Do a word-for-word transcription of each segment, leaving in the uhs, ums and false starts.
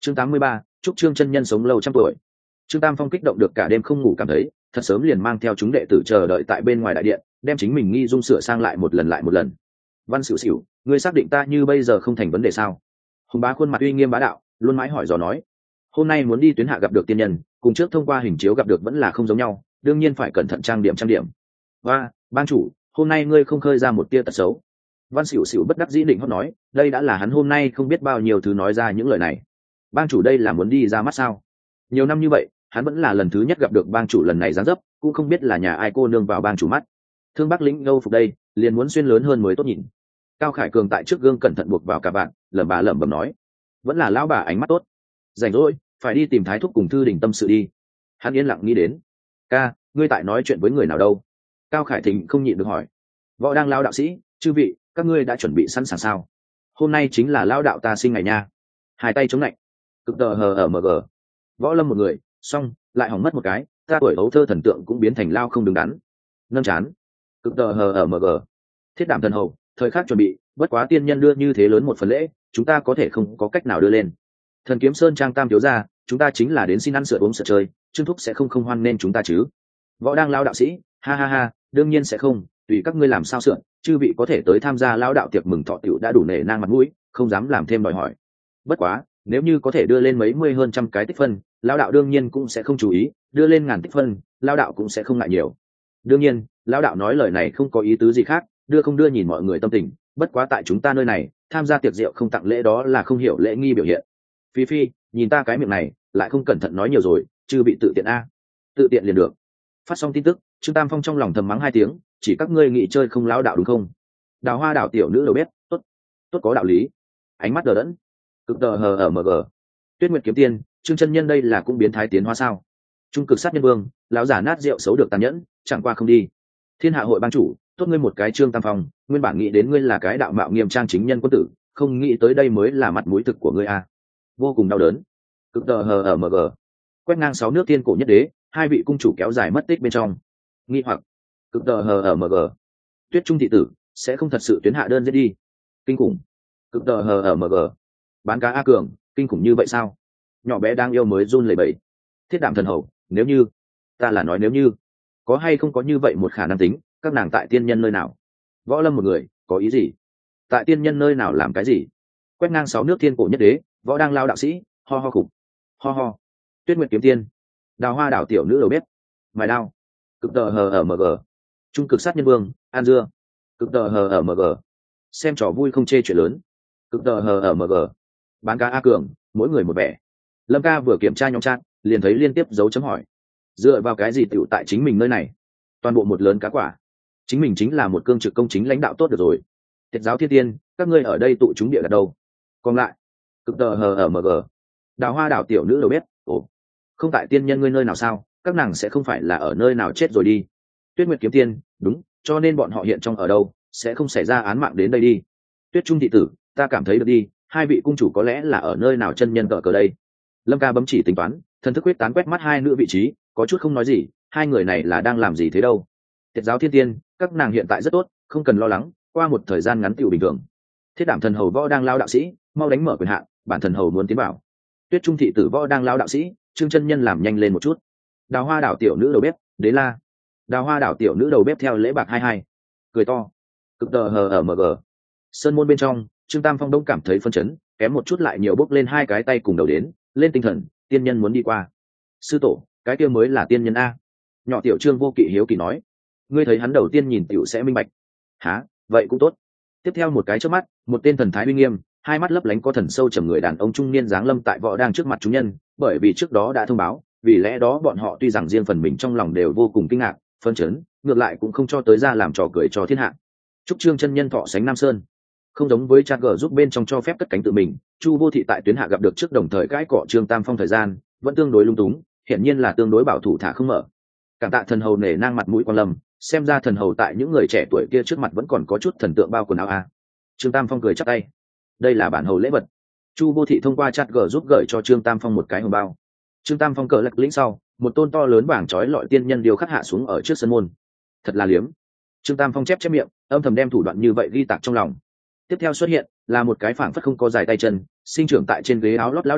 chương tám mươi ba, chúc Trương chân nhân sống lâu trăm tuổi. Trương Tam Phong kích động được cả đêm không ngủ, cảm thấy thật sớm liền mang theo chúng đệ tử chờ đợi tại bên ngoài đại điện, đem chính mình nghi dung sửa sang lại một lần lại một lần. Văn Sửu Sửu, ngươi xác định ta như bây giờ không thành vấn đề sao? Hùng Bá khuôn mặt uy nghiêm bá đạo, luôn mãi hỏi dò nói. Hôm nay muốn đi tuyến hạ gặp được tiên nhân, cùng trước thông qua hình chiếu gặp được vẫn là không giống nhau, đương nhiên phải cẩn thận trang điểm trang điểm. Và, ban chủ, hôm nay ngươi không khơi ra một tia tật xấu. Văn Sửu Sửu bất đắc dĩ định hót nói, đây đã là hắn hôm nay không biết bao nhiêu thứ nói ra những lời này. Bang chủ đây là muốn đi ra mắt sao? Nhiều năm như vậy, hắn vẫn là lần thứ nhất gặp được bang chủ lần này dáng dấp, cũng không biết là nhà ai cô nương vào bang chủ mắt. Thương Bắc lĩnh Âu phục đây, liền muốn xuyên lớn hơn mới tốt nhìn. Cao Khải Cường tại trước gương cẩn thận buộc vào cả bạn, lẩm bà lẩm bẩm nói, vẫn là lão bà ánh mắt tốt. Rảnh rỗi, phải đi tìm Thái thúc cùng Thư Đình tâm sự đi. Hắn yên lặng nghĩ đến, ca, ngươi tại nói chuyện với người nào đâu? Cao Khải Thịnh không nhịn được hỏi. Võ đang lao đạo sĩ, chư vị, các ngươi đã chuẩn bị sẵn sàng sao? Hôm nay chính là lao đạo ta sinh ngày nha. Hai tay chống lạnh, cực tờ hờ ở mg. Võ lâm một người, xong lại hỏng mất một cái, ta tuổi ấu thơ thần tượng cũng biến thành lao không đứng đắn. Nâng chán, cực tờ hờ ở mg. Thiết Đảm thần hầu, thời khắc chuẩn bị, bất quá tiên nhân đưa như thế lớn một phần lễ, chúng ta có thể không có cách nào đưa lên. Thần Kiếm Sơn trang tam thiếu gia, chúng ta chính là đến xin ăn sữa uống sữa chơi, Trương thúc sẽ không không hoan nên chúng ta chứ? Võ đang lao đạo sĩ, ha ha ha, đương nhiên sẽ không, tùy các ngươi làm sao sượn, chư vị có thể tới tham gia lao đạo tiệc mừng thọ tiểu đã đủ nể nang mặt mũi, không dám làm thêm đòi hỏi. Bất quá, nếu như có thể đưa lên mấy mươi hơn trăm cái tích phân, lao đạo đương nhiên cũng sẽ không chú ý, đưa lên ngàn tích phân, lao đạo cũng sẽ không ngại nhiều. Đương nhiên, lao đạo nói lời này không có ý tứ gì khác, đưa không đưa nhìn mọi người tâm tình, bất quá tại chúng ta nơi này, tham gia tiệc rượu không tặng lễ đó là không hiểu lễ nghi biểu hiện. Phi Phi, nhìn ta cái miệng này, lại không cẩn thận nói nhiều rồi, chứ bị tự tiện a. Tự tiện liền được. Phát xong tin tức, Trương Tam Phong trong lòng thầm mắng hai tiếng, chỉ các ngươi nghĩ chơi không lão đạo đúng không? Đào Hoa đảo tiểu nữ đầu bếp, tốt, tốt có đạo lý. Ánh mắt đờ đẫn, cực tờ hờ ở mg. Tuyết Nguyệt kiếm tiên, Trương chân nhân đây là cũng biến thái tiến hóa sao? Trung cực sát nhân vương, lão giả nát rượu xấu được tàn nhẫn, chẳng qua không đi. Thiên hạ hội ban chủ, tốt ngươi một cái Trương Tam Phong, nguyên bản nghĩ đến ngươi là cái đạo mạo nghiêm trang chính nhân quân tử, không nghĩ tới đây mới là mặt mũi thực của ngươi a. Vô cùng đau đớn. Cực tờ hờ ở mg. Quét ngang sáu nước tiên cổ nhất đế, hai vị cung chủ kéo dài mất tích bên trong. Nghi hoặc, cực tờ hờ ở mg. Tuyết Trung thị tử sẽ không thật sự tuyến hạ đơn giết đi. Kinh khủng, cực tờ hờ ở mg. Bán cá A Cường, kinh khủng như vậy sao? Nhỏ bé đang yêu mới run lẩy bẩy. Thiết Đảm thần hầu, nếu như, ta là nói nếu như, có hay không có như vậy một khả năng tính, các nàng tại tiên nhân nơi nào? Võ lâm một người, có ý gì? Tại tiên nhân nơi nào làm cái gì? Quét ngang sáu nước thiên cổ nhất đế, võ đang lao đạo sĩ, ho ho khủng, ho ho. Tuyết Nguyệt kiếm tiên, Đào Hoa đảo tiểu nữ đầu bếp, mài đao, cực tờ hờ ở mg. Trung cực sát nhân vương, An Dưa, cực tờ hờ ở mg. Xem trò vui không chê chuyện lớn, cực tờ hờ ở mg. Bán cá A Cường, mỗi người một vẻ. Lâm ca vừa kiểm tra nhóm chat, liền thấy liên tiếp dấu chấm hỏi. Dựa vào cái gì tựu tại chính mình nơi này? Toàn bộ một lớn cá quả. Chính mình chính là một cương trực công chính lãnh đạo tốt được rồi. Tiệt giáo thiên tiên, các ngươi ở đây tụ chúng địa ở đâu? Còn lại, cực tờ hờ ở mg. Đào Hoa đảo tiểu nữ đầu bếp, ồ, không tại tiên nhân ngươi nơi nào sao? Các nàng sẽ không phải là ở nơi nào chết rồi đi. Tuyết Nguyệt kiếm tiên, đúng, cho nên bọn họ hiện trong ở đâu, sẽ không xảy ra án mạng đến đây đi. Tuyết Trung thị tử, ta cảm thấy được đi, hai vị cung chủ có lẽ là ở nơi nào chân nhân cờ cờ đây. Lâm ca bấm chỉ tính toán, thần thức quyết tán quét mắt hai nữ vị trí, có chút không nói gì, hai người này là đang làm gì thế đâu. Tiệt giáo thiên tiên, các nàng hiện tại rất tốt, không cần lo lắng, qua một thời gian ngắn tiểu bình thường. Thiết Đảm thần hầu võ đang lao đạo sĩ, mau đánh mở quyền hạn, bản thần hầu muốn tiến vào. Tuyết Trung thị tử võ đang lao đạo sĩ, Trương chân nhân làm nhanh lên một chút. Đào Hoa đảo tiểu nữ đầu bếp, Đế La. Đào Hoa đảo tiểu nữ đầu bếp theo lễ bạc hai hai, cười to, cực tờ hờ ở mg. Sơn môn bên trong, Trương Tam Phong đông cảm thấy phân chấn, kém một chút lại nhiều bước lên hai cái tay cùng đầu đến, lên tinh thần, tiên nhân muốn đi qua. Sư tổ, cái kia mới là tiên nhân a. Nhỏ tiểu Trương vô kỵ hiếu kỳ nói, ngươi thấy hắn đầu tiên nhìn tiểu sẽ minh bạch. Hả, vậy cũng tốt. Tiếp theo một cái trước mắt, một tên thần thái uy nghiêm, hai mắt lấp lánh có thần sâu trầm người đàn ông trung niên dáng lâm tại võ đang trước mặt chúng nhân, bởi vì trước đó đã thông báo, vì lẽ đó bọn họ tuy rằng riêng phần mình trong lòng đều vô cùng kinh ngạc, phân chấn, ngược lại cũng không cho tới ra làm trò cười cho thiên hạ. Chúc Trương chân nhân thọ sánh Nam Sơn. Không giống với chat gờ giúp bên trong cho phép cất cánh tự mình, Chu Vô Thị tại tuyến hạ gặp được trước đồng thời cãi cọ Trương Tam Phong thời gian vẫn tương đối lung túng, hiển nhiên là tương đối bảo thủ thả không mở. Cảm tạ thần hầu nể nang mặt mũi quan lâm, xem ra thần hầu tại những người trẻ tuổi kia trước mặt vẫn còn có chút thần tượng bao quần áo a. Trương Tam Phong cười chắp tay, đây là bản hầu lễ vật. Chu Vô Thị thông qua chat gờ giúp gửi cho Trương Tam Phong một cái hồng bao. Trương Tam Phong cờ lật lĩnh sau, một tôn to lớn vàng trói lọi tiên nhân điêu khắc hạ xuống ở trước sân môn. Thật là liếm. Trương Tam Phong chép chép miệng, âm thầm đem thủ đoạn như vậy ghi tạc trong lòng. Tiếp theo xuất hiện là một cái phảng phất không có dài tay chân, sinh trưởng tại trên ghế áo lót lão đầu,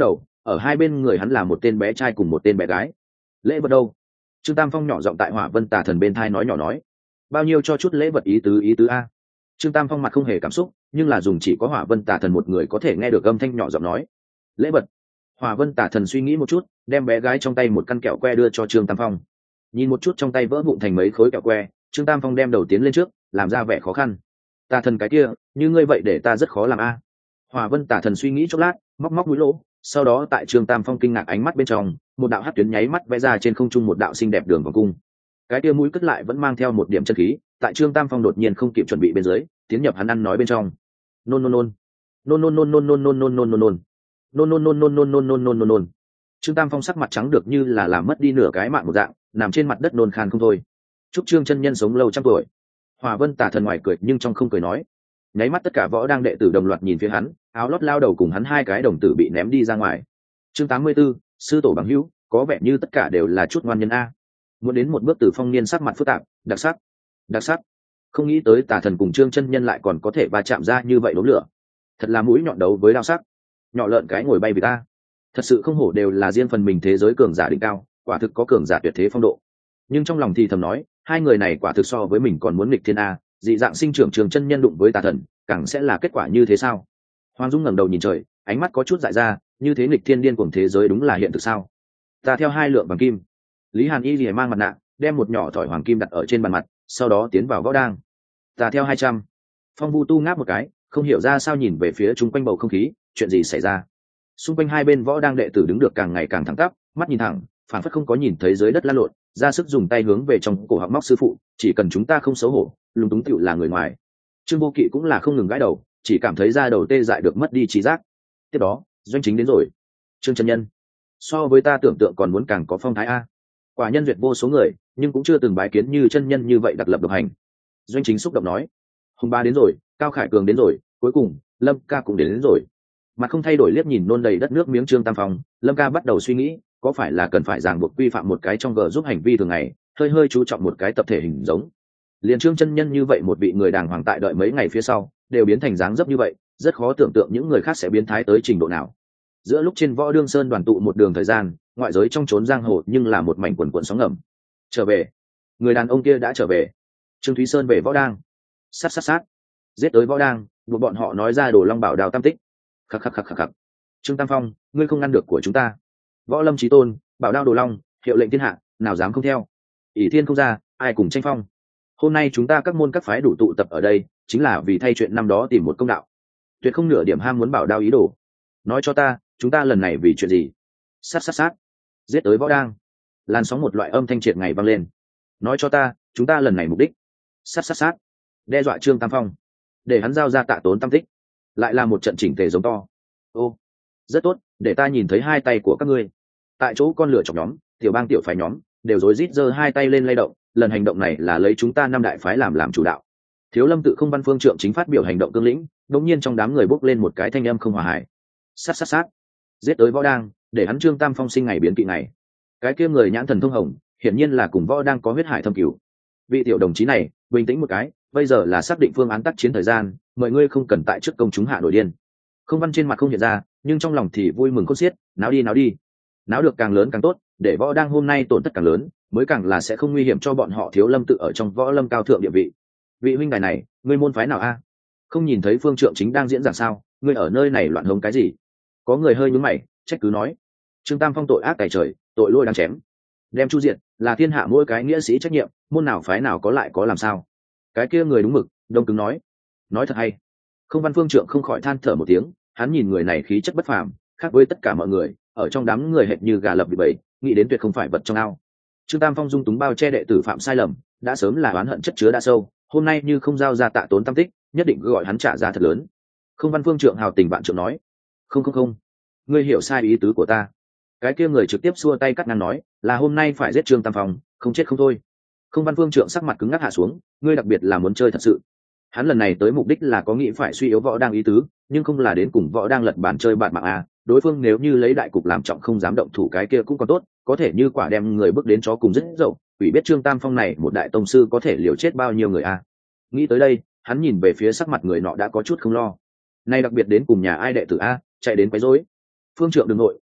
ở hai bên người hắn là một tên bé trai cùng một tên bé gái. Lễ vật đâu? Trương Tam Phong nhỏ giọng tại Hỏa Vân Tà Thần bên thai nói nhỏ nói. Bao nhiêu cho chút lễ vật ý tứ ý tứ a? Trương Tam Phong mặt không hề cảm xúc, nhưng là dùng chỉ có Hỏa Vân Tà Thần một người có thể nghe được âm thanh nhỏ giọng nói. Lễ vật. Hỏa Vân Tà Thần suy nghĩ một chút, đem bé gái trong tay một căn kẹo que đưa cho Trương Tam Phong. Nhìn một chút trong tay vỡ vụn thành mấy khối kẹo que, Trương Tam Phong đem đầu tiến lên trước, làm ra vẻ khó khăn. Tà Thần cái kia, như ngươi vậy để ta rất khó làm a. Hỏa Vân Tà Thần suy nghĩ chốc lát, móc móc mũi lỗ, sau đó tại Trương Tam Phong kinh ngạc ánh mắt bên trong, một đạo hắc tuyến nháy mắt vẽ ra trên không trung một đạo xinh đẹp đường vòng cung. Cái kia mũi cất lại vẫn mang theo một điểm chân khí, tại Trương Tam Phong đột nhiên không kịp chuẩn bị bên dưới, tiến nhập hắn ăn nói bên trong. Nôn nôn nôn. Nôn nôn nôn nôn nôn nôn nôn nôn nôn nôn. Nôn nôn nôn nôn nôn nôn nôn nôn nôn nôn. Trương Tam Phong sắc mặt trắng được như là làm mất đi nửa cái mạng một dạng, nằm trên mặt đất nôn khan không thôi. Chúc Trương chân nhân sống lâu trăm tuổi. Hỏa Vân Tà Thần ngoài cười nhưng trong không cười nói. Nháy mắt tất cả võ đang đệ tử đồng loạt nhìn phía hắn, áo lót lao đầu cùng hắn hai cái đồng tử bị ném đi ra ngoài. Chương tám mươi 84, sư tổ bằng hữu, có vẻ như tất cả đều là chút ngoan nhân a. Muốn đến một bước từ phong niên sắc mặt phức tạp, đặc sắc, đặc sắc. Không nghĩ tới Tà Thần cùng Trương chân nhân lại còn có thể va chạm ra như vậy đốm lửa. Thật là mũi nhọn đấu với đao sắc. Nhỏ lợn cái ngồi bay vì ta. Thật sự không hổ đều là riêng phần mình thế giới cường giả đỉnh cao, quả thực có cường giả tuyệt thế phong độ. Nhưng trong lòng thì thầm nói, hai người này quả thực so với mình còn muốn nghịch thiên a, dị dạng sinh trưởng Trường chân nhân đụng với Tà Thần, càng sẽ là kết quả như thế sao? Hoàng Dung ngẩng đầu nhìn trời, ánh mắt có chút dại ra, như thế nghịch thiên điên cuồng thế giới đúng là hiện thực sao? Ta theo hai lượng vàng kim. Lý Hàn Y lìa mang mặt nạ, đem một nhỏ thỏi hoàng kim đặt ở trên bàn mặt, sau đó tiến vào võ đang. Ta theo hai trăm. Phong Vu Tu ngáp một cái, không hiểu ra sao nhìn về phía chung quanh bầu không khí, chuyện gì xảy ra? Xung quanh hai bên võ đang đệ tử đứng được càng ngày càng thẳng tắp, mắt nhìn thẳng, phản phất không có nhìn thấy dưới đất lăn lộn, ra sức dùng tay hướng về trong cổ họng móc sư phụ, chỉ cần chúng ta không xấu hổ, lúng túng tựu là người ngoài. Trương Vô Kỵ cũng là không ngừng gãi đầu, chỉ cảm thấy da đầu tê dại được mất đi trí giác. Tiếp đó, doanh chính đến rồi. Trương chân nhân, so với ta tưởng tượng còn muốn càng có phong thái a. Quả nhân duyệt vô số người, nhưng cũng chưa từng bái kiến như chân nhân như vậy đặc lập độc hành. Doanh chính xúc động nói, Hùng Ba đến rồi, Cao Khải Cường đến rồi, cuối cùng Lâm Ca cũng đến, đến rồi. Mặt không thay đổi liếc nhìn nôn đầy đất nước miếng Trương Tam Phong, Lâm Ca bắt đầu suy nghĩ, có phải là cần phải ràng buộc quy phạm một cái trong gờ giúp hành vi thường ngày, hơi hơi chú trọng một cái tập thể hình giống. Liền Trương chân nhân như vậy một vị người đàng hoàng tại đợi mấy ngày phía sau, đều biến thành dáng dấp như vậy, rất khó tưởng tượng những người khác sẽ biến thái tới trình độ nào. Giữa lúc trên võ đương sơn đoàn tụ một đường thời gian, ngoại giới trong chốn giang hồ nhưng là một mảnh quần quần sóng ngầm. Trở về, người đàn ông kia đã trở về. Trương Thúy Sơn về võ đang, sát sát sát, giết tới võ đang, buộc bọn họ nói ra Đồ Long Bảo Đào tam tích. Khắc khắc khắc khắc khắc. Trương Tam Phong, ngươi không ngăn được của chúng ta. Võ Lâm Chí Tôn, Bảo Đao Đồ Long, hiệu lệnh thiên hạ, nào dám không theo. ỷ thiên không ra, ai cùng tranh phong. Hôm nay chúng ta các môn các phái đủ tụ tập ở đây, chính là vì thay chuyện năm đó tìm một công đạo. Tuyệt không nửa điểm ham muốn bảo đao ý đồ. Nói cho ta, chúng ta lần này vì chuyện gì? Sát sát sát, giết tới võ đang. Làn sóng một loại âm thanh triệt ngày vang lên. Nói cho ta, chúng ta lần này mục đích. Sát sát sát, đe dọa Trương Tam Phong, để hắn giao ra Tạ Tốn tam tích. Lại là một trận chỉnh tề giống to. Ô, rất tốt, để ta nhìn thấy hai tay của các ngươi. Tại chỗ con lửa chọc nhóm, tiểu bang tiểu phái nhóm, đều rối rít giơ hai tay lên lay động. Lần hành động này là lấy chúng ta năm đại phái làm làm chủ đạo. Thiếu Lâm Tự Không Văn Phương Trượng chính phát biểu hành động cương lĩnh, đống nhiên trong đám người bốc lên một cái thanh âm không hòa hài. Sát sát sát, giết tới võ đang, để hắn Trương Tam Phong sinh ngày biến kỵ này. Cái kia người nhãn thần thông hồng, hiển nhiên là cùng võ đang có huyết hải thâm cửu. Vị tiểu đồng chí này, bình tĩnh một cái, bây giờ là xác định phương án tác chiến thời gian, mọi ngươi không cần tại trước công chúng hạ nổi điên. Không Văn trên mặt không hiện ra, nhưng trong lòng thì vui mừng khôn xiết, náo đi náo đi, náo được càng lớn càng tốt, để võ đang hôm nay tổn thất càng lớn, mới càng là sẽ không nguy hiểm cho bọn họ Thiếu Lâm Tự ở trong võ lâm cao thượng địa vị. Vị huynh đài này, ngươi môn phái nào a? Không nhìn thấy Phương Trượng chính đang diễn giảng sao? Ngươi ở nơi này loạn hống cái gì? Có người hơi nhướng mày, trách cứ nói: Trương Tam Phong tội ác tày trời, tội lỗi đáng chém, đem chu diện, là thiên hạ mỗi cái nghĩa sĩ trách nhiệm, môn nào phái nào có lại có làm sao? Cái kia người đúng mực, đông cứng nói: Nói thật hay. Không Văn Phương Trượng không khỏi than thở một tiếng, hắn nhìn người này khí chất bất phàm, khác với tất cả mọi người, ở trong đám người hệt như gà lập bị bẫy, nghĩ đến tuyệt không phải vật trong ao. Trương Tam Phong dung túng bao che đệ tử phạm sai lầm, đã sớm là oán hận chất chứa đã sâu, hôm nay như không giao ra Tạ Tốn tam tích, nhất định gọi hắn trả giá thật lớn. Không Văn Phương Trượng hào tình vạn trượng nói: Không không không, ngươi hiểu sai ý tứ của ta. Cái kia người trực tiếp xua tay cắt ngang nói: Là hôm nay phải giết Trương Tam Phong, không chết không thôi. Không Văn Phương Trượng sắc mặt cứng ngắc hạ xuống, ngươi đặc biệt là muốn chơi thật sự. Hắn lần này tới mục đích là có nghĩ phải suy yếu võ đang ý tứ, nhưng không là đến cùng võ đang lật bàn chơi bạn mạng a. Đối phương nếu như lấy đại cục làm trọng không dám động thủ cái kia cũng còn tốt, có thể như quả đem người bước đến chó cùng rất dậu, ủy biết Trương Tam Phong này một đại tông sư có thể liều chết bao nhiêu người a. Nghĩ tới đây, hắn nhìn về phía sắc mặt người nọ đã có chút không lo. Nay đặc biệt đến cùng nhà ai đệ tử a, chạy đến quấy rối. Phương Trượng đừng nội,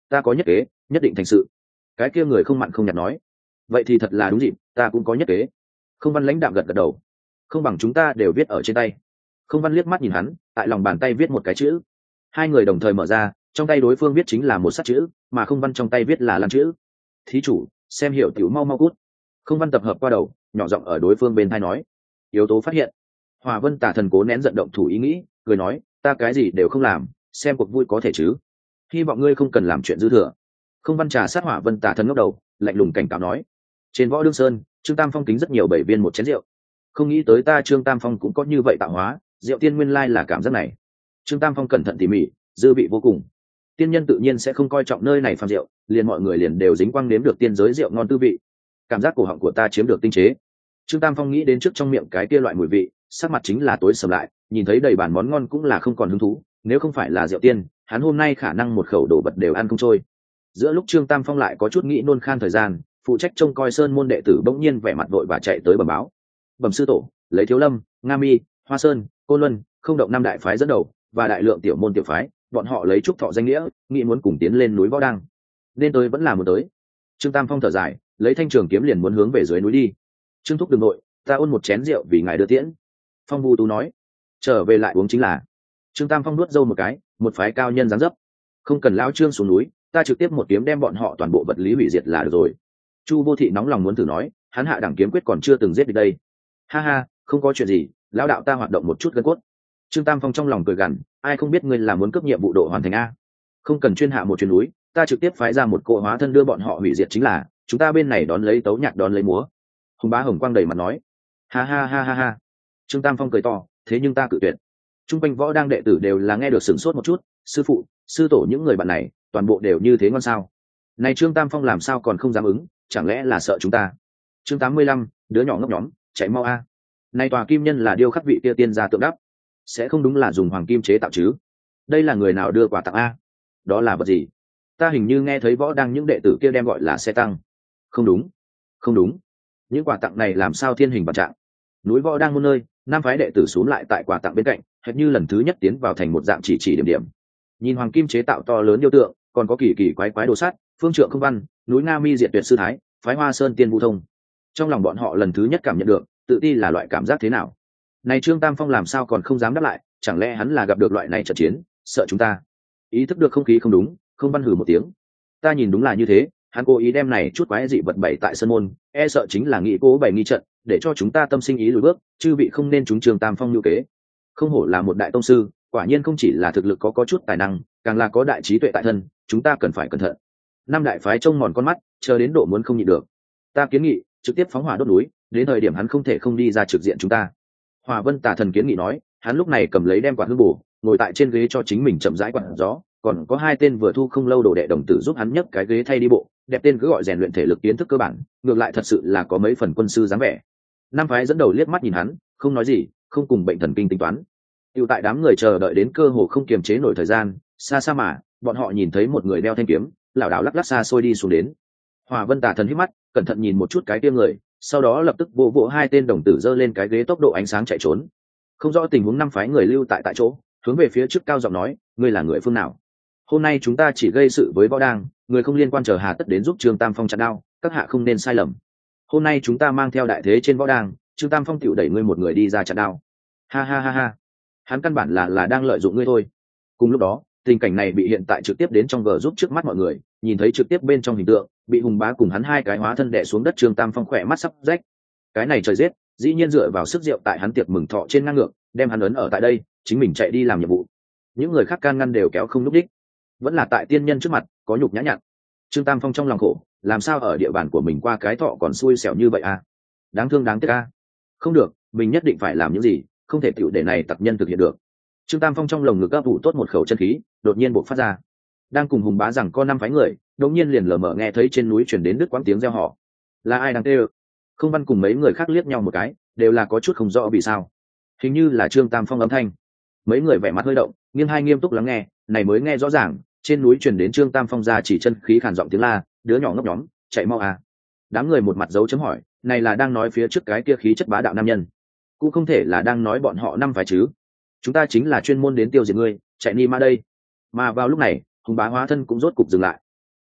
ta có nhất kế, nhất định thành sự. Cái kia người không mặn không nhạt nói. Vậy thì thật là đúng dịp, ta cũng có nhất kế. Không Văn lãnh đạm gật gật đầu. Không bằng chúng ta đều viết ở trên tay. Không Văn liếc mắt nhìn hắn, tại lòng bàn tay viết một cái chữ. Hai người đồng thời mở ra, trong tay đối phương viết chính là một sắt chữ, mà Không Văn trong tay viết là lan chữ. Thí chủ, xem hiểu tiểu mau mau cút. Không Văn tập hợp qua đầu, nhỏ giọng ở đối phương bên tai nói. Yếu tố phát hiện. Hỏa Vân Tả Thần cố nén giận động thủ ý nghĩ, cười nói, ta cái gì đều không làm, xem cuộc vui có thể chứ. Hy vọng ngươi không cần làm chuyện dư thừa. Không Văn trà sát Hỏa Vân Tả Thần ngóc đầu, lạnh lùng cảnh cáo nói. Trên võ đương sơn, Trương Tam Phong kính rất nhiều bảy viên một chén rượu. Không nghĩ tới ta Trương Tam Phong cũng có như vậy tạo hóa, rượu tiên nguyên lai là cảm giác này. Trương Tam Phong cẩn thận tỉ mỉ, dư vị vô cùng. Tiên nhân tự nhiên sẽ không coi trọng nơi này phàm rượu, liền mọi người liền đều dính quang nếm được tiên giới rượu ngon tư vị. Cảm giác cổ họng của ta chiếm được tinh chế. Trương Tam Phong nghĩ đến trước trong miệng cái kia loại mùi vị, sắc mặt chính là tối sầm lại, nhìn thấy đầy bàn món ngon cũng là không còn hứng thú, nếu không phải là rượu tiên, hắn hôm nay khả năng một khẩu đồ vật đều ăn không trôi. Giữa lúc Trương Tam Phong lại có chút nghĩ nôn khan thời gian, phụ trách trông coi sơn môn đệ tử bỗng nhiên vẻ mặt vội và chạy tới bẩm báo. Bẩm sư tổ, lấy Thiếu Lâm, Nga Mi, Hoa Sơn, Côn Luân, không động năm đại phái dẫn đầu, và đại lượng tiểu môn tiểu phái, bọn họ lấy trúc thọ danh nghĩa, nghĩ muốn cùng tiến lên núi Võ Đăng. Nên tôi vẫn là muốn tới. Trương Tam Phong thở dài, lấy thanh trường kiếm liền muốn hướng về dưới núi đi. Trương thúc đừng nội, ta ôn một chén rượu vì ngài đưa tiễn. Phong Vu Tú nói, trở về lại uống chính là. Trương Tam Phong nuốt dâu một cái, một phái cao nhân dáng dấp. Không cần lão Trương xuống núi, ta trực tiếp một kiếm đem bọn họ toàn bộ vật lý hủy diệt là được rồi. Chu Vô Thị nóng lòng muốn thử nói, hắn hạ đẳng kiếm quyết còn chưa từng giết được đây. Ha ha, không có chuyện gì, lão đạo ta hoạt động một chút gân cốt. Trương Tam Phong trong lòng cười gằn, ai không biết ngươi là muốn cấp nhiệm vụ độ hoàn thành a? Không cần chuyên hạ một chuyến núi, ta trực tiếp phái ra một cỗ hóa thân đưa bọn họ hủy diệt chính là, chúng ta bên này đón lấy tấu nhạc đón lấy múa. Hùng Bá Hồng quang đầy mặt nói, ha ha ha ha ha. Trương Tam Phong cười to, thế nhưng ta cự tuyệt. Trung quanh võ đang đệ tử đều là nghe được sửng sốt một chút, sư phụ, sư tổ những người bạn này, toàn bộ đều như thế ngon sao? Này Trương Tam Phong làm sao còn không dám ứng, chẳng lẽ là sợ chúng ta? Chương tám mươi lăm, đứa nhỏ ngốc nhóm, chạy mau a. Này tòa kim nhân là điêu khắc vị kia tiên gia tượng đắp, sẽ không đúng là dùng hoàng kim chế tạo chứ? Đây là người nào đưa quà tặng a? Đó là vật gì? Ta hình như nghe thấy võ đang những đệ tử kia đem gọi là xe tăng. Không đúng, không đúng. Những quà tặng này làm sao thiên hình vạn trạng? Núi Võ đang muôn nơi, năm phái đệ tử xuống lại tại quà tặng bên cạnh, hệt như lần thứ nhất tiến vào thành một dạng chỉ chỉ điểm điểm. Nhìn hoàng kim chế tạo to lớn điêu tượng, còn có kỳ kỳ quái quái đồ sắt, phương trượng không văn, núi Nga Mi diệt tuyệt sư thái, phái Hoa Sơn tiên vu thông. Trong lòng bọn họ lần thứ nhất cảm nhận được, tự ti là loại cảm giác thế nào. Này Trương Tam Phong làm sao còn không dám đáp lại, chẳng lẽ hắn là gặp được loại này trận chiến, sợ chúng ta? Ý thức được không khí không đúng, không văn hừ một tiếng. Ta nhìn đúng là như thế, hắn cố ý đem này chút quái dị vật bày tại sân môn, e sợ chính là nghĩ cố bày nghi trận, để cho chúng ta tâm sinh ý lùi bước, chư vị không nên chúng Trương Tam Phong nhu kế. Không hổ là một đại tông sư, quả nhiên không chỉ là thực lực có có chút tài năng, càng là có đại trí tuệ tại thân, chúng ta cần phải cẩn thận. Năm đại phái trông mòn con mắt, chờ đến độ muốn không nhịn được. Ta kiến nghị, trực tiếp phóng hỏa đốt núi, đến thời điểm hắn không thể không đi ra trực diện chúng ta. Hỏa Vân Tả Thần kiến nghị nói, hắn lúc này cầm lấy đem quạt hương bổ, ngồi tại trên ghế cho chính mình chậm rãi quạt gió, còn có hai tên vừa thu không lâu đồ đệ đồng tử giúp hắn nhấc cái ghế thay đi bộ, đẹp tên cứ gọi rèn luyện thể lực kiến thức cơ bản, ngược lại thật sự là có mấy phần quân sư dáng vẻ. Năm phái dẫn đầu liếc mắt nhìn hắn, không nói gì, không cùng bệnh thần kinh tính toán. Tiêu tại đám người chờ đợi đến cơ hồ không kiềm chế nổi thời gian, xa xa mà, bọn họ nhìn thấy một người đeo thanh kiếm, lảo đảo lắc lắc xa xôi đi xuống đến. Hỏa Vân Tả Thần hít mắt, cẩn thận nhìn một chút cái kia người, sau đó lập tức vỗ vỗ hai tên đồng tử giơ lên cái ghế tốc độ ánh sáng chạy trốn. Không rõ tình huống năm phái người lưu tại tại chỗ, hướng về phía trước cao giọng nói, ngươi là người phương nào? Hôm nay chúng ta chỉ gây sự với võ đang, người không liên quan chờ hà tất đến giúp Trương Tam Phong chặn đao, các hạ không nên sai lầm. Hôm nay chúng ta mang theo đại thế trên võ đang, Trương Tam Phong tiểu đẩy ngươi một người đi ra chặn đao. Ha ha ha ha. Hắn căn bản là là đang lợi dụng ngươi thôi. Cùng lúc đó, tình cảnh này bị hiện tại trực tiếp đến trong gờ giúp trước mắt mọi người, nhìn thấy trực tiếp bên trong hình tượng, bị Hùng Bá cùng hắn hai cái hóa thân đè xuống đất Trương Tam Phong khỏe mắt sắp rách. Cái này trời giết, dĩ nhiên dựa vào sức rượu tại hắn tiệc mừng thọ trên ngang ngược, đem hắn ấn ở tại đây, chính mình chạy đi làm nhiệm vụ. Những người khác can ngăn đều kéo không lúc đích, vẫn là tại tiên nhân trước mặt có nhục nhã nhặn. Trương Tam Phong trong lòng khổ, làm sao ở địa bàn của mình qua cái thọ còn xui xẻo như vậy à? Đáng thương đáng tiếc à? Không được, mình nhất định phải làm những gì, không thể tiểu để này tặc nhân thực hiện được. Trương Tam Phong trong lồng ngực ấp ủ tốt một khẩu chân khí, đột nhiên bộc phát ra. Đang cùng Hùng Bá rằng có năm phái người, đột nhiên liền lờ mờ nghe thấy trên núi truyền đến đứt quãng tiếng reo hò. Là ai đang kêu? Không Văn cùng mấy người khác liếc nhau một cái, đều là có chút không rõ vì sao. Hình như là Trương Tam Phong âm thanh. Mấy người vẻ mặt hơi động, nghiêng hai nghiêm túc lắng nghe, này mới nghe rõ ràng, trên núi truyền đến Trương Tam Phong ra chỉ chân khí khàn giọng tiếng la, đứa nhỏ ngốc nhóm, chạy mau à. Đám người một mặt dấu chấm hỏi, này là đang nói phía trước cái kia khí chất bá đạo nam nhân, cũng không thể là đang nói bọn họ năm phải chứ. Chúng ta chính là chuyên môn đến tiêu diệt ngươi, chạy ni ma đây. Mà vào lúc này, Hùng Bá hóa thân cũng rốt cục dừng lại.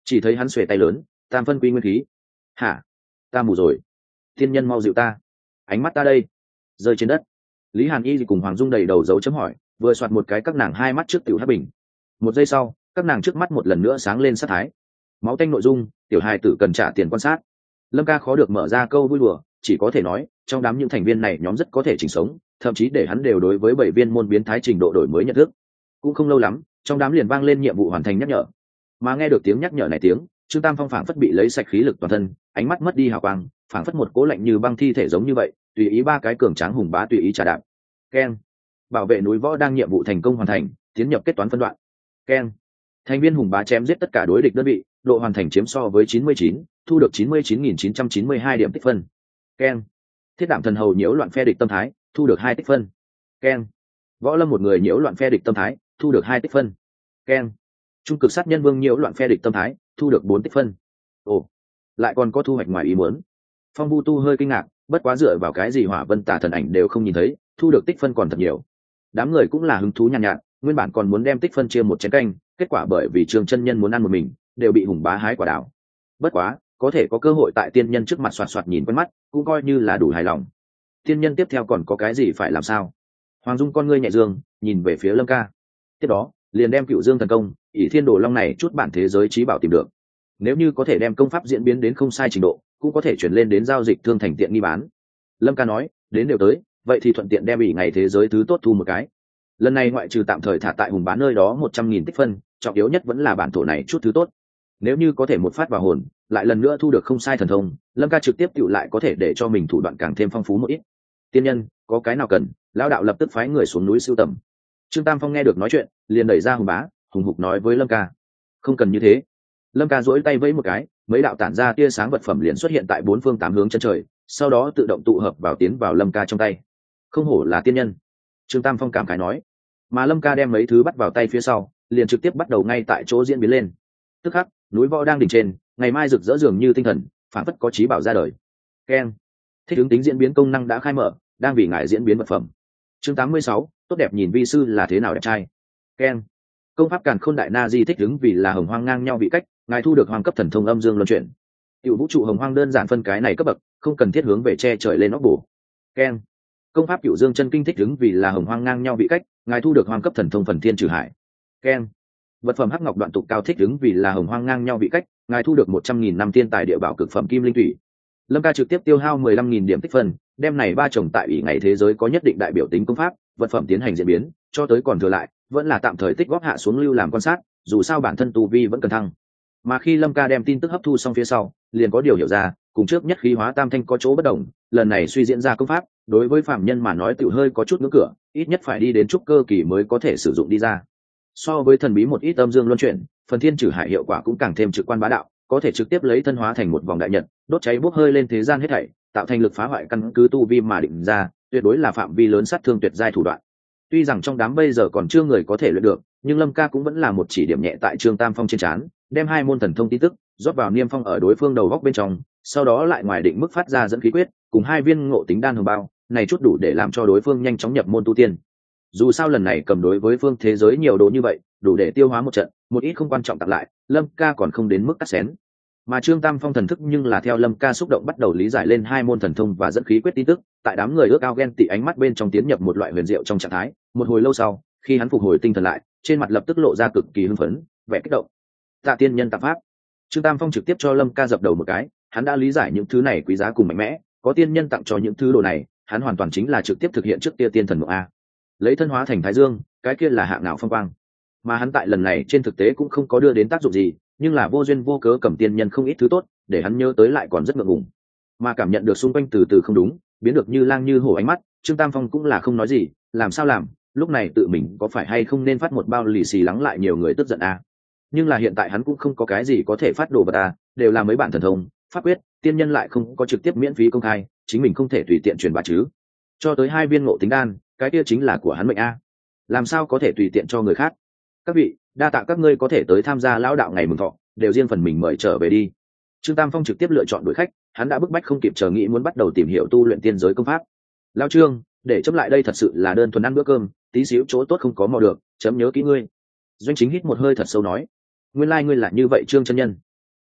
chỉ thấy hắn xuề tay lớn, tam phân quy nguyên khí. Hả? Ta mù rồi. Tiên nhân mau dịu ta. Ánh mắt ta đây. Rơi trên đất. Lý Hàn Y cùng Hoàng Dung đầy đầu dấu chấm hỏi, vừa soạt một cái các nàng hai mắt trước tiểu hắc bình. Một giây sau, các nàng trước mắt một lần nữa sáng lên sát thái. Máu tanh nội dung, tiểu hài tử cần trả tiền quan sát. Lâm ca khó được mở ra câu vui đùa, chỉ có thể nói trong đám những thành viên này nhóm rất có thể chỉnh sống, thậm chí để hắn đều đối với bảy viên môn biến thái trình độ đổi mới nhận thức. Cũng không lâu lắm, trong đám liền vang lên nhiệm vụ hoàn thành nhắc nhở. Mà nghe được tiếng nhắc nhở này tiếng, Trương Tam Phong phảng phất bị lấy sạch khí lực toàn thân, ánh mắt mất đi hào quang, phảng phất một cố lạnh như băng thi thể giống như vậy, tùy ý ba cái cường tráng hùng bá tùy ý trả đạp. Keng. Bảo vệ núi võ đang nhiệm vụ thành công hoàn thành, tiến nhập kết toán phân đoạn. Keng. Thành viên hùng bá chém giết tất cả đối địch đơn vị, độ hoàn thành chiếm so với chín mươi chín, thu được chín mươi chín nghìn chín trăm chín mươi hai điểm tích phân. Keng. Thiết đảm thần hầu nhiễu loạn phe địch tâm thái, thu được hai tích phân. Keng. Võ lâm một người nhiễu loạn phe địch tâm thái, thu được hai tích phân. Keng. Trung cực sát nhân vương nhiễu loạn phe địch tâm thái, thu được bốn tích phân. Ồ, lại còn có thu hoạch ngoài ý muốn. Phong Vu Tu hơi kinh ngạc, bất quá dựa vào cái gì Hỏa Vân Tả thần ảnh đều không nhìn thấy, thu được tích phân còn thật nhiều. Đám người cũng là hứng thú nhàn nhạt, nhạt, nguyên bản còn muốn đem tích phân chia một chén canh, kết quả bởi vì Trường chân nhân muốn ăn một mình, đều bị hùng bá hái quả đảo. Bất quá, có thể có cơ hội tại tiên nhân trước mặt soạt soạt nhìn quen mắt, cũng coi như là đủ hài lòng. Tiên nhân tiếp theo còn có cái gì phải làm sao? Hoàng Dung con ngươi nhẹ dương, nhìn về phía Lâm ca. Tiếp đó, liền đem Cựu Dương thần công, ỷ Thiên Đồ Long này chút bản thế giới trí bảo tìm được. Nếu như có thể đem công pháp diễn biến đến không sai trình độ, cũng có thể chuyển lên đến giao dịch thương thành tiện nghi bán. Lâm ca nói, đến đều tới, vậy thì thuận tiện đem ỷ ngày thế giới thứ tốt thu một cái. Lần này ngoại trừ tạm thời thả tại hùng bán nơi đó một trăm nghìn tích phân, trọng yếu nhất vẫn là bản thổ này chút thứ tốt. Nếu như có thể một phát vào hồn, lại lần nữa thu được không sai thần thông, Lâm ca trực tiếp tựu lại có thể để cho mình thủ đoạn càng thêm phong phú một ít. Tiên nhân, có cái nào cần, lão đạo lập tức phái người xuống núi sưu tầm. Trương Tam Phong nghe được nói chuyện, liền đẩy ra hùng bá, hùng hục nói với Lâm ca, không cần như thế. Lâm ca duỗi tay vẫy một cái, mấy đạo tản ra tia sáng vật phẩm liền xuất hiện tại bốn phương tám hướng chân trời, sau đó tự động tụ hợp vào tiến vào Lâm ca trong tay. Không hổ là tiên nhân, Trương Tam Phong cảm khái nói. Mà Lâm ca đem mấy thứ bắt vào tay phía sau, liền trực tiếp bắt đầu ngay tại chỗ diễn biến lên. Tức khắc, núi võ đang đỉnh trên, ngày mai rực rỡ dường như tinh thần, phản phất có trí bảo ra đời. Keng. Thích ứng tính diễn biến công năng đã khai mở, đang vì ngài diễn biến vật phẩm. Chương tám mươi sáu, tốt đẹp nhìn vi sư là thế nào đẹp trai. Keng. Công pháp Càn Khôn Đại Na Di thích ứng vì là hồng hoang ngang nhau vị cách, ngài thu được hoàng cấp thần thông âm dương luân chuyển. Tiểu vũ trụ hồng hoang đơn giản phân cái này cấp bậc, không cần thiết hướng về che trời lên óc bổ. Keng. Công pháp Cửu Dương chân kinh thích ứng vì là hồng hoang ngang nhau vị cách, ngài thu được hoàng cấp thần thông phần thiên trừ hải. Keng. Vật phẩm hắc ngọc đoạn tục cao thích ứng vì là hồng hoang ngang nhau vị cách, ngài thu được một trăm nghìn năm tiên tài địa bảo cực phẩm kim linh thủy. Lâm ca trực tiếp tiêu hao mười lăm nghìn điểm tích phân, đem này ba chồng tại ủy ngày thế giới có nhất định đại biểu tính công pháp, vật phẩm tiến hành diễn biến, cho tới còn thừa lại, vẫn là tạm thời tích góp hạ xuống lưu làm quan sát, dù sao bản thân tu vi vẫn cần thăng. Mà khi Lâm ca đem tin tức hấp thu xong phía sau, liền có điều hiểu ra, cùng trước nhất khí hóa tam thanh có chỗ bất đồng, lần này suy diễn ra công pháp, đối với phạm nhân mà nói tiểu hơi có chút ngưỡng cửa, ít nhất phải đi đến trúc cơ kỳ mới có thể sử dụng đi ra. So với thần bí một ít âm dương luân chuyển, phần thiên trừ hải hiệu quả cũng càng thêm trực quan bá đạo, có thể trực tiếp lấy thân hóa thành một vòng đại nhật, đốt cháy bốc hơi lên thế gian hết thảy, tạo thành lực phá hoại căn cứ tu vi mà định ra, tuyệt đối là phạm vi lớn sát thương tuyệt giai thủ đoạn. Tuy rằng trong đám bây giờ còn chưa người có thể luyện được, nhưng Lâm ca cũng vẫn là một chỉ điểm nhẹ tại Trương Tam Phong trên trán, đem hai môn thần thông tin tức rót vào niêm phong ở đối phương đầu góc bên trong, sau đó lại ngoài định mức phát ra dẫn khí quyết, cùng hai viên ngộ tính đan hồng bao, này chút đủ để làm cho đối phương nhanh chóng nhập môn tu tiên. Dù sao lần này cầm đối với phương thế giới nhiều đồ như vậy, đủ để tiêu hóa một trận, một ít không quan trọng tặng lại, Lâm ca còn không đến mức cắt xén. Mà Trương Tam Phong thần thức nhưng là theo Lâm ca xúc động bắt đầu lý giải lên hai môn thần thông và dẫn khí quyết tin tức, tại đám người ước ao ghen tị ánh mắt bên trong tiến nhập một loại huyền diệu trong trạng thái. Một hồi lâu sau, khi hắn phục hồi tinh thần lại, trên mặt lập tức lộ ra cực kỳ hưng phấn, vẻ kích động. Tạ tiên nhân tạ pháp. Trương Tam Phong trực tiếp cho Lâm ca dập đầu một cái, hắn đã lý giải những thứ này quý giá cùng mạnh mẽ, có tiên nhân tặng cho những thứ đồ này, hắn hoàn toàn chính là trực tiếp thực hiện trước tia tiên thần mộng a. Lấy thân hóa thành Thái Dương, cái kia là hạng nào phong quang. Mà hắn tại lần này trên thực tế cũng không có đưa đến tác dụng gì, nhưng là vô duyên vô cớ cầm tiên nhân không ít thứ tốt, để hắn nhớ tới lại còn rất ngượng ngùng. Mà cảm nhận được xung quanh từ từ không đúng, biến được như lang như hổ ánh mắt, Trương Tam Phong cũng là không nói gì, làm sao làm, lúc này tự mình có phải hay không nên phát một bao lì xì lắng lại nhiều người tức giận a. Nhưng là hiện tại hắn cũng không có cái gì có thể phát đồ vật a, đều là mấy bản thần thông, pháp quyết, tiên nhân lại không có trực tiếp miễn phí công khai, chính mình không thể tùy tiện truyền bá chứ. Cho tới hai viên ngộ tính đan, cái kia chính là của hắn mệnh a, làm sao có thể tùy tiện cho người khác. Các vị, đa tạ các ngươi có thể tới tham gia lão đạo ngày mừng thọ, đều riêng phần mình mời trở về đi. Trương Tam Phong trực tiếp lựa chọn đuổi khách, hắn đã bức bách không kịp chờ nghĩ muốn bắt đầu tìm hiểu tu luyện tiên giới công pháp. Lão Trương, để chấp lại đây thật sự là đơn thuần ăn bữa cơm, tí xíu chỗ tốt không có mò được, chấm nhớ kỹ ngươi. Doanh Chính hít một hơi thật sâu nói, nguyên lai like ngươi là như vậy Trương chân nhân.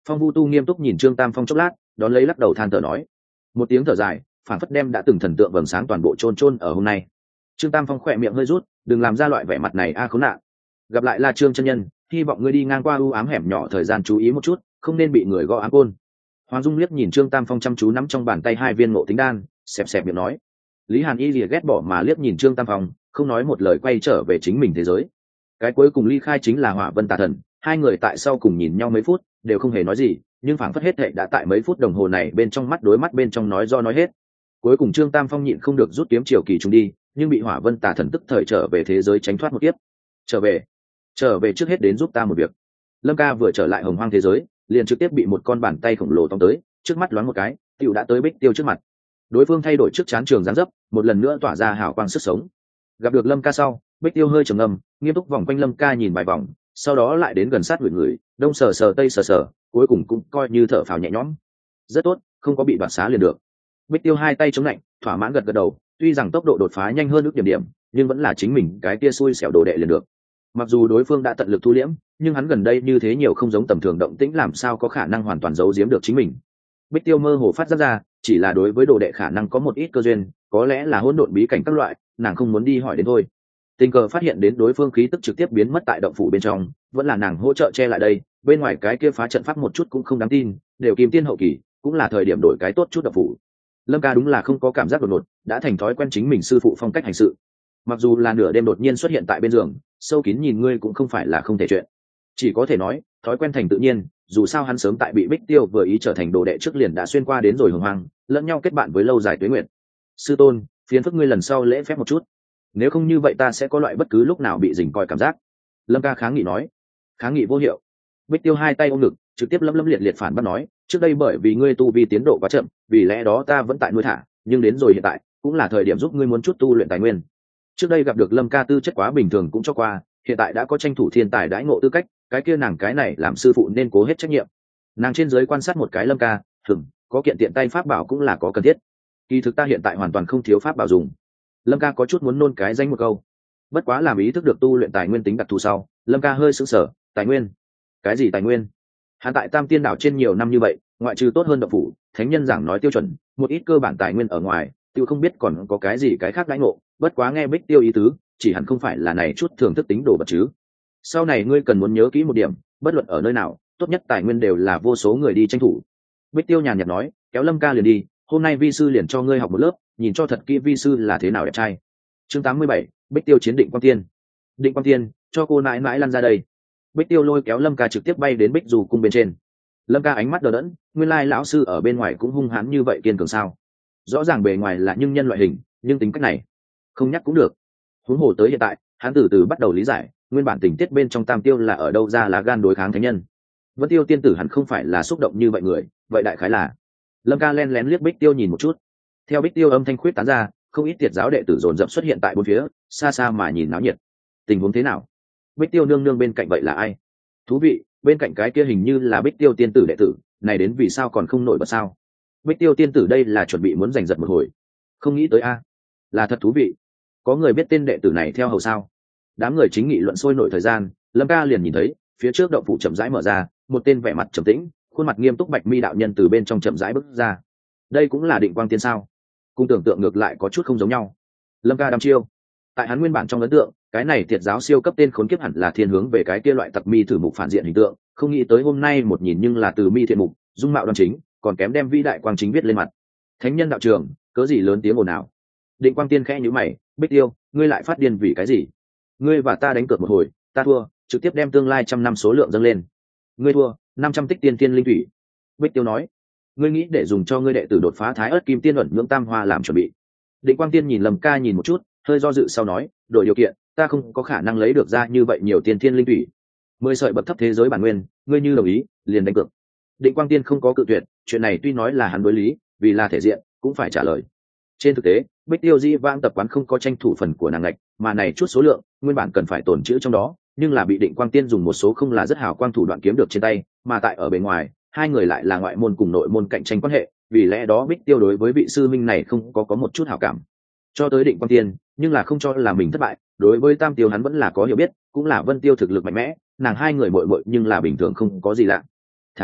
Phong Vu Tu nghiêm túc nhìn Trương Tam Phong chốc lát, đón lấy lắc đầu than thở nói, một tiếng thở dài, phản phất đem đã từng thần tượng vầng sáng toàn bộ chôn chôn ở hôm nay. Trương Tam Phong khỏe miệng hơi rút, đừng làm ra loại vẻ mặt này a khốn nạn. Gặp lại là Trương chân nhân, hy vọng ngươi đi ngang qua u ám hẻm nhỏ thời gian chú ý một chút, không nên bị người gõ ám côn. Hoàng Dung liếc nhìn Trương Tam Phong chăm chú nắm trong bàn tay hai viên ngộ tính đan, xẹp xẹp miệng nói. Lý Hàn Y lìa ghét bỏ mà liếc nhìn Trương Tam Phong, không nói một lời quay trở về chính mình thế giới. Cái cuối cùng ly khai chính là Hỏa Vân Tà Thần, hai người tại sau cùng nhìn nhau mấy phút, đều không hề nói gì, nhưng phảng phất hết thệ đã tại mấy phút đồng hồ này bên trong mắt đối mắt bên trong nói do nói hết. Cuối cùng Trương Tam Phong nhịn không được rút kiếm chiều kỳ trùng đi, nhưng bị Hỏa Vân Tà Thần tức thời trở về thế giới tránh thoát một kiếp. Trở về, trở về trước hết đến giúp ta một việc. Lâm Ca vừa trở lại Hồng Hoang thế giới, liền trực tiếp bị một con bàn tay khổng lồ tóm tới, trước mắt loáng một cái, tiểu đã tới Bích Tiêu trước mặt. Đối phương thay đổi trước chán trường dáng dấp, một lần nữa tỏa ra hào quang sức sống. Gặp được Lâm Ca sau, Bích Tiêu hơi trầm ngâm, nghiêm túc vòng quanh Lâm Ca nhìn vài vòng, sau đó lại đến gần sát người người, đông sờ sờ tây sờ sờ, cuối cùng cũng coi như thở phào nhẹ nhõm. Rất tốt, không có bị đoạt xá liền được. Bích Tiêu hai tay chống lạnh, thỏa mãn gật gật đầu, tuy rằng tốc độ đột phá nhanh hơn ước điểm điểm, nhưng vẫn là chính mình cái kia xui xẻo đồ đệ liền được. Mặc dù đối phương đã tận lực thu liễm, nhưng hắn gần đây như thế nhiều không giống tầm thường động tĩnh, làm sao có khả năng hoàn toàn giấu giếm được chính mình. Bích Tiêu mơ hồ phát giác ra, chỉ là đối với đồ đệ khả năng có một ít cơ duyên, có lẽ là hỗn độn bí cảnh các loại, nàng không muốn đi hỏi đến thôi. Tình cờ phát hiện đến đối phương khí tức trực tiếp biến mất tại động phủ bên trong, vẫn là nàng hỗ trợ che lại đây, bên ngoài cái kia phá trận pháp một chút cũng không đáng tin, đều kim tiên hậu kỳ, cũng là thời điểm đổi cái tốt chút động phủ. Lâm Ca đúng là không có cảm giác đột ngột, đã thành thói quen chính mình sư phụ phong cách hành sự. Mặc dù là nửa đêm đột nhiên xuất hiện tại bên giường, sâu kín nhìn ngươi cũng không phải là không thể chuyện, chỉ có thể nói thói quen thành tự nhiên. Dù sao hắn sớm tại bị Bích Tiêu vừa ý trở thành đồ đệ trước liền đã xuyên qua đến rồi Hồng Hoang, lẫn nhau kết bạn với lâu dài tuế nguyện. Sư tôn, phiền phức ngươi lần sau lễ phép một chút, nếu không như vậy ta sẽ có loại bất cứ lúc nào bị dình coi cảm giác. Lâm Ca kháng nghị nói. Kháng nghị vô hiệu. Bích Tiêu hai tay ôm ngực, trực tiếp lâm lâm liệt liệt phản bác nói, trước đây bởi vì ngươi tu vi tiến độ quá chậm, vì lẽ đó ta vẫn tại nuôi thả, nhưng đến rồi hiện tại cũng là thời điểm giúp ngươi muốn chút tu luyện tài nguyên. Trước đây gặp được Lâm Ca tư chất quá bình thường cũng cho qua, hiện tại đã có tranh thủ thiên tài đãi ngộ tư cách, cái kia nàng cái này làm sư phụ nên cố hết trách nhiệm. Nàng trên giới quan sát một cái Lâm Ca, hừm, có kiện tiện tay pháp bảo cũng là có cần thiết. Kỳ thực ta hiện tại hoàn toàn không thiếu pháp bảo dùng. Lâm Ca có chút muốn nôn cái danh một câu, bất quá làm ý thức được tu luyện tài nguyên tính đặc thù sau, Lâm Ca hơi sững sờ. Tài nguyên? Cái gì tài nguyên? Hắn tại Tam Tiên đảo trên nhiều năm như vậy, ngoại trừ tốt hơn độc phủ, thánh nhân giảng nói tiêu chuẩn, một ít cơ bản tài nguyên ở ngoài, tiêu không biết còn có cái gì cái khác đãi ngộ. Bất quá nghe Bích Tiêu ý tứ, chỉ hẳn không phải là này chút thường thức tính đồ vật chứ. Sau này ngươi cần muốn nhớ kỹ một điểm, bất luận ở nơi nào, tốt nhất tài nguyên đều là vô số người đi tranh thủ. Bích Tiêu nhàn nhạt nói, kéo Lâm Ca liền đi, hôm nay vi sư liền cho ngươi học một lớp, nhìn cho thật kỹ vi sư là thế nào đẹp trai. Chương tám mươi bảy, Bích Tiêu chiến Định Quang Tiên. Định Quang Tiên, cho cô nãi nãi lăn ra đây. Bích Tiêu lôi kéo Lâm Ca trực tiếp bay đến Bích Du cung bên trên. Lâm Ca ánh mắt đờ đẫn, nguyên lai lão sư ở bên ngoài cũng hung hãn như vậy kiên cường sao? Rõ ràng bề ngoài là nhưng nhân loại hình, nhưng tính cách này không nhắc cũng được. Huống hồ tới hiện tại, hắn từ từ bắt đầu lý giải, nguyên bản tình tiết bên trong Tam Tiêu là ở đâu ra lá gan đối kháng thánh nhân. Vân Tiêu tiên tử hẳn không phải là xúc động như vậy người, vậy đại khái là. Lâm Ca len lén liếc Bích Tiêu nhìn một chút. Theo Bích Tiêu âm thanh khuyết tán ra, không ít tiệt giáo đệ tử dồn dập xuất hiện tại bốn phía, xa xa mà nhìn náo nhiệt. Tình huống thế nào? Bích Tiêu nương nương bên cạnh vậy là ai? Thú vị, bên cạnh cái kia hình như là Bích Tiêu tiên tử đệ tử, này đến vì sao còn không nổi bật sao? Bích Tiêu tiên tử đây là chuẩn bị muốn giành giật một hồi. Không nghĩ tới a, là thật thú vị. Có người biết tên đệ tử này theo hầu sao? Đám người chính nghị luận sôi nổi thời gian, Lâm Ca liền nhìn thấy phía trước động phủ chậm rãi mở ra, một tên vẻ mặt trầm tĩnh, khuôn mặt nghiêm túc bạch mi đạo nhân từ bên trong chậm rãi bước ra. Đây cũng là Định Quang Tiên sao? Cung tưởng tượng ngược lại có chút không giống nhau. Lâm Ca đăm chiêu. Tại hắn nguyên bản trong ấn tượng, cái này tiệt giáo siêu cấp tên khốn kiếp hẳn là thiên hướng về cái kia loại tặc mi thử mục phản diện hình tượng, không nghĩ tới hôm nay một nhìn nhưng là từ mi thiện mục, dung mạo đoan chính, còn kém đem vĩ đại quang chính viết lên mặt. Thánh nhân đạo trường, cớ gì lớn tiếng ồn ào? Định Quang Tiên khẽ nhíu mày, Bích Tiêu, ngươi lại phát điên vì cái gì? Ngươi và ta đánh cược một hồi, ta thua, trực tiếp đem tương lai trăm năm số lượng dâng lên. Ngươi thua, năm trăm tích tiên tiên linh thủy. Bích Tiêu nói, ngươi nghĩ để dùng cho ngươi đệ tử đột phá thái ớt kim tiên ẩn nhưỡng tam hoa làm chuẩn bị. Định Quang Tiên nhìn Lâm Ca nhìn một chút, hơi do dự sau nói, đổi điều kiện, ta không có khả năng lấy được ra như vậy nhiều tiên thiên linh thủy. Mười sợi bậc thấp thế giới bản nguyên, ngươi như đồng ý, liền đánh cược. Định Quang Tiên không có cự tuyệt, chuyện này tuy nói là hắn đối lý, vì là thể diện, cũng phải trả lời. Trên thực tế, Bích Tiêu Di vãng tập quán không có tranh thủ phần của nàng ngạch, mà này chút số lượng, nguyên bản cần phải tồn trữ trong đó, nhưng là bị Định Quang Tiên dùng một số không là rất hào quang thủ đoạn kiếm được trên tay, mà tại ở bên ngoài, hai người lại là ngoại môn cùng nội môn cạnh tranh quan hệ, vì lẽ đó Bích Tiêu đối với vị sư minh này không có có một chút hảo cảm. Cho tới Định Quang Tiên, nhưng là không cho là mình thất bại, đối với Tam Tiêu hắn vẫn là có hiểu biết, cũng là Vân Tiêu thực lực mạnh mẽ, nàng hai người muội muội nhưng là bình thường không có gì lạ. Thắng,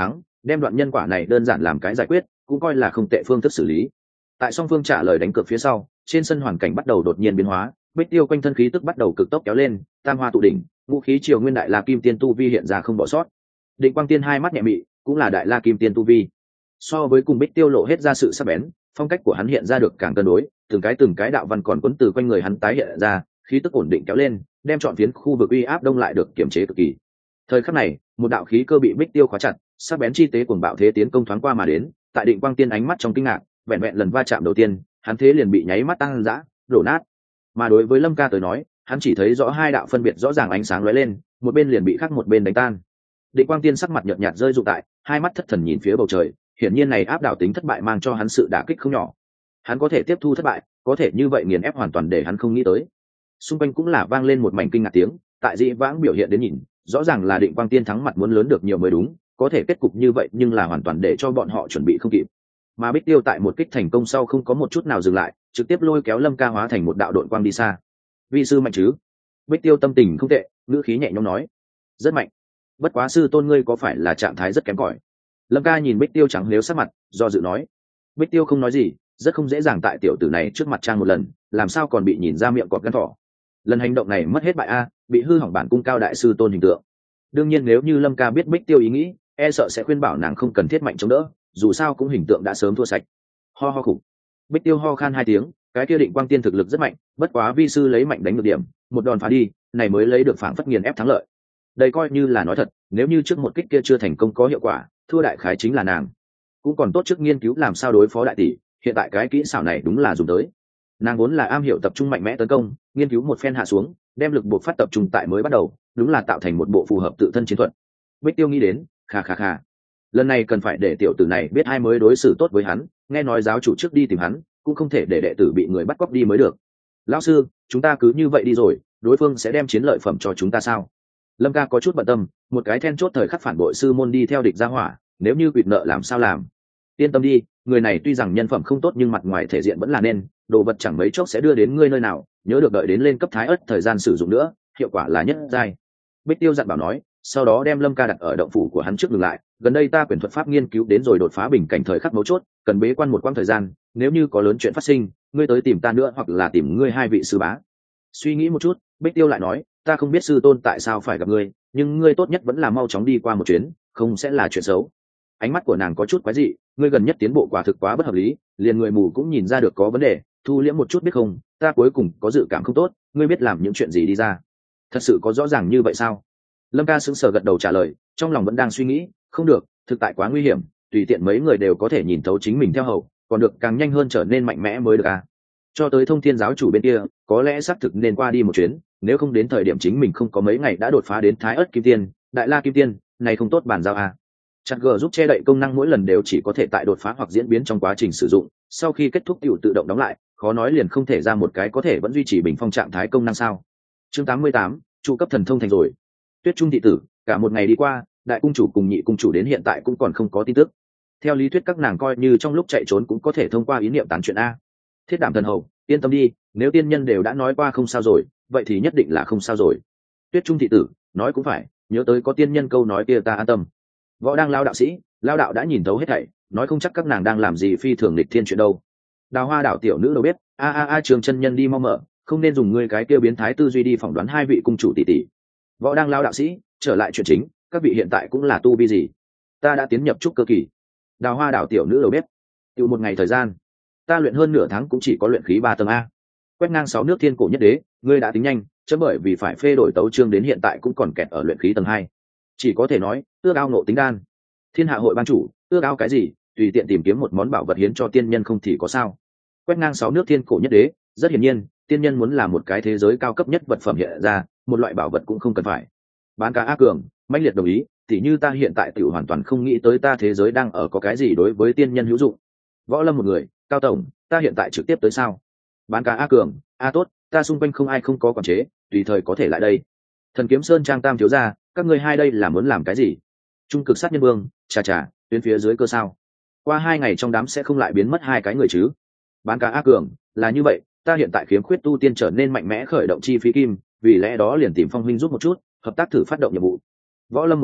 đem đoạn nhân quả này đơn giản làm cái giải quyết cũng coi là không tệ phương thức xử lý. Tại song phương trả lời đánh cược phía sau, trên sân hoàn cảnh bắt đầu đột nhiên biến hóa, Bích Tiêu quanh thân khí tức bắt đầu cực tốc kéo lên, tam hoa tụ đỉnh, ngũ khí triều nguyên đại la kim tiên tu vi hiện ra không bỏ sót. Định Quang Tiên hai mắt nhẹ mị, cũng là đại la kim tiên tu vi. So với cùng Bích Tiêu lộ hết ra sự sắc bén, phong cách của hắn hiện ra được càng cân đối, từng cái từng cái đạo văn còn cuốn từ quanh người hắn tái hiện ra, khí tức ổn định kéo lên, đem trọn phiến khu vực uy áp đông lại được kiểm chế cực kỳ. Thời khắc này, một đạo khí cơ bị Bích Tiêu khóa chặt, sắc bén chi tế cuồng bạo thế tiến công thoáng qua mà đến, tại Định Quang Tiên ánh mắt trong kinh ngạc, vẹn vẹn lần va chạm đầu tiên, hắn thế liền bị nháy mắt tăng dã, đổ nát. Mà đối với Lâm Ca tới nói, hắn chỉ thấy rõ hai đạo phân biệt rõ ràng ánh sáng lóe lên, một bên liền bị khác một bên đánh tan. Định Quang Tiên sắc mặt nhợt nhạt rơi rụng tại, hai mắt thất thần nhìn phía bầu trời, hiển nhiên này áp đảo tính thất bại mang cho hắn sự đả kích không nhỏ. Hắn có thể tiếp thu thất bại, có thể như vậy nghiền ép hoàn toàn để hắn không nghĩ tới. Xung quanh cũng là vang lên một mảnh kinh ngạc tiếng, tại dĩ vãng biểu hiện đến nhìn, rõ ràng là Định Quang Tiên thắng mặt muốn lớn được nhiều mới đúng, có thể kết cục như vậy nhưng là hoàn toàn để cho bọn họ chuẩn bị không kịp. Mà Bích Tiêu tại một kích thành công sau không có một chút nào dừng lại, trực tiếp lôi kéo Lâm Ca hóa thành một đạo đội quang đi xa. Vi sư mạnh chứ? Bích Tiêu tâm tình không tệ, ngữ khí nhẹ nhõm nói. Rất mạnh. Bất quá sư tôn ngươi có phải là trạng thái rất kém cỏi? Lâm Ca nhìn Bích Tiêu trắng lếu sắc mặt, do dự nói. Bích Tiêu không nói gì, rất không dễ dàng tại tiểu tử này trước mặt trang một lần, làm sao còn bị nhìn ra miệng cọp gan thỏ. Lần hành động này mất hết bại a, bị hư hỏng bản cung cao đại sư tôn hình tượng. Đương nhiên nếu như Lâm Ca biết Bích Tiêu ý nghĩ, e sợ sẽ khuyên bảo nàng không cần thiết mạnh chống đỡ, dù sao cũng hình tượng đã sớm thua sạch. Ho ho khủng. Bích Tiêu ho khan hai tiếng, cái kia Định Quang Tiên thực lực rất mạnh, bất quá vi sư lấy mạnh đánh được điểm, một đòn phá đi, này mới lấy được phảng phất nghiền ép thắng lợi. Đây coi như là nói thật, nếu như trước một kích kia chưa thành công có hiệu quả, thua đại khái chính là nàng. Cũng còn tốt trước nghiên cứu làm sao đối phó đại tỷ, hiện tại cái kỹ xảo này đúng là dùng tới. Nàng vốn là am hiểu tập trung mạnh mẽ tấn công, nghiên cứu một phen hạ xuống, đem lực buộc phát tập trung tại mới bắt đầu, đúng là tạo thành một bộ phù hợp tự thân chiến thuật. Bích Tiêu nghĩ đến, kha kha kha. Lần này cần phải để tiểu tử này biết ai mới đối xử tốt với hắn, nghe nói giáo chủ trước đi tìm hắn, cũng không thể để đệ tử bị người bắt cóc đi mới được. Lão sư, chúng ta cứ như vậy đi rồi, đối phương sẽ đem chiến lợi phẩm cho chúng ta sao? Lâm Ca có chút bận tâm, một cái then chốt thời khắc phản bội sư môn đi theo địch gia hỏa, nếu như quỵt nợ làm sao làm? Yên tâm đi, người này tuy rằng nhân phẩm không tốt nhưng mặt ngoài thể diện vẫn là nên, đồ vật chẳng mấy chốc sẽ đưa đến ngươi nơi nào, nhớ được đợi đến lên cấp thái ất thời gian sử dụng nữa, hiệu quả là nhất giai. Bích Tiêu dặn bảo nói, sau đó đem Lâm Ca đặt ở động phủ của hắn trước ngừng lại, gần đây ta quyền thuật pháp nghiên cứu đến rồi đột phá bình cảnh thời khắc mấu chốt, cần bế quan một quãng thời gian, nếu như có lớn chuyện phát sinh, ngươi tới tìm ta nữa hoặc là tìm ngươi hai vị sư bá. Suy nghĩ một chút, Bích Tiêu lại nói, ta không biết sư tôn tại sao phải gặp ngươi, nhưng ngươi tốt nhất vẫn là mau chóng đi qua một chuyến, không sẽ là chuyện xấu. Ánh mắt của nàng có chút quái dị, ngươi gần nhất tiến bộ quả thực quá bất hợp lý, liền người mù cũng nhìn ra được có vấn đề, thu liễm một chút biết không, ta cuối cùng có dự cảm không tốt, ngươi biết làm những chuyện gì đi ra. Thật sự có rõ ràng như vậy sao? Lâm Ca sững sờ gật đầu trả lời, trong lòng vẫn đang suy nghĩ, không được, thực tại quá nguy hiểm, tùy tiện mấy người đều có thể nhìn thấu chính mình theo hầu, còn được càng nhanh hơn trở nên mạnh mẽ mới được à. Cho tới Thông Thiên giáo chủ bên kia, có lẽ xác thực nên qua đi một chuyến, nếu không đến thời điểm chính mình không có mấy ngày đã đột phá đến Thái Ức Kim Tiên, Đại La Kim Tiên, này không tốt bàn giao à. Chặt G giúp che đậy công năng mỗi lần đều chỉ có thể tại đột phá hoặc diễn biến trong quá trình sử dụng, sau khi kết thúc tiểu tự động đóng lại, khó nói liền không thể ra một cái có thể vẫn duy trì bình phong trạng thái công năng sao? Chương tám mươi tám, trụ cấp thần thông thành rồi. Tuyết Trung thị tử, cả một ngày đi qua, đại cung chủ cùng nhị cung chủ đến hiện tại cũng còn không có tin tức. Theo lý thuyết các nàng coi như trong lúc chạy trốn cũng có thể thông qua ý niệm tán chuyện a. Thiết Đảm thần hầu, yên tâm đi, nếu tiên nhân đều đã nói qua không sao rồi, vậy thì nhất định là không sao rồi. Tuyết Trung thị tử, nói cũng phải, nhớ tới có tiên nhân câu nói kia ta an tâm. Võ đang lao đạo sĩ, lao đạo đã nhìn thấu hết thảy, nói không chắc các nàng đang làm gì phi thường lịch thiên chuyện đâu. Đào Hoa đảo tiểu nữ đâu biết, a a a Trường chân nhân đi mau mở, không nên dùng ngươi cái kia biến thái tư duy đi phỏng đoán hai vị cung chủ tỷ tỷ. Võ đang lao đạo sĩ, trở lại chuyện chính, các vị hiện tại cũng là tu vi gì? Ta đã tiến nhập trúc cơ kỳ. Đào Hoa đảo tiểu nữ đầu bếp. Tiêu một ngày thời gian, ta luyện hơn nửa tháng cũng chỉ có luyện khí ba tầng a. Quét ngang sáu nước thiên cổ nhất đế, ngươi đã tính nhanh, chớ bởi vì phải phê đổi tấu chương đến hiện tại cũng còn kẹt ở luyện khí tầng hai. Chỉ có thể nói, ước ao nộ tính đan. Thiên hạ hội ban chủ, ước ao cái gì, tùy tiện tìm kiếm một món bảo vật hiến cho tiên nhân không thì có sao? Quét ngang sáu nước thiên cổ nhất đế, rất hiển nhiên, tiên nhân muốn làm một cái thế giới cao cấp nhất vật phẩm hiện ra, một loại bảo vật cũng không cần phải. Bán cá A Cường, mãnh liệt đồng ý, thì như ta hiện tại tiểu hoàn toàn không nghĩ tới ta thế giới đang ở có cái gì đối với tiên nhân hữu dụng. Võ Lâm một người, Cao tổng, ta hiện tại trực tiếp tới sao? Bán cá A Cường, a tốt, ta xung quanh không ai không có quản chế, tùy thời có thể lại đây. Thần Kiếm Sơn Trang Tam thiếu gia, các ngươi hai đây là muốn làm cái gì? Trung cực sát nhân vương, chà chà, tuyến phía dưới cơ sao? Qua hai ngày trong đám sẽ không lại biến mất hai cái người chứ? Bán cá A Cường, là như vậy, ta hiện tại khiếm khuyết tu tiên trở nên mạnh mẽ khởi động chi phí kim, vì lẽ đó liền tìm Phong huynh giúp một chút, hợp tác thử phát động nhiệm vụ. Võ Lâm một người,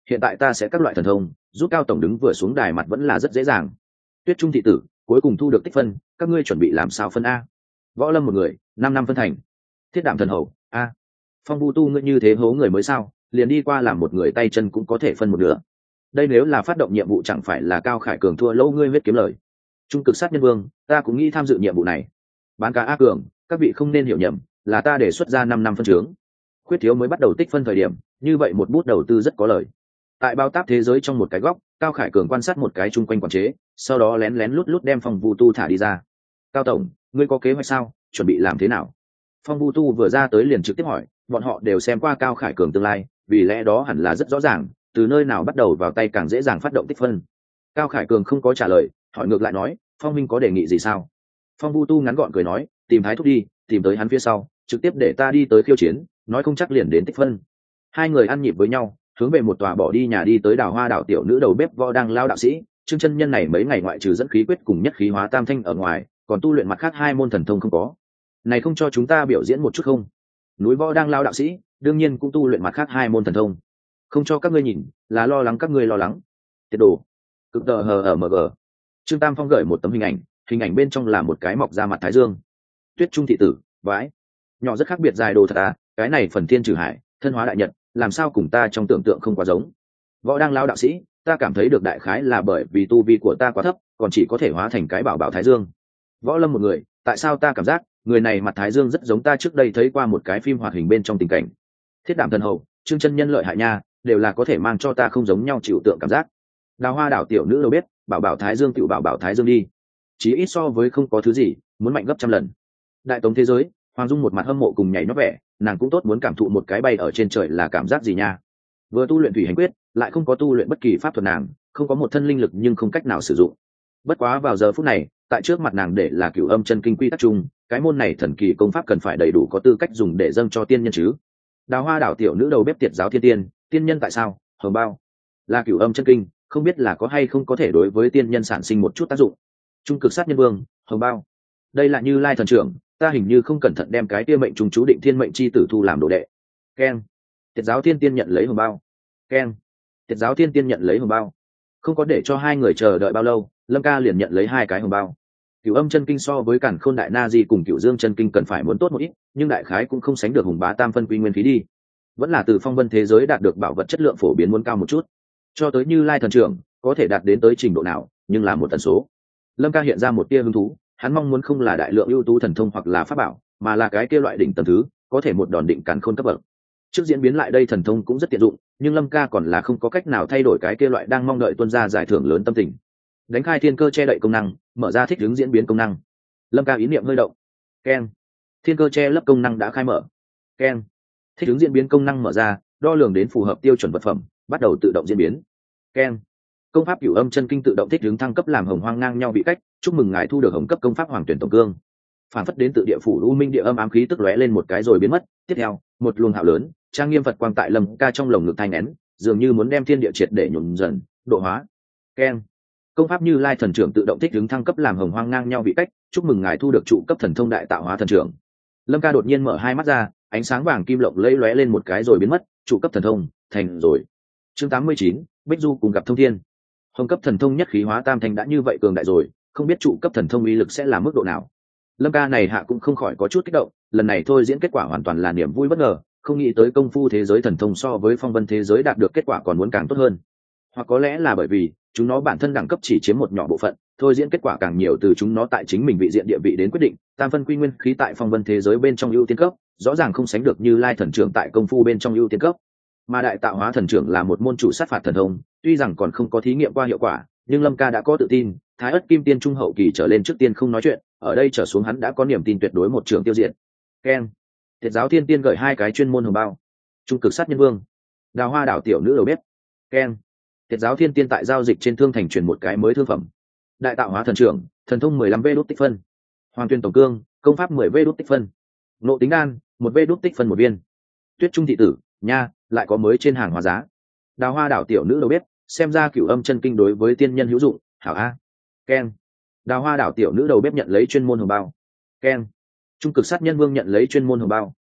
hiện tại ta sẽ các loại thần thông giúp Cao tổng đứng vừa xuống đài mặt vẫn là rất dễ dàng. Tuyết Trung thị tử cuối cùng thu được tích phân, các ngươi chuẩn bị làm sao phân a? Võ Lâm một người năm năm phân thành. Thiết Đảm thần hầu a. Phong Vu Tu ngươi như thế hố người mới sao, liền đi qua làm một người tay chân cũng có thể phân một nửa. Đây nếu là phát động nhiệm vụ chẳng phải là Cao Khải Cường thua lâu ngươi huyết kiếm lời. Trung cực sát nhân vương, ta cũng nghĩ tham dự nhiệm vụ này. Bán cá A Cường, các vị không nên hiểu nhầm, là ta đề xuất ra năm năm phân chướng. Khuyết thiếu mới bắt đầu tích phân thời điểm, như vậy một bút đầu tư rất có lời. Tại bao táp thế giới trong một cái góc, Cao Khải Cường quan sát một cái chung quanh quản chế, sau đó lén lén lút lút đem Phong Vu Tu thả đi ra. Cao tổng, ngươi có kế hoạch sao, chuẩn bị làm thế nào? Phong Vu Tu vừa ra tới liền trực tiếp hỏi, bọn họ đều xem qua Cao Khải Cường tương lai, vì lẽ đó hẳn là rất rõ ràng, từ nơi nào bắt đầu vào tay càng dễ dàng phát động tích phân. Cao Khải Cường không có trả lời, hỏi ngược lại nói, Phong Minh có đề nghị gì sao? Phong Vu Tu ngắn gọn cười nói, tìm Thái Thúc đi, tìm tới hắn phía sau, trực tiếp để ta đi tới khiêu chiến, nói không chắc liền đến tích phân. Hai người ăn nhịp với nhau, hướng về một tòa bỏ đi nhà đi tới Đào Hoa đảo tiểu nữ đầu bếp Võ Đang Lao đạo sĩ. Trương chân nhân này mấy ngày ngoại trừ dẫn khí quyết cùng nhất khí hóa tam thanh ở ngoài, còn tu luyện mặt khác hai môn thần thông không có. Này không cho chúng ta biểu diễn một chút không? Núi Võ Đang Lao đạo sĩ đương nhiên cũng tu luyện mặt khác hai môn thần thông, không cho các ngươi nhìn, là lo lắng các ngươi lo lắng. Tiệt đồ, cực tờ hờ ở mg. Trương Tam Phong gửi một tấm hình ảnh, hình ảnh bên trong là một cái mọc ra mặt thái dương. Tuyết Trung thị tử, vãi, nhỏ rất khác biệt dài đồ thật à, cái này phần thiên trừ hải, thân hóa đại nhật, làm sao cùng ta trong tưởng tượng không quá giống. Võ Đang Lao đạo sĩ, ta cảm thấy được đại khái là bởi vì tu vi của ta quá thấp, còn chỉ có thể hóa thành cái bảo bảo thái dương. Võ Lâm một người, tại sao ta cảm giác người này mặt thái dương rất giống ta trước đây thấy qua một cái phim hoạt hình bên trong tình cảnh. Thiết Đảm thần hầu, Trương chân nhân lợi hại nha, đều là có thể mang cho ta không giống nhau chịu tượng cảm giác. Đào Hoa đảo tiểu nữ đâu biết, bảo bảo thái dương tiểu bảo bảo thái dương đi, chí ít so với không có thứ gì muốn mạnh gấp trăm lần. Đại tống thế giới, Hoàng Dung một mặt hâm mộ cùng nhảy nhót vẻ, nàng cũng tốt muốn cảm thụ một cái bay ở trên trời là cảm giác gì nha. Vừa tu luyện thủy hành quyết, lại không có tu luyện bất kỳ pháp thuật, nàng không có một thân linh lực nhưng không cách nào sử dụng. Bất quá vào giờ phút này, tại trước mặt nàng để là Cửu Âm chân kinh quy tắc chung, cái môn này thần kỳ công pháp cần phải đầy đủ có tư cách dùng để dâng cho tiên nhân chứ. Đào Hoa đảo tiểu nữ đầu bếp Tiệt giáo thiên tiên, tiên nhân tại sao? Hồng bao là Cửu Âm chân kinh, không biết là có hay không có thể đối với tiên nhân sản sinh một chút tác dụng. Trung cực sát nhân vương, Hồng bao, đây là Như Lai thần trưởng, ta hình như không cẩn thận đem cái kia mệnh trùng chú định thiên mệnh chi tử thu làm đồ đệ. Keng, Tiệt giáo thiên tiên nhận lấy hồng bao. Keng, Tiệt giáo thiên tiên nhận lấy hồng bao. Không có để cho hai người chờ đợi bao lâu, Lâm Ca liền nhận lấy hai cái hồng bao. Cửu Âm chân kinh so với Càn Khôn đại na di cùng Cửu Dương chân kinh cần phải muốn tốt một ít, nhưng đại khái cũng không sánh được Hùng Bá Tam phân quy nguyên khí đi. Vẫn là từ phong vân thế giới đạt được bảo vật chất lượng phổ biến muốn cao một chút. Cho tới Như Lai thần trưởng, có thể đạt đến tới trình độ nào, nhưng là một tần số. Lâm Ca hiện ra một tia hứng thú, hắn mong muốn không là đại lượng ưu tú thần thông hoặc là pháp bảo, mà là cái kia loại đỉnh tầng thứ, có thể một đòn định Càn Khôn cấp bậc. Trước diễn biến lại đây thần thông cũng rất tiện dụng, nhưng Lâm Ca còn là không có cách nào thay đổi cái kia loại đang mong đợi tuân ra giải thưởng lớn tâm tình. Đánh khai thiên cơ che đậy công năng, mở ra thích ứng diễn biến công năng. Lâm Ca ý niệm hơi động. Keng, thiên cơ che lấp công năng đã khai mở. Keng, thích ứng diễn biến công năng mở ra, đo lường đến phù hợp tiêu chuẩn vật phẩm, bắt đầu tự động diễn biến. Keng, công pháp Cửu Âm chân kinh tự động thích ứng thăng cấp làm hồng hoang ngang nhau bị cách, chúc mừng ngài thu được hồng cấp công pháp Hoàng Tuyển tổng cương. Phản phất đến tự địa phủ u minh địa âm ám khí tức lóe lên một cái rồi biến mất. Tiếp theo, một luồng hạo lớn trang nghiêm Phật quang tại Lâm Ca trong lồng ngực thanh nén, dường như muốn đem thiên địa triệt để nhuộm dần độ hóa. Keng, công pháp Như Lai thần trưởng tự động thích ứng thăng cấp làm hồng hoang ngang nhau bị cách, chúc mừng ngài thu được trụ cấp thần thông đại tạo hóa thần trưởng. Lâm Ca đột nhiên mở hai mắt ra, ánh sáng vàng kim lộng lẫy lóe lên một cái rồi biến mất, trụ cấp thần thông thành rồi. Chương tám mươi chín, Bích Du cùng gặp thông thiên. Hồng cấp thần thông nhất khí hóa tam thanh đã như vậy cường đại rồi, không biết trụ cấp thần thông uy lực sẽ là mức độ nào. Lâm Ca này hạ cũng không khỏi có chút kích động, lần này thôi diễn kết quả hoàn toàn là niềm vui bất ngờ, không nghĩ tới công phu thế giới thần thông so với phong vân thế giới đạt được kết quả còn muốn càng tốt hơn. Hoặc có lẽ là bởi vì chúng nó bản thân đẳng cấp chỉ chiếm một nhỏ bộ phận, thôi diễn kết quả càng nhiều từ chúng nó tại chính mình vị diện địa vị đến quyết định. Tam phân quy nguyên khí tại phong vân thế giới bên trong ưu tiên cấp, rõ ràng không sánh được Như Lai thần trưởng tại công phu bên trong ưu tiên cấp. Mà đại tạo hóa thần trưởng là một môn chủ sát phạt thần thông, tuy rằng còn không có thí nghiệm qua hiệu quả, nhưng Lâm Ca đã có tự tin, Thái Ức Kim Tiên trung hậu kỳ trở lên trước tiên không nói chuyện, ở đây trở xuống hắn đã có niềm tin tuyệt đối một trường tiêu diệt. Keng, Tiệt giáo thiên tiên gửi hai cái chuyên môn hồng bao. Trung cực sát nhân vương, Đào Hoa đảo tiểu nữ đầu bếp. Keng, Tiệt giáo thiên tiên tại giao dịch trên thương thành truyền một cái mới thương phẩm. Đại tạo hóa thần trưởng, thần thông mười lăm vê đốt tích phân. Hoàng Tuyên tổng cương, công pháp mười vê đốt tích phân. Nộ tính đan, một vê đốt tích phân một viên. Tuyết Trung thị tử, nha, lại có mới trên hàng hóa giá. Đào Hoa đảo tiểu nữ đầu bếp, xem ra Cửu Âm chân kinh đối với tiên nhân hữu dụng, hảo a. Keng, Đào Hoa đảo tiểu nữ đầu bếp nhận lấy chuyên môn hồng bao. Keng, Trung cực sát nhân vương nhận lấy chuyên môn hồng bao.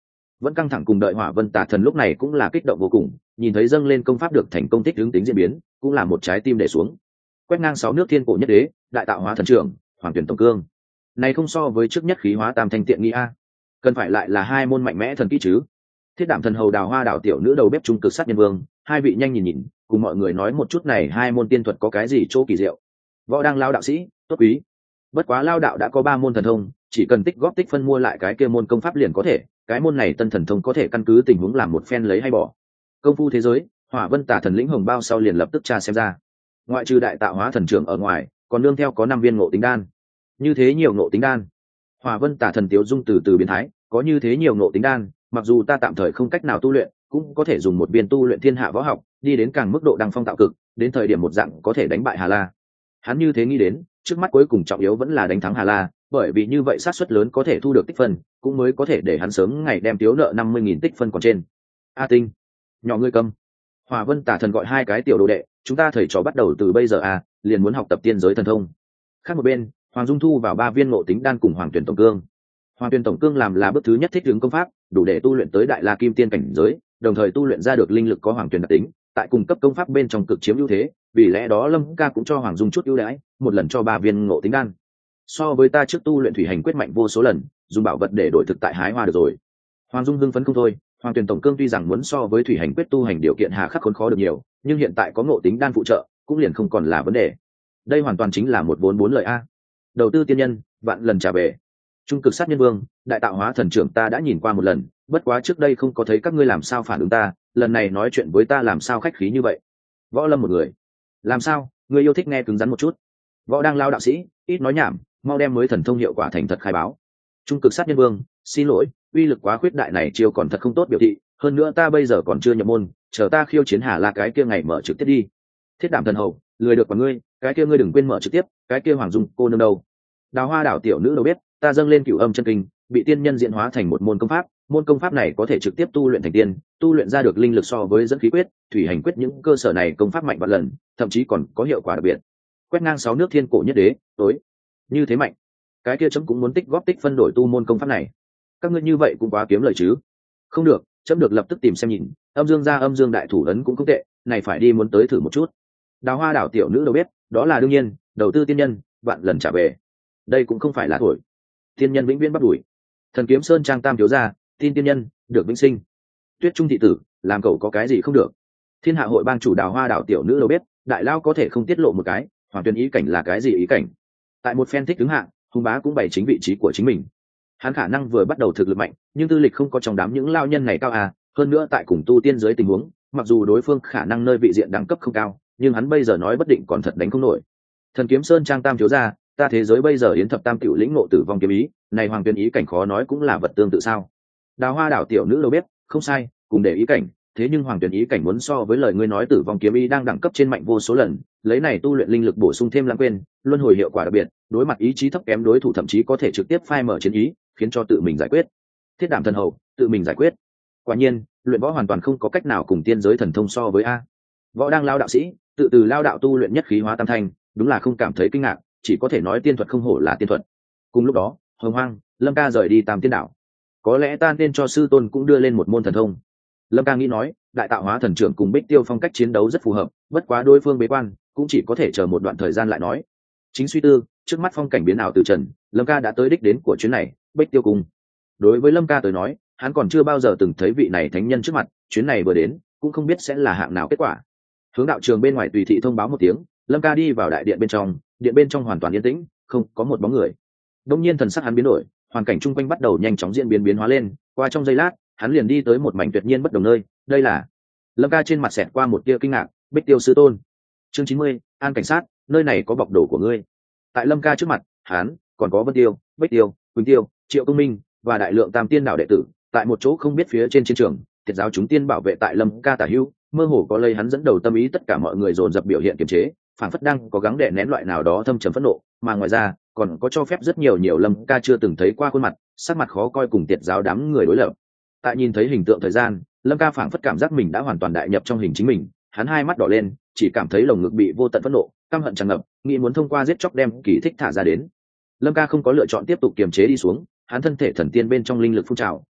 Vẫn căng thẳng cùng đợi Hỏa Vân Tà Thần lúc này cũng là kích động vô cùng, nhìn thấy dâng lên công pháp được thành công tích hướng tính diễn biến, cũng là một trái tim để xuống. Quét ngang sáu nước thiên cổ nhất đế, đại tạo hóa thần trưởng, Hoàng Tuyển Tổng Cương. Này không so với trước nhất khí hóa tam thanh tiện nghi a. Cần phải lại là hai môn mạnh mẽ thần kỹ chứ. Thiết Đảm Thần Hầu Đào Hoa Đảo tiểu nữ đầu bếp trung cực sát nhân vương, hai vị nhanh nhìn nhìn, cùng mọi người nói một chút này hai môn tiên thuật có cái gì chỗ kỳ diệu. Võ đang lao đạo sĩ, tốt quý. Bất quá lao đạo đã có ba môn thần thông, chỉ cần tích góp tích phân mua lại cái kia môn công pháp liền có thể, cái môn này tân thần thông có thể căn cứ tình huống làm một phen lấy hay bỏ. Công phu thế giới, Hỏa Vân Tà Thần lĩnh hồng bao sau liền lập tức tra xem ra. Ngoại trừ đại tạo hóa thần trưởng ở ngoài, còn đương theo có năm viên ngộ tính đan. Như thế nhiều ngộ tính đan. Hỏa Vân Tà Thần tiếu dung từ từ biến thái, có như thế nhiều ngộ tính đan, mặc dù ta tạm thời không cách nào tu luyện, cũng có thể dùng một viên tu luyện thiên hạ võ học, đi đến càng mức độ đăng phong tạo cực, đến thời điểm một dạng có thể đánh bại Hà La. Hắn như thế nghĩ đến, trước mắt cuối cùng trọng yếu vẫn là đánh thắng Hà La, bởi vì như vậy xác suất lớn có thể thu được tích phân, cũng mới có thể để hắn sớm ngày đem thiếu nợ năm mươi nghìn tích phân còn trên. A Tinh, nhỏ ngươi câm. Hỏa Vân Tà Thần gọi hai cái tiểu đồ đệ, chúng ta thầy trò bắt đầu từ bây giờ à, liền muốn học tập tiên giới thần thông. Khác một bên, Hoàng Dung thu vào ba viên ngộ tính đan cùng Hoàng Tuyển Tổng Cương. Hoàng Tuyển Tổng Cương làm là bước thứ nhất thích ứng công pháp, đủ để tu luyện tới đại la kim tiên cảnh giới, đồng thời tu luyện ra được linh lực có Hoàng Tuyển đặc tính, tại cùng cấp công pháp bên trong cực chiếm ưu thế, vì lẽ đó Lâm Ca cũng cho Hoàng Dung chút ưu đãi, một lần cho ba viên ngộ tính đan. So với ta trước tu luyện thủy hành quyết mạnh vô số lần, dùng bảo vật để đổi thực tại hái hoa được rồi. Hoàng Dung hưng phấn không thôi, Hoàng Tuyển Tổng Cương tuy rằng muốn so với thủy hành quyết tu hành điều kiện hà khắc khốn khó được nhiều, nhưng hiện tại có ngộ tính đan phụ trợ, cũng liền không còn là vấn đề. Đây hoàn toàn chính là một vốn bốn lợi a. Đầu tư tiên nhân, vạn lần trả về. Trung cực sát nhân vương, đại tạo hóa thần trưởng ta đã nhìn qua một lần, bất quá trước đây không có thấy các ngươi làm sao phản ứng ta, lần này nói chuyện với ta làm sao khách khí như vậy. Võ Lâm một người, làm sao, ngươi yêu thích nghe cứng rắn một chút. Võ đang lao đạo sĩ, ít nói nhảm, mau đem mới thần thông hiệu quả thành thật khai báo. Trung cực sát nhân vương, xin lỗi, uy lực quá khuyết đại này chiêu còn thật không tốt biểu thị, hơn nữa ta bây giờ còn chưa nhập môn, chờ ta khiêu chiến Hà La cái kia ngày mở trực tiếp đi. Thiết Đảm Thần Hầu, lười được vào ngươi, cái kia ngươi đừng quên mở trực tiếp, cái kia Hoàng Dung cô nương đâu. Đào Hoa Đảo tiểu nữ đâu biết, ta dâng lên Cửu Âm chân kinh, bị tiên nhân diễn hóa thành một môn công pháp, môn công pháp này có thể trực tiếp tu luyện thành tiên, tu luyện ra được linh lực so với dẫn khí quyết, thủy hành quyết những cơ sở này công pháp mạnh vạn lần, thậm chí còn có hiệu quả đặc biệt. Quét ngang sáu nước thiên cổ nhất đế, tối như thế mạnh, cái kia chấm cũng muốn tích góp tích phân đổi tu môn công pháp này. Các ngươi như vậy cũng quá kiếm lời chứ. Không được, chấm được lập tức tìm xem nhìn, âm dương gia âm dương đại thủ ấn cũng không tệ, này phải đi muốn tới thử một chút. Đào Hoa Đảo tiểu nữ đâu biết, đó là đương nhiên, đầu tư tiên nhân, vạn lần trả về. Đây cũng không phải là thổi. Tiên nhân vĩnh viễn bắt đuổi. Thần Kiếm Sơn trang tam thiếu gia, tin tiên nhân, được vĩnh sinh. Tuyết Trung thị tử, làm cậu có cái gì không được. Thiên hạ hội bang chủ Đào Hoa Đảo tiểu nữ đâu biết, đại lao có thể không tiết lộ một cái, Hoàng Tuyên ý cảnh là cái gì ý cảnh. Tại một phen thích đứng hạng, Hùng Bá cũng bày chính vị trí của chính mình. Hắn khả năng vừa bắt đầu thực lực mạnh, nhưng tư lịch không có trong đám những lao nhân này cao à, hơn nữa tại cùng tu tiên dưới tình huống, mặc dù đối phương khả năng nơi vị diện đẳng cấp không cao, nhưng hắn bây giờ nói bất định còn thật đánh không nổi. Thần Kiếm Sơn trang tam thiếu gia, ta thế giới bây giờ yến thập tam tiểu lĩnh ngộ tử vong kiếm ý, này Hoàng Tuyên ý cảnh khó nói cũng là vật tương tự sao. Đào Hoa Đảo tiểu nữ đâu biết, không sai, cùng để ý cảnh, thế nhưng Hoàng Tuyên ý cảnh muốn so với lời ngươi nói tử vong kiếm ý đang đẳng cấp trên mạnh vô số lần, lấy này tu luyện linh lực bổ sung thêm lãng quên, luân hồi hiệu quả đặc biệt, đối mặt ý chí thấp kém đối thủ thậm chí có thể trực tiếp phai mở chiến ý, khiến cho tự mình giải quyết. Thiết Đảm Thần Hầu, tự mình giải quyết. Quả nhiên, luyện võ hoàn toàn không có cách nào cùng tiên giới thần thông so với a. Võ đang lao đạo sĩ, tự từ lao đạo tu luyện nhất khí hóa tam thanh, đúng là không cảm thấy kinh ngạc, chỉ có thể nói tiên thuật không hổ là tiên thuật. Cùng lúc đó, Hồng Hoang, Lâm Ca rời đi Tam Tiên đảo. Có lẽ ta nên cho sư tôn cũng đưa lên một môn thần thông. Lâm Ca nghĩ nói, đại tạo hóa thần trưởng cùng Bích Tiêu Phong cách chiến đấu rất phù hợp, bất quá đối phương bế quan, cũng chỉ có thể chờ một đoạn thời gian lại nói. Chính suy tư, trước mắt phong cảnh biến ảo từ trần, Lâm Ca đã tới đích đến của chuyến này, Bích Tiêu Cung. Đối với Lâm Ca tới nói, hắn còn chưa bao giờ từng thấy vị này thánh nhân trước mặt, chuyến này vừa đến, cũng không biết sẽ là hạng nào kết quả. Hướng đạo trường bên ngoài tùy thị thông báo một tiếng, Lâm Ca đi vào đại điện bên trong, điện bên trong hoàn toàn yên tĩnh, không có một bóng người. Đông nhiên thần sắc hắn biến đổi, hoàn cảnh chung quanh bắt đầu nhanh chóng diễn biến biến hóa lên, qua trong giây lát, hắn liền đi tới một mảnh tuyệt nhiên bất đồng nơi, đây là Lâm Ca trên mặt xẹt qua một tia kinh ngạc, Bích Tiêu sư tôn. Chương chín mươi, An cảnh sát, nơi này có bọc đồ của ngươi. Tại Lâm Ca trước mặt, hắn còn có Vân Tiêu, Bích Tiêu, Quỳnh Tiêu, Triệu Công Minh và đại lượng Tam Tiên đảo đệ tử, tại một chỗ không biết phía trên chiến trường, Tiệt giáo chúng tiên bảo vệ tại Lâm Ca tả hữu, mơ hồ có lây hắn dẫn đầu tâm ý tất cả mọi người dồn dập biểu hiện kiềm chế, phản phất đang có gắng đè nén loại nào đó thâm trầm phẫn nộ, mà ngoài ra, còn có cho phép rất nhiều nhiều Lâm Ca chưa từng thấy qua khuôn mặt, sắc mặt khó coi cùng Tiệt giáo đám người đối lập. Tại nhìn thấy hình tượng thời gian, Lâm Ca phảng phất cảm giác mình đã hoàn toàn đại nhập trong hình chính mình, hắn hai mắt đỏ lên, chỉ cảm thấy lồng ngực bị vô tận phẫn nộ, căm hận tràn ngập, nghĩ muốn thông qua giết chóc đem kỳ thích thả ra đến. Lâm Ca không có lựa chọn tiếp tục kiềm chế đi xuống, hắn thân thể thần tiên bên trong linh lực phun trào,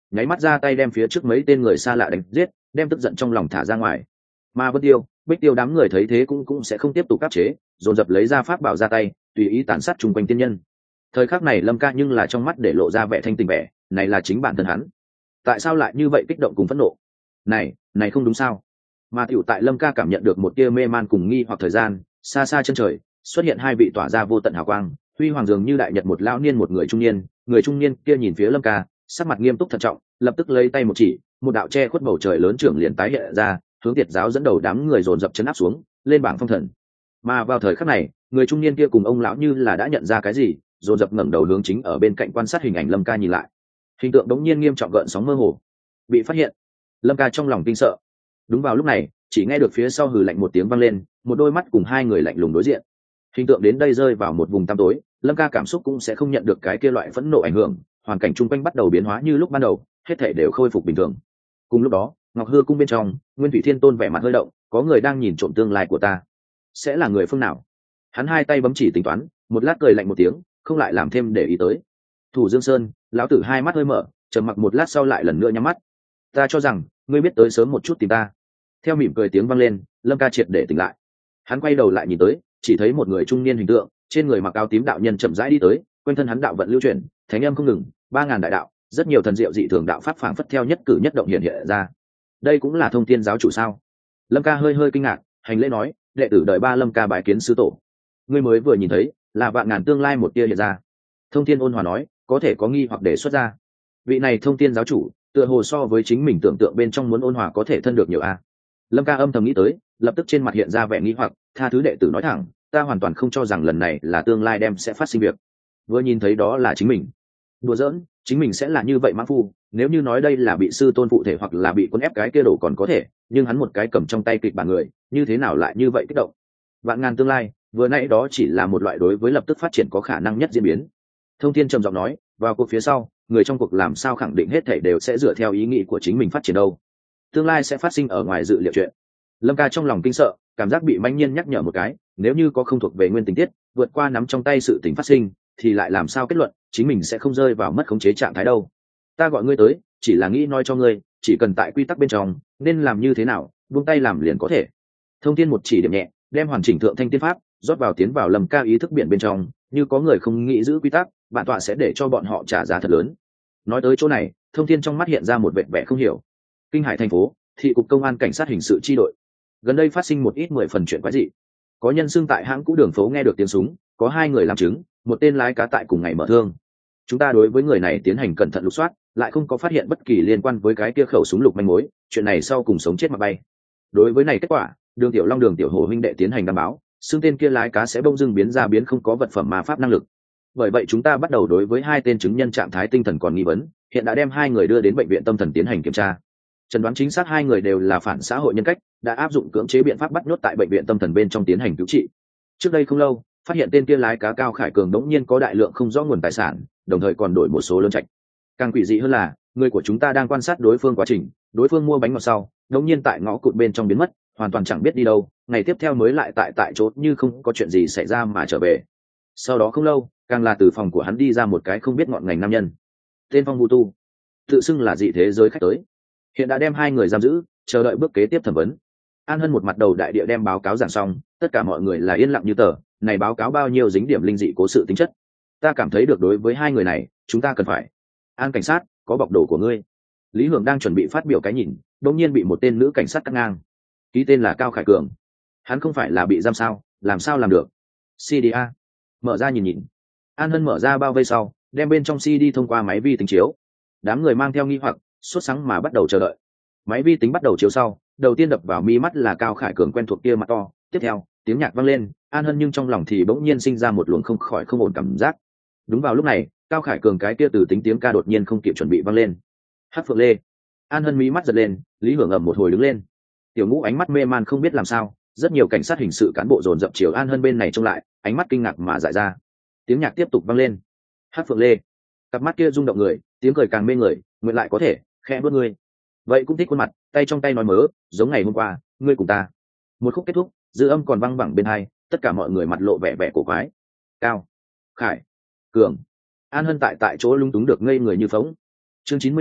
nháy mắt ra tay đem phía trước mấy tên người xa lạ đánh giết, đem tức giận trong lòng thả ra ngoài. Mà Vân Tiêu, Bích Tiêu đám người thấy thế cũng cũng sẽ không tiếp tục áp chế, dồn dập lấy ra pháp bảo ra tay, tùy ý tàn sát chung quanh tiên nhân. Thời khắc này Lâm Ca nhưng là trong mắt để lộ ra vẻ thanh tình vẻ, này là chính bản thân hắn. Tại sao lại như vậy kích động cùng phẫn nộ? Này, này không đúng sao? Mà tiểu tại Lâm Ca cảm nhận được một tia mê man cùng nghi hoặc thời gian, xa xa chân trời xuất hiện hai vị tỏa ra vô tận hào quang, huy hoàng dường như đại nhật, một lão niên một người trung niên. Người trung niên kia nhìn phía Lâm Ca, sắc mặt nghiêm túc thận trọng, lập tức lấy tay một chỉ, một đạo che khuất bầu trời lớn trưởng liền tái hiện ra, hướng Tiệt giáo dẫn đầu đám người dồn dập chấn áp xuống, lên bảng phong thần. Mà vào thời khắc này, người trung niên kia cùng ông lão như là đã nhận ra cái gì, dồn dập ngẩng đầu hướng chính ở bên cạnh quan sát hình ảnh Lâm Ca nhìn lại. Hình tượng đống nhiên nghiêm trọng gợn sóng mơ hồ. Bị phát hiện. Lâm Ca trong lòng kinh sợ. Đúng vào lúc này, chỉ nghe được phía sau hừ lạnh một tiếng vang lên, một đôi mắt cùng hai người lạnh lùng đối diện. Hình tượng đến đây rơi vào một vùng tăm tối, Lâm Ca cảm xúc cũng sẽ không nhận được cái kia loại phẫn nộ ảnh hưởng, hoàn cảnh chung quanh bắt đầu biến hóa như lúc ban đầu, hết thảy đều khôi phục bình thường. Cùng lúc đó, Ngọc Hư cung bên trong, Nguyên Thủy Thiên Tôn vẻ mặt hơi động, có người đang nhìn trộm tương lai của ta. Sẽ là người phương nào? Hắn hai tay bấm chỉ tính toán, một lát cười lạnh một tiếng, không lại làm thêm để ý tới. Thủ Dương Sơn, lão tử hai mắt hơi mở, trầm mặc một lát sau lại lần nữa nhắm mắt. Ta cho rằng, ngươi biết tới sớm một chút tìm ta. Theo mỉm cười tiếng vang lên, Lâm Ca triệt để tỉnh lại. Hắn quay đầu lại nhìn tới, chỉ thấy một người trung niên hình tượng, trên người mặc áo tím đạo nhân chậm rãi đi tới, quanh thân hắn đạo vận lưu chuyển, thánh âm không ngừng, ba ngàn đại đạo, rất nhiều thần diệu dị thường đạo pháp phảng phất theo nhất cử nhất động hiện hiện ra. Đây cũng là Thông Thiên giáo chủ sao? Lâm Ca hơi hơi kinh ngạc, hành lễ nói, đệ tử đợi ba Lâm Ca bái kiến sư tổ. Ngươi mới vừa nhìn thấy, là vạn ngàn tương lai một tia hiện ra. Thông Thiên ôn hòa nói, có thể có nghi hoặc đề xuất ra. Vị này Thông Thiên giáo chủ, tựa hồ so với chính mình tưởng tượng bên trong muốn ôn hòa có thể thân được nhiều a. Lâm Ca âm thầm nghĩ tới, lập tức trên mặt hiện ra vẻ nghi hoặc, tha thứ đệ tử nói thẳng, ta hoàn toàn không cho rằng lần này là tương lai đem sẽ phát sinh việc. Vừa nhìn thấy đó là chính mình. Đùa giỡn, chính mình sẽ là như vậy mãng phu, nếu như nói đây là bị sư tôn phụ thể hoặc là bị cuốn ép cái kia đổ còn có thể, nhưng hắn một cái cầm trong tay kịch bản người, như thế nào lại như vậy kích động. Vạn ngàn tương lai, vừa nãy đó chỉ là một loại đối với lập tức phát triển có khả năng nhất diễn biến. Thông Thiên trầm giọng nói, vào cuộc phía sau, người trong cuộc làm sao khẳng định hết thảy đều sẽ dựa theo ý nghĩ của chính mình phát triển đâu. Tương lai sẽ phát sinh ở ngoài dự liệu chuyện. Lâm Ca trong lòng kinh sợ, cảm giác bị manh nhiên nhắc nhở một cái, nếu như có không thuộc về nguyên tình tiết, vượt qua nắm trong tay sự tình phát sinh, thì lại làm sao kết luận chính mình sẽ không rơi vào mất khống chế trạng thái đâu. Ta gọi ngươi tới, chỉ là nghĩ nói cho ngươi, chỉ cần tại quy tắc bên trong, nên làm như thế nào, buông tay làm liền có thể. Thông Thiên một chỉ điểm nhẹ, đem hoàn chỉnh thượng thanh tiên pháp rót vào tiến vào Lâm Ca ý thức biển bên trong, như có người không nghĩ giữ quy tắc, bản tọa sẽ để cho bọn họ trả giá thật lớn. Nói tới chỗ này, Thông Thiên trong mắt hiện ra một vẻ vẻ không hiểu. Kinh Hải thành phố, thị cục công an cảnh sát hình sự chi đội. Gần đây phát sinh một ít mười phần chuyện quái dị. Có nhân xưng tại hãng cũ đường phố nghe được tiếng súng, có hai người làm chứng, một tên lái cá tại cùng ngày mở thương. Chúng ta đối với người này tiến hành cẩn thận lục soát, lại không có phát hiện bất kỳ liên quan với cái kia khẩu súng lục manh mối, chuyện này sau cùng sống chết mà bay. Đối với này kết quả, Đường Tiểu Long Đường Tiểu Hồ huynh đệ tiến hành đảm báo, xưng tên kia lái cá sẽ bỗng dưng biến ra biến không có vật phẩm ma pháp năng lực. Bởi vậy chúng ta bắt đầu đối với hai tên chứng nhân trạng thái tinh thần còn nghi vấn, hiện đã đem hai người đưa đến bệnh viện tâm thần tiến hành kiểm tra. Chẩn đoán chính xác hai người đều là phản xã hội nhân cách, đã áp dụng cưỡng chế biện pháp bắt nhốt tại bệnh viện tâm thần bên trong tiến hành cứu trị. Trước đây không lâu, phát hiện tên kia lái cá Cao Khải Cường đống nhiên có đại lượng không rõ nguồn tài sản, đồng thời còn đổi một số lớn trạch. Càng quỷ dị hơn là, người của chúng ta đang quan sát đối phương quá trình, đối phương mua bánh ngọt sau, đống nhiên tại ngõ cụt bên trong biến mất, hoàn toàn chẳng biết đi đâu, ngày tiếp theo mới lại tại tại chỗ như không có chuyện gì xảy ra mà trở về. Sau đó không lâu, càng là từ phòng của hắn đi ra một cái không biết ngọn ngành nam nhân, tên Phong Vu Tu, tự xưng là dị thế giới khách tới, hiện đã đem hai người giam giữ, chờ đợi bước kế tiếp thẩm vấn. An Hân một mặt đầu đại địa đem báo cáo giảng xong, tất cả mọi người là yên lặng như tờ. Này báo cáo bao nhiêu dính điểm linh dị cố sự tính chất, ta cảm thấy được đối với hai người này, chúng ta cần phải. An cảnh sát, có bọc đồ của ngươi. Lý Hưởng đang chuẩn bị phát biểu cái nhìn, đột nhiên bị một tên nữ cảnh sát cắt ngang. Ký tên là Cao Khải Cường, hắn không phải là bị giam sao, làm sao làm được? xê đê a, mở ra nhìn nhìn. An Hân mở ra bao vây sau, đem bên trong xê đê thông qua máy vi tính chiếu. Đám người mang theo nghi hoặc, sốt sắng mà bắt đầu chờ đợi. Máy vi tính bắt đầu chiếu sau, đầu tiên đập vào mi mắt là Cao Khải Cường quen thuộc kia mặt to. Tiếp theo, tiếng nhạc vang lên, An Hân nhưng trong lòng thì bỗng nhiên sinh ra một luồng không khỏi không ổn cảm giác. Đúng vào lúc này, Cao Khải Cường cái kia từ tính tiếng ca đột nhiên không kịp chuẩn bị vang lên. Hát Phượng Lê. An Hân mí mắt giật lên, Lý Hưởng ầm một hồi đứng lên. Tiểu Ngũ ánh mắt mê man không biết làm sao, rất nhiều cảnh sát hình sự cán bộ dồn dập chiều An Hân bên này trông lại, ánh mắt kinh ngạc mà dại ra. Tiếng nhạc tiếp tục vang lên. Hát Phượng Lê. Cặp mắt kia rung động người, tiếng cười càng mê người, nguyện lại có thể khẽ bước ngươi. Vậy cũng thích khuôn mặt, tay trong tay nói mớ, giống ngày hôm qua, ngươi cùng ta. Một khúc kết thúc, dư âm còn văng vẳng bên hai, tất cả mọi người mặt lộ vẻ vẻ cổ quái. Cao Khải Cường. An Hân tại tại chỗ lung túng được ngây người như phóng. Chương chín mươi mốt,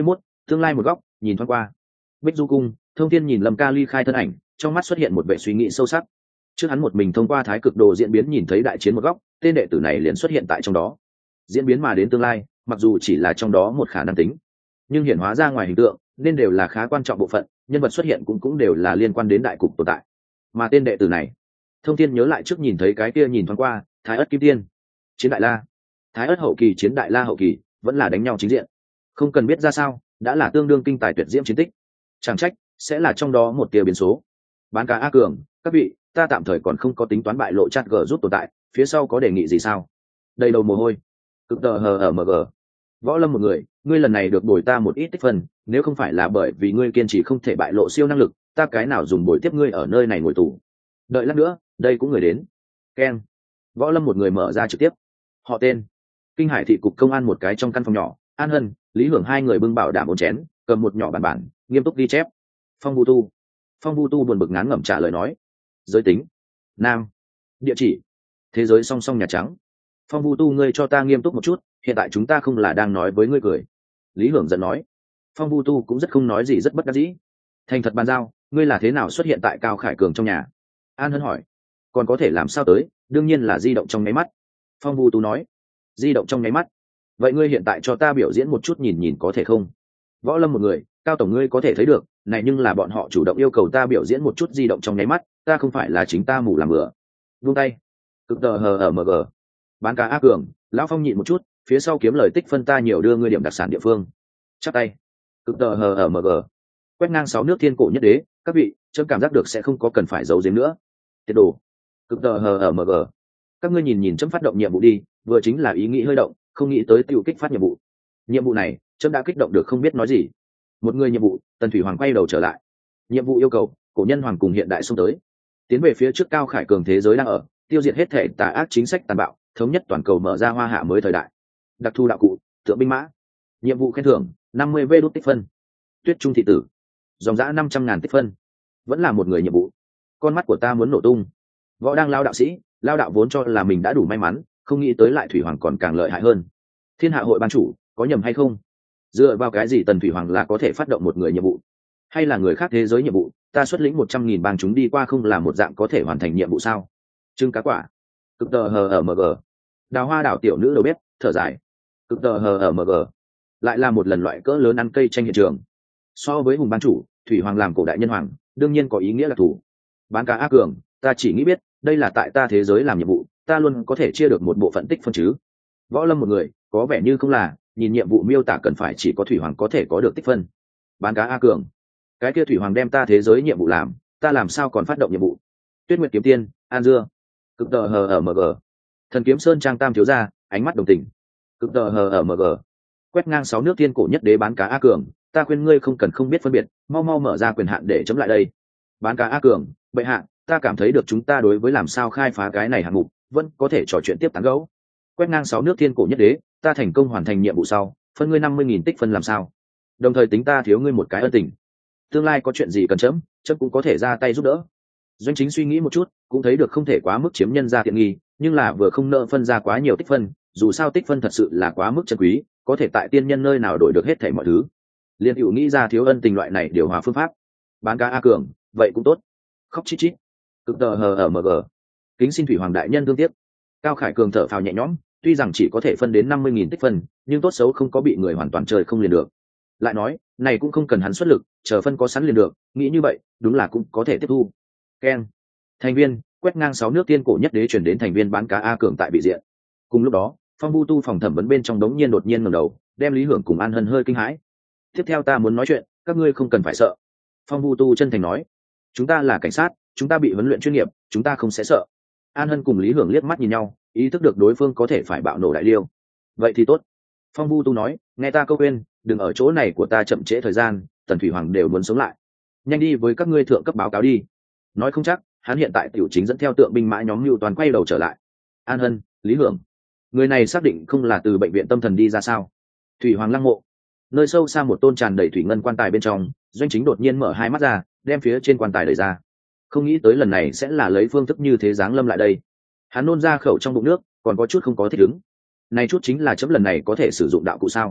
tương lai một góc nhìn thoáng qua bích du cung. Thông thiên nhìn Lâm Ca ly khai thân ảnh, trong mắt xuất hiện một vẻ suy nghĩ sâu sắc. Trước hắn một mình thông qua thái cực đồ diễn biến nhìn thấy đại chiến một góc, tên đệ tử này liền xuất hiện tại trong đó. Diễn biến mà đến tương lai, mặc dù chỉ là trong đó một khả năng tính, nhưng hiển hóa ra ngoài hình tượng nên đều là khá quan trọng bộ phận, nhân vật xuất hiện cũng cũng đều là liên quan đến đại cục tồn tại. Mà tên đệ tử này, Thông thiên nhớ lại trước nhìn thấy cái kia nhìn thoáng qua, Thái Ất Kim Tiên, chiến đại la, Thái Ất hậu kỳ chiến đại la hậu kỳ, vẫn là đánh nhau chính diện. Không cần biết ra sao, đã là tương đương kinh tài tuyệt diễm chiến tích. Chẳng trách sẽ là trong đó một tia biến số. Bán cá A Cường, các vị, ta tạm thời còn không có tính toán bại lộ chat g rút tồn tại, phía sau có đề nghị gì sao? Đầy đầu mồ hôi. Cực tờ hờ ở mg. Võ Lâm một người, ngươi lần này được bồi ta một ít tích phân, nếu không phải là bởi vì ngươi kiên trì không thể bại lộ siêu năng lực, ta cái nào dùng bồi tiếp ngươi ở nơi này ngồi tù. Đợi lát nữa, đây cũng người đến. Ken. Võ Lâm một người mở ra trực tiếp. Họ tên. Kinh Hải thị cục công an một cái trong căn phòng nhỏ, An Hân, Lý Hưởng hai người bưng bảo đảm ổn chén, cầm một nhỏ bản bản, nghiêm túc ghi chép. Phong Vu Tu. Phong Vu Tu buồn bực ngán ngẩm trả lời nói. Giới tính. Nam. Địa chỉ. Thế giới song song Nhà Trắng. Phong Vu Tu, ngươi cho ta nghiêm túc một chút, hiện tại chúng ta không là đang nói với ngươi cười. Lý Hưởng giận nói. Phong Vu Tu cũng rất không nói gì, rất bất đắc dĩ. Thành thật bàn giao, ngươi là thế nào xuất hiện tại Cao Khải Cường trong nhà? An Hân hỏi. Còn có thể làm sao tới, đương nhiên là di động trong nháy mắt. Phong Vu Tu nói. Di động trong nháy mắt. Vậy ngươi hiện tại cho ta biểu diễn một chút nhìn nhìn có thể không? Võ Lâm một người, Cao tổng ngươi có thể thấy được, này nhưng là bọn họ chủ động yêu cầu ta biểu diễn một chút di động trong nháy mắt, ta không phải là chính ta mù làm bừa. Vung tay. Cực tờ hờ ở mg. Bán cá A Cường, lão Phong nhịn một chút, phía sau kiếm lời tích phân ta nhiều đưa ngươi điểm đặc sản địa phương. Chắp tay. Cực tờ hờ ở mg. Quét ngang sáu nước thiên cổ nhất đế, các vị, chấm cảm giác được sẽ không có cần phải giấu giếm nữa. Tiết đồ. Cực tờ hờ ở mg. Các ngươi nhìn nhìn chấm phát động nhiệm vụ đi, vừa chính là ý nghĩ hơi động, không nghĩ tới tiêu kích phát nhiệm vụ. Nhiệm vụ này, chấm đã kích động được không biết nói gì. Một người nhiệm vụ, Tần Thủy Hoàng quay đầu trở lại. Nhiệm vụ yêu cầu, cổ nhân hoàng cùng hiện đại xông tới, tiến về phía trước Cao Khải Cường thế giới đang ở, tiêu diệt hết thể tà ác chính sách tàn bạo, thống nhất toàn cầu, mở ra hoa hạ mới thời đại. Đặc thù đạo cụ, tượng binh mã. Nhiệm vụ khen thưởng, năm mươi vê đốt tích phân. Tuyết trung thị tử, dòng dã năm trăm ngàn tích phân. Vẫn là một người nhiệm vụ. Con mắt của ta muốn nổ tung. Võ đang lao đạo sĩ, lao đạo vốn cho là mình đã đủ may mắn, không nghĩ tới lại Thủy Hoàng còn càng lợi hại hơn. Thiên hạ hội ban chủ, có nhầm hay không? Dựa vào cái gì Tần Thủy Hoàng là có thể phát động một người nhiệm vụ, hay là người khác thế giới nhiệm vụ? Ta xuất lĩnh một trăm nghìn bang chúng đi qua không là một dạng có thể hoàn thành nhiệm vụ sao? Trưng cá quả. Cực tờ hờ ở mg. Đào hoa đảo tiểu nữ đầu bếp thở dài. Cực tờ hờ ở mg. Lại là một lần loại cỡ lớn ăn cây tranh hiện trường. So với hùng ban chủ, Thủy Hoàng làm cổ đại nhân hoàng, đương nhiên có ý nghĩa là thủ. Bán cá A Cường, ta chỉ nghĩ biết, đây là tại ta thế giới làm nhiệm vụ, ta luôn có thể chia được một bộ phận tích phân chứ? Võ Lâm một người, có vẻ như không là, nhìn nhiệm vụ miêu tả cần phải chỉ có Thủy Hoàng có thể có được tích phân. Bán cá A Cường, cái kia Thủy Hoàng đem ta thế giới nhiệm vụ làm, ta làm sao còn phát động nhiệm vụ? Tuyết Nguyệt kiếm tiên, An Dưa. Cực tờ hờ ở mg. Thần kiếm sơn trang tam thiếu gia, ánh mắt đồng tình. Cực tờ hờ ở mg. Quét ngang sáu nước thiên cổ nhất đế Bán cá A Cường, ta khuyên ngươi không cần không biết phân biệt, mau mau mở ra quyền hạn để chấm lại đây. Bán cá A Cường, bệ hạ, ta cảm thấy được chúng ta đối với làm sao khai phá cái này hạng mục, vẫn có thể trò chuyện tiếp tán gẫu. Quét ngang sáu nước thiên cổ nhất đế, ta thành công hoàn thành nhiệm vụ sau, phân ngươi năm mươi nghìn tích phân làm sao? Đồng thời tính ta thiếu ngươi một cái ân tình. Tương lai có chuyện gì cần chấm, chấm cũng có thể ra tay giúp đỡ. Doanh Chính suy nghĩ một chút, cũng thấy được không thể quá mức chiếm nhân ra tiện nghi, nhưng là vừa không nợ phân ra quá nhiều tích phân, dù sao tích phân thật sự là quá mức chân quý, có thể tại tiên nhân nơi nào đổi được hết thảy mọi thứ. Liên hữu nghĩ ra thiếu ân tình loại này điều hòa phương pháp. Bán cá A Cường, vậy cũng tốt. Khóc chít chít. Cực tờ hờ ở mg. Kính xin Thủy Hoàng đại nhân thương tiếc. Cao Khải Cường thở phào nhẹ nhõm, tuy rằng chỉ có thể phân đến năm mươi nghìn tích phân, nhưng tốt xấu không có bị người hoàn toàn trời không liền được. Lại nói, này cũng không cần hắn xuất lực, chờ phân có sẵn liền được, nghĩ như vậy, đúng là cũng có thể tiếp thu. Ken. Thành viên, quét ngang sáu nước tiên cổ nhất đế chuyển đến thành viên Bán cá A Cường tại bị diện. Cùng lúc đó, Phong Vu Tu phòng thẩm vấn bên trong đống nhiên đột nhiên ngẩng đầu, đem Lý Hưởng cùng An Hân hơi kinh hãi. Tiếp theo ta muốn nói chuyện, các ngươi không cần phải sợ. Phong Vu Tu chân thành nói, chúng ta là cảnh sát, chúng ta bị huấn luyện chuyên nghiệp, chúng ta không sẽ sợ. An Hân cùng Lý Hưởng liếc mắt nhìn nhau, ý thức được đối phương có thể phải bạo nổ đại liêu. Vậy thì tốt. Phong Vu Tu nói, nghe ta câu khuyên, đừng ở chỗ này của ta chậm trễ thời gian, Tần Thủy Hoàng đều muốn sống lại. Nhanh đi với các ngươi thượng cấp báo cáo đi. Nói không chắc, hắn hiện tại tiểu chính dẫn theo tượng binh mã nhóm Nưu Toàn quay đầu trở lại. An Hân, Lý Hưởng, người này xác định không là từ bệnh viện tâm thần đi ra sao? Thủy Hoàng lăng mộ, nơi sâu xa một tôn tràn đầy thủy ngân quan tài bên trong, Doanh Chính đột nhiên mở hai mắt ra, đem phía trên quan tài đẩy ra. Không nghĩ tới lần này sẽ là lấy phương thức như thế giáng lâm lại đây. Hắn nôn ra khẩu trong bụng nước, còn có chút không có thích ứng. Này chút chính là chấm lần này có thể sử dụng đạo cụ sao?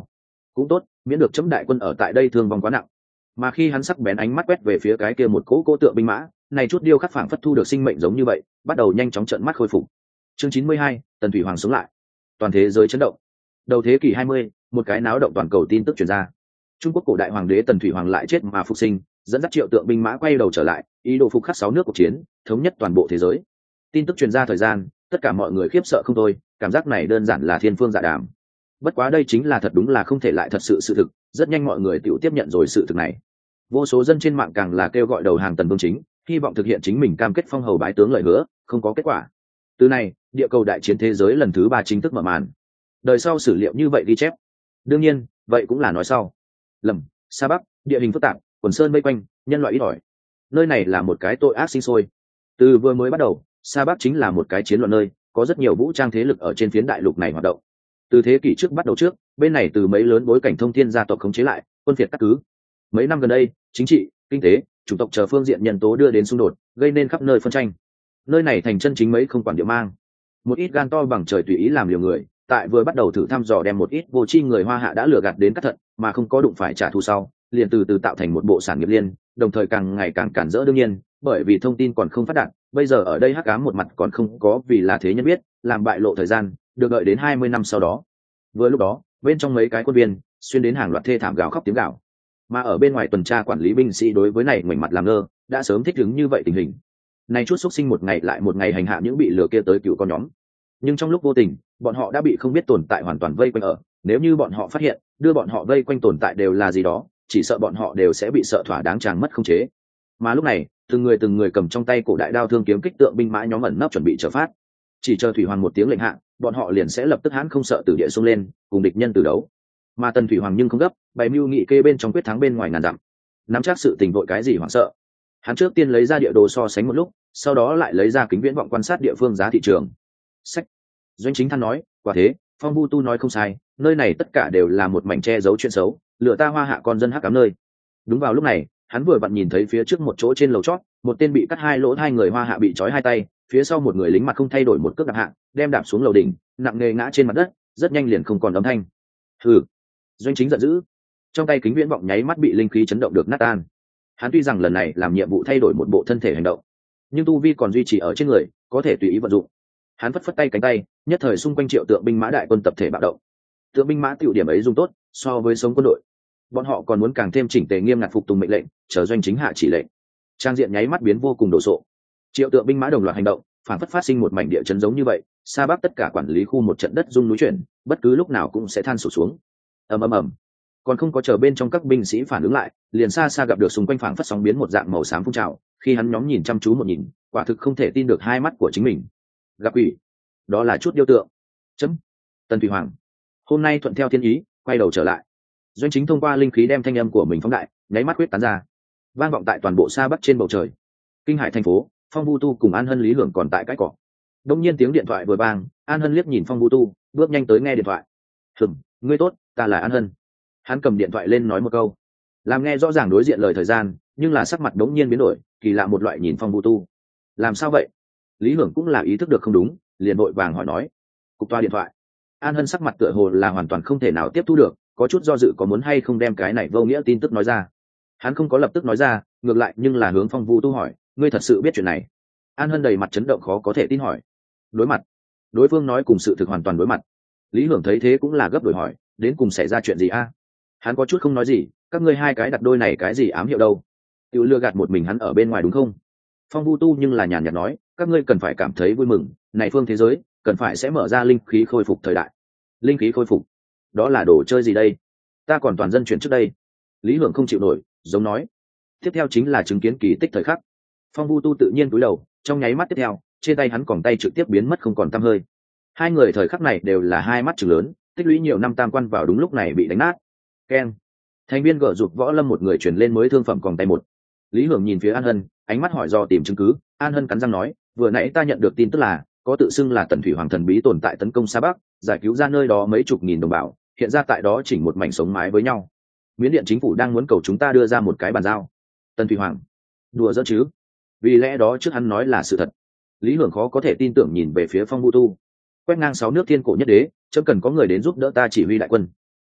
cũng tốt, miễn được chấm đại quân ở tại đây thương vong quá nặng. Mà khi hắn sắc bén ánh mắt quét về phía cái kia một cỗ cỗ tượng binh mã, này chút điêu khắc phảng phất thu được sinh mệnh giống như vậy, bắt đầu nhanh chóng trợn mắt khôi phục. Chương chín mươi hai, Tần Thủy Hoàng sống lại. Toàn thế giới chấn động. Đầu thế kỷ hai mươi, một cái náo động toàn cầu tin tức truyền ra. Trung Quốc cổ đại hoàng đế Tần Thủy Hoàng lại chết mà phục sinh, dẫn dắt triệu tượng binh mã quay đầu trở lại, ý đồ phục khắc sáu nước cuộc chiến, thống nhất toàn bộ thế giới. Tin tức truyền ra thời gian, tất cả mọi người khiếp sợ không thôi, cảm giác này đơn giản là thiên phương dạ đàm. Bất quá đây chính là thật đúng là không thể lại thật sự sự thực, rất nhanh mọi người tự tiếp nhận rồi sự thực này. Vô số dân trên mạng càng là kêu gọi đầu hàng Tần Vương Chính, hy vọng thực hiện chính mình cam kết phong hầu bái tướng lời hứa, không có kết quả. Từ này, địa cầu đại chiến thế giới lần thứ ba chính thức mở màn. Đời sau sử liệu như vậy ghi chép. Đương nhiên, vậy cũng là nói sau. Lầm, Sa Bắc, địa hình phức tạp, quần sơn vây quanh, nhân loại ít ỏi. Nơi này là một cái tội ác sinh sôi. Từ vừa mới bắt đầu, Sa Bắc chính là một cái chiến loạn nơi, có rất nhiều vũ trang thế lực ở trên phiến đại lục này hoạt động. Từ thế kỷ trước bắt đầu trước, bên này từ mấy lớn bối cảnh thông thiên gia tộc khống chế lại, quân phiệt cắt cứ. Mấy năm gần đây, chính trị, kinh tế, chủng tộc chờ phương diện nhân tố đưa đến xung đột, gây nên khắp nơi phân tranh. Nơi này thành chân chính mấy không quản địa mang. Một ít gan to bằng trời tùy ý làm liều người, tại vừa bắt đầu thử thăm dò đem một ít vô tri người Hoa Hạ đã lừa gạt đến cắt thận, mà không có đụng phải trả thù sau, liền từ từ tạo thành một bộ sản nghiệp liên, đồng thời càng ngày càng cản rỡ đương nhiên, bởi vì thông tin còn không phát đạt, bây giờ ở đây hắc ám một mặt còn không có vì là thế nhân biết, làm bại lộ thời gian, được đợi đến hai mươi năm sau đó. Vừa lúc đó, bên trong mấy cái quân viên, xuyên đến hàng loạt thê thảm gào khóc tiếng gào. Mà ở bên ngoài tuần tra quản lý binh sĩ đối với này ngoảnh mặt làm ngơ, đã sớm thích ứng như vậy tình hình. Này chút xúc sinh một ngày lại một ngày hành hạ những bị lừa kia tới cựu con nhóm. Nhưng trong lúc vô tình, bọn họ đã bị không biết tồn tại hoàn toàn vây quanh ở, nếu như bọn họ phát hiện, đưa bọn họ vây quanh tồn tại đều là gì đó, chỉ sợ bọn họ đều sẽ bị sợ thỏa đáng tràng mất khống chế. Mà lúc này, từng người từng người cầm trong tay cổ đại đao thương kiếm kích tượng binh mã nhóm ẩn nấp chuẩn bị trở phát. Chỉ chờ Thủy Hoàng một tiếng lệnh hạ, bọn họ liền sẽ lập tức hãn không sợ từ địa xông lên, cùng địch nhân từ đấu. Mà Tần Thủy Hoàng nhưng không gấp, bày mưu nghị kê bên trong quyết thắng bên ngoài ngàn dặm. Nắm chắc sự tình vội cái gì hoảng sợ. Hắn trước tiên lấy ra địa đồ so sánh một lúc, sau đó lại lấy ra kính viễn vọng quan sát địa phương giá thị trường. Sách. Doanh Chính Than nói, quả thế, Phong Vu Tu nói không sai, nơi này tất cả đều là một mảnh che giấu chuyện xấu, lừa ta Hoa Hạ con dân hắc ám nơi. Đúng vào lúc này, hắn vừa vặn nhìn thấy phía trước một chỗ trên lầu chót, một tên bị cắt hai lỗ hai người Hoa Hạ bị trói hai tay, phía sau một người lính mặt không thay đổi một cước đạp hạ, đem đạp xuống lầu đỉnh, nặng nề ngã trên mặt đất, rất nhanh liền không còn âm thanh. Hừ. Doanh Chính giận dữ, trong tay kính viễn vọng nháy mắt bị linh khí chấn động được nát tan. Hắn tuy rằng lần này làm nhiệm vụ thay đổi một bộ thân thể hành động, nhưng tu vi còn duy trì ở trên người, có thể tùy ý vận dụng. Hắn phất phất tay cánh tay, nhất thời xung quanh triệu tượng binh mã đại quân tập thể bạo động. Tượng binh mã tiểu điểm ấy dùng tốt, so với sống quân đội, bọn họ còn muốn càng thêm chỉnh tề nghiêm ngặt phục tùng mệnh lệnh, chờ Doanh Chính hạ chỉ lệnh. Trang diện nháy mắt biến vô cùng đồ sộ. Triệu tượng binh mã đồng loạt hành động, phản phất phát sinh một mảnh địa chấn giống như vậy, xa bắc tất cả quản lý khu một trận đất rung núi chuyển, bất cứ lúc nào cũng sẽ than sụp xuống. Ầm ầm ầm. Còn không có chờ bên trong các binh sĩ phản ứng lại, liền xa xa gặp được xung quanh phảng phất sóng biến một dạng màu xám phun trào, khi hắn nhóm nhìn chăm chú một nhìn, quả thực không thể tin được hai mắt của chính mình. Gặp quỷ, đó là chút điêu tượng. Chấm. Tần Thủy Hoàng hôm nay thuận theo thiên ý, quay đầu trở lại. Doanh Chính thông qua linh khí đem thanh âm của mình phóng đại, nháy mắt huyết tán ra, vang vọng tại toàn bộ xa bắc trên bầu trời. Kinh Hải thành phố, Phong Vu Tu cùng An Hân Lý Hưởng còn tại cái cỏ. Đông nhiên tiếng điện thoại vừa vang, An Hân liếc nhìn Phong Vu Tu, bước nhanh tới nghe điện thoại. "Hừm, ngươi tốt, ta là An Hân." Hắn cầm điện thoại lên nói một câu, làm nghe rõ ràng đối diện lời thời gian, nhưng là sắc mặt đống nhiên biến đổi, kỳ lạ một loại nhìn Phong Vu Tu. "Làm sao vậy?" Lý Hưởng cũng là ý thức được không đúng, liền vội vàng hỏi nói. "Cục toa điện thoại." An Hân sắc mặt tựa hồ là hoàn toàn không thể nào tiếp thu được, có chút do dự có muốn hay không đem cái này vô nghĩa tin tức nói ra. Hắn không có lập tức nói ra, ngược lại nhưng là hướng Phong Vu Tu hỏi, "Ngươi thật sự biết chuyện này?" An Hân đầy mặt chấn động khó có thể tin hỏi. Đối mặt, đối phương nói cùng sự thực hoàn toàn đối mặt. Lý Hưởng thấy thế cũng là gấp đổi hỏi, đến cùng xảy ra chuyện gì a? Hắn có chút không nói gì, các ngươi hai cái đặt đôi này cái gì ám hiệu đâu? Tự lừa gạt một mình hắn ở bên ngoài đúng không? Phong Vu Tu nhưng là nhàn nhạt nói, các ngươi cần phải cảm thấy vui mừng, này phương thế giới cần phải sẽ mở ra linh khí khôi phục thời đại. Linh khí khôi phục? Đó là đồ chơi gì đây? Ta còn toàn dân chuyển trước đây. Lý Hưởng không chịu nổi, giống nói. Tiếp theo chính là chứng kiến kỳ tích thời khắc. Phong Vu Tu tự nhiên cúi đầu, trong nháy mắt tiếp theo, trên tay hắn còng tay trực tiếp biến mất không còn tăm hơi. Hai người thời khắc này đều là hai mắt trừng lớn, tích lũy nhiều năm tam quan vào đúng lúc này bị đánh nát. Keng. Thành viên gỡ rụt võ lâm một người chuyển lên mới thương phẩm còng tay một. Lý Hưởng nhìn phía An Hân, ánh mắt hỏi do tìm chứng cứ. An Hân cắn răng nói, vừa nãy ta nhận được tin tức là có tự xưng là Tần Thủy Hoàng thần bí tồn tại tấn công Sa Bắc, giải cứu ra nơi đó mấy chục nghìn đồng bào, hiện ra tại đó chỉnh một mảnh sống mái với nhau. Miến Điện chính phủ đang muốn cầu chúng ta đưa ra một cái bàn giao. Tần Thủy Hoàng, đùa giỡn chứ? Vì lẽ đó trước hắn nói là sự thật. Lý Hưởng khó có thể tin tưởng nhìn về phía Phong Vu Tu. Quét ngang sáu nước thiên cổ nhất đế, chấm cần có người đến giúp đỡ ta chỉ huy đại quân.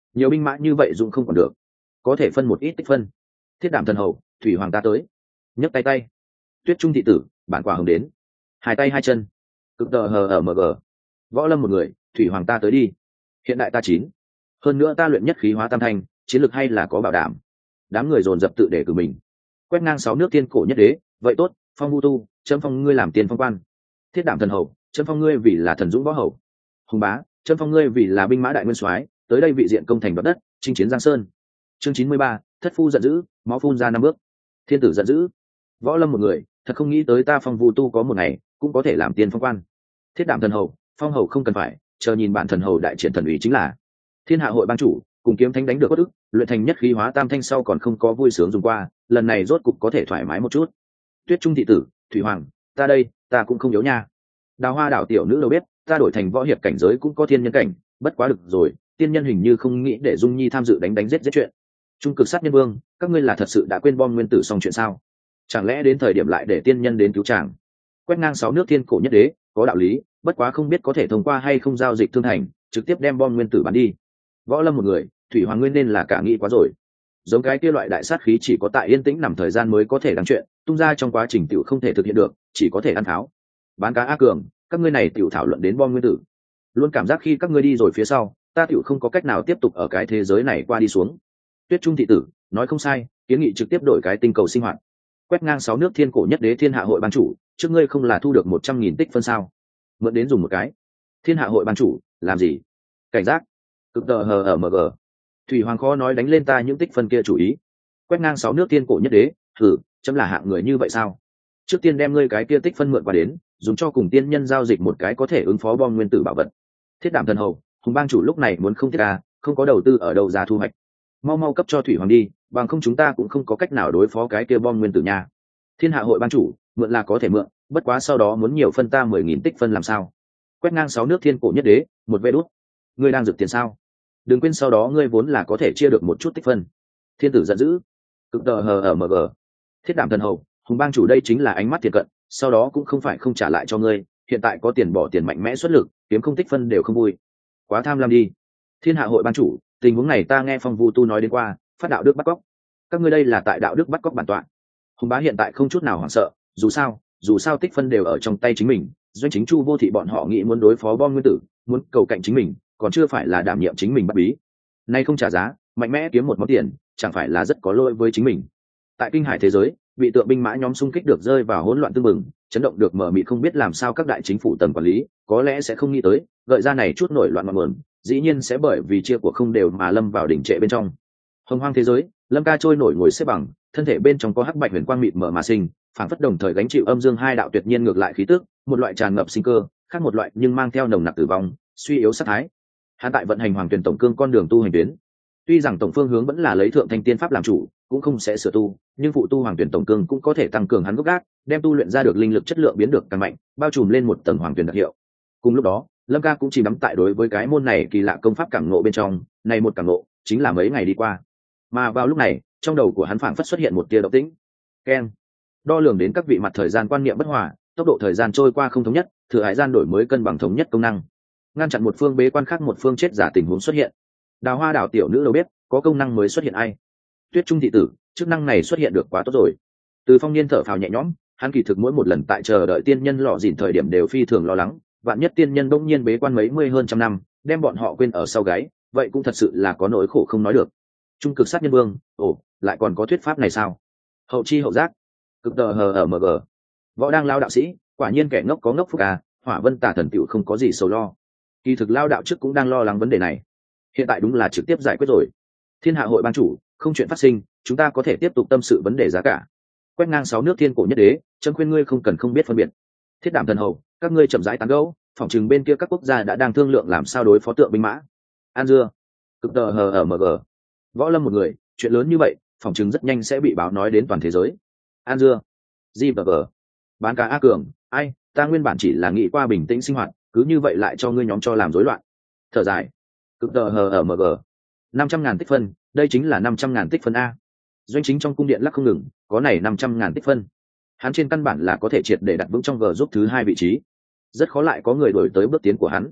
nhiều binh mã như vậy dụng không còn được, có thể phân một ít tích phân. Thiết đảm thần hầu, thủy hoàng ta tới. Nhấc tay tay. Tuyết trung thị tử, bản quả hồng đến. Hai tay hai chân. Cực tờ hờ ở mg. Võ lâm một người, thủy hoàng ta tới đi. Hiện đại ta chín. Hơn nữa ta luyện nhất khí hóa tam thanh, chiến lược hay là có bảo đảm. Đám người dồn dập tự để cử mình. Quét ngang sáu nước tiên cổ nhất đế, vậy tốt, phong vu tu, chấm phong ngươi làm tiên phong quan. Thiết đảm thần hầu, chấm phong ngươi vì là thần dũng võ hầu. Hùng bá, chấm phong ngươi vì là binh mã đại nguyên soái, tới đây vị diện công thành đoạt đất, chinh chiến giang sơn. Chương chín mươi ba, thất phu giận dữ, máu phun ra năm bước. Thiên tử giận dữ. Võ lâm một người, thật không nghĩ tới ta phong vu tu có một ngày cũng có thể làm tiên phong quan. Thiết đảm thần hầu, phong hầu không cần phải, chờ nhìn bản thần hầu đại triển thần uy chính là. Thiên hạ hội bang chủ cùng kiếm thánh đánh được bất ức, luyện thành nhất khí hóa tam thanh sau còn không có vui sướng dùng qua, lần này rốt cục có thể thoải mái một chút. Tuyết trung thị tử, thủy hoàng, ta đây, ta cũng không yếu nha. Đào hoa đảo tiểu nữ đâu biết, ta đổi thành võ hiệp cảnh giới cũng có thiên nhân cảnh, bất quá được rồi, tiên nhân hình như không nghĩ để dung nhi tham dự đánh đánh giết giết chuyện. Trung cực sát nhân vương, các ngươi là thật sự đã quên bom nguyên tử xong chuyện sao? Chẳng lẽ đến thời điểm lại để tiên nhân đến cứu chàng? Quét ngang sáu nước thiên cổ nhất đế, có đạo lý, bất quá không biết có thể thông qua hay không giao dịch thương thành, trực tiếp đem bom nguyên tử bán đi. Võ lâm một người, thủy hoàng nguyên nên là cả nghĩ quá rồi. Giống cái kia loại đại sát khí chỉ có tại yên tĩnh nằm thời gian mới có thể đăng chuyện, tung ra trong quá trình tiểu không thể thực hiện được, chỉ có thể ăn tháo. Bán cá a cường, các ngươi này tiểu thảo luận đến bom nguyên tử. Luôn cảm giác khi các ngươi đi rồi phía sau, ta tiểu không có cách nào tiếp tục ở cái thế giới này qua đi xuống. Tuyết trung thị tử, nói không sai, kiến nghị trực tiếp đổi cái tinh cầu sinh hoạt. Quét ngang sáu nước thiên cổ nhất đế thiên hạ hội ban chủ, trước ngươi không là thu được một trăm nghìn tích phân sao? Mượn đến dùng một cái. Thiên hạ hội ban chủ, làm gì? Cảnh giác. Cực tờ hờ ở mg. Thủy hoàng khó nói đánh lên ta những tích phân kia chủ ý. Quét ngang sáu nước thiên cổ nhất đế, thử, chấm là hạng người như vậy sao? Trước tiên đem ngươi cái kia tích phân mượn qua đến, dùng cho cùng tiên nhân giao dịch một cái có thể ứng phó bom nguyên tử bảo vật. Thiết đảm thần hầu, hùng bang chủ lúc này muốn không thiết ca, không có đầu tư ở đâu ra thu hoạch. Mau mau cấp cho thủy hoàng đi, bằng không chúng ta cũng không có cách nào đối phó cái kia bom nguyên tử nha. Thiên hạ hội ban chủ, mượn là có thể mượn, bất quá sau đó muốn nhiều phân ta mười nghìn tích phân làm sao? Quét ngang sáu nước thiên cổ nhất đế, một vê đút. Ngươi đang rực tiền sao? Đừng quên sau đó ngươi vốn là có thể chia được một chút tích phân. Thiên tử giận dữ. Cực tờ hờ ở mg. Thiết đảm thần hầu, hùng bang chủ đây chính là ánh mắt thiệt cận, sau đó cũng không phải không trả lại cho ngươi, hiện tại có tiền bỏ tiền mạnh mẽ xuất lực, kiếm không tích phân đều không vui. Quá tham lam đi. Thiên hạ hội ban chủ, tình huống này ta nghe phong vu tu nói đến qua, phát đạo đức bắt cóc. Các ngươi đây là tại đạo đức bắt cóc bản tọa. Hùng bá hiện tại không chút nào hoảng sợ, dù sao dù sao tích phân đều ở trong tay chính mình, doanh chính chu vô thị bọn họ nghĩ muốn đối phó bom nguyên tử, muốn cầu cạnh chính mình, còn chưa phải là đảm nhiệm chính mình bắt bí. Nay không trả giá, mạnh mẽ kiếm một món tiền, chẳng phải là rất có lỗi với chính mình. Tại kinh hải thế giới, bị tượng binh mã nhóm xung kích được rơi vào hỗn loạn tương mừng, chấn động được mở mịt không biết làm sao các đại chính phủ tầng quản lý, có lẽ sẽ không nghĩ tới, gợi ra này chút nổi loạn ngọn nguồn, dĩ nhiên sẽ bởi vì chia của không đều mà lâm vào đỉnh trệ bên trong. Hồng hoang thế giới, Lâm Ca trôi nổi ngồi xếp bằng, thân thể bên trong có hắc bạch huyền quang mịt mở mà sinh, phản phất đồng thời gánh chịu âm dương hai đạo tuyệt nhiên ngược lại khí tức, một loại tràn ngập sinh cơ, khác một loại nhưng mang theo nồng nặc tử vong, suy yếu sát thái. Hắn tại vận hành Hoàng Tuyển tổng cương con đường tu hành tuyến. Tuy rằng tổng phương hướng vẫn là lấy thượng thanh tiên pháp làm chủ, cũng không sẽ sửa tu, nhưng phụ tu Hoàng Tuyển tổng cương cũng có thể tăng cường hắn gốc gác, đem tu luyện ra được linh lực chất lượng biến được càng mạnh, bao trùm lên một tầng Hoàng Tuyển đặc hiệu. Cùng lúc đó, Lâm Ca cũng chỉ đắm tại đối với cái môn này kỳ lạ công pháp cảm ngộ bên trong, này một cảm ngộ chính là mấy ngày đi qua. Mà vào lúc này, trong đầu của hắn phảng phất xuất hiện một tia động tĩnh. Keng. Đo lường đến các vị mặt thời gian quan niệm bất hòa, tốc độ thời gian trôi qua không thống nhất, thừa hải gian đổi mới cân bằng thống nhất công năng. Ngăn chặn một phương bế quan khác một phương chết giả tình huống xuất hiện. Đào hoa đảo tiểu nữ đâu biết, có công năng mới xuất hiện ai? Tuyết trung thị tử, chức năng này xuất hiện được quá tốt rồi. Từ Phong Niên thở phào nhẹ nhõm, hắn kỳ thực mỗi một lần tại chờ đợi tiên nhân lọ dỉn thời điểm đều phi thường lo lắng, vạn nhất tiên nhân bỗng nhiên bế quan mấy mươi hơn trăm năm, đem bọn họ quên ở sau gáy, vậy cũng thật sự là có nỗi khổ không nói được. Trung cực sát nhân vương, ồ, lại còn có thuyết pháp này sao? Hậu chi hậu giác. Cực tờ hờ ở mg. Võ đang lao đạo sĩ, quả nhiên kẻ ngốc có ngốc phúc à, Hỏa Vân Tà thần tiểu không có gì sầu lo. Kỳ thực lao đạo trước cũng đang lo lắng vấn đề này. Hiện tại đúng là trực tiếp giải quyết rồi. Thiên hạ hội ban chủ, không chuyện phát sinh, chúng ta có thể tiếp tục tâm sự vấn đề giá cả. Quét ngang sáu nước thiên cổ nhất đế, chấm khuyên ngươi không cần không biết phân biệt. Thiết đảm thần hầu, các ngươi chậm rãi tán gẫu, phỏng chừng bên kia các quốc gia đã đang thương lượng làm sao đối phó tượng binh mã. An dưa. Cực tờ hờ ở mg. Võ lâm một người, chuyện lớn như vậy, phỏng chừng rất nhanh sẽ bị báo nói đến toàn thế giới. An dưa. G và G. Bán cá A cường, ai, ta nguyên bản chỉ là nghĩ qua bình tĩnh sinh hoạt, cứ như vậy lại cho ngươi nhóm cho làm rối loạn. Thở dài. Cực tờ hờ ở mg. năm trăm ngàn tích phân, đây chính là năm trăm ngàn tích phân a. Doanh chính trong cung điện lắc không ngừng, có này năm trăm ngàn tích phân. Hắn trên căn bản là có thể triệt để đặt vững trong G giúp thứ hai vị trí. Rất khó lại có người đổi tới bước tiến của hắn.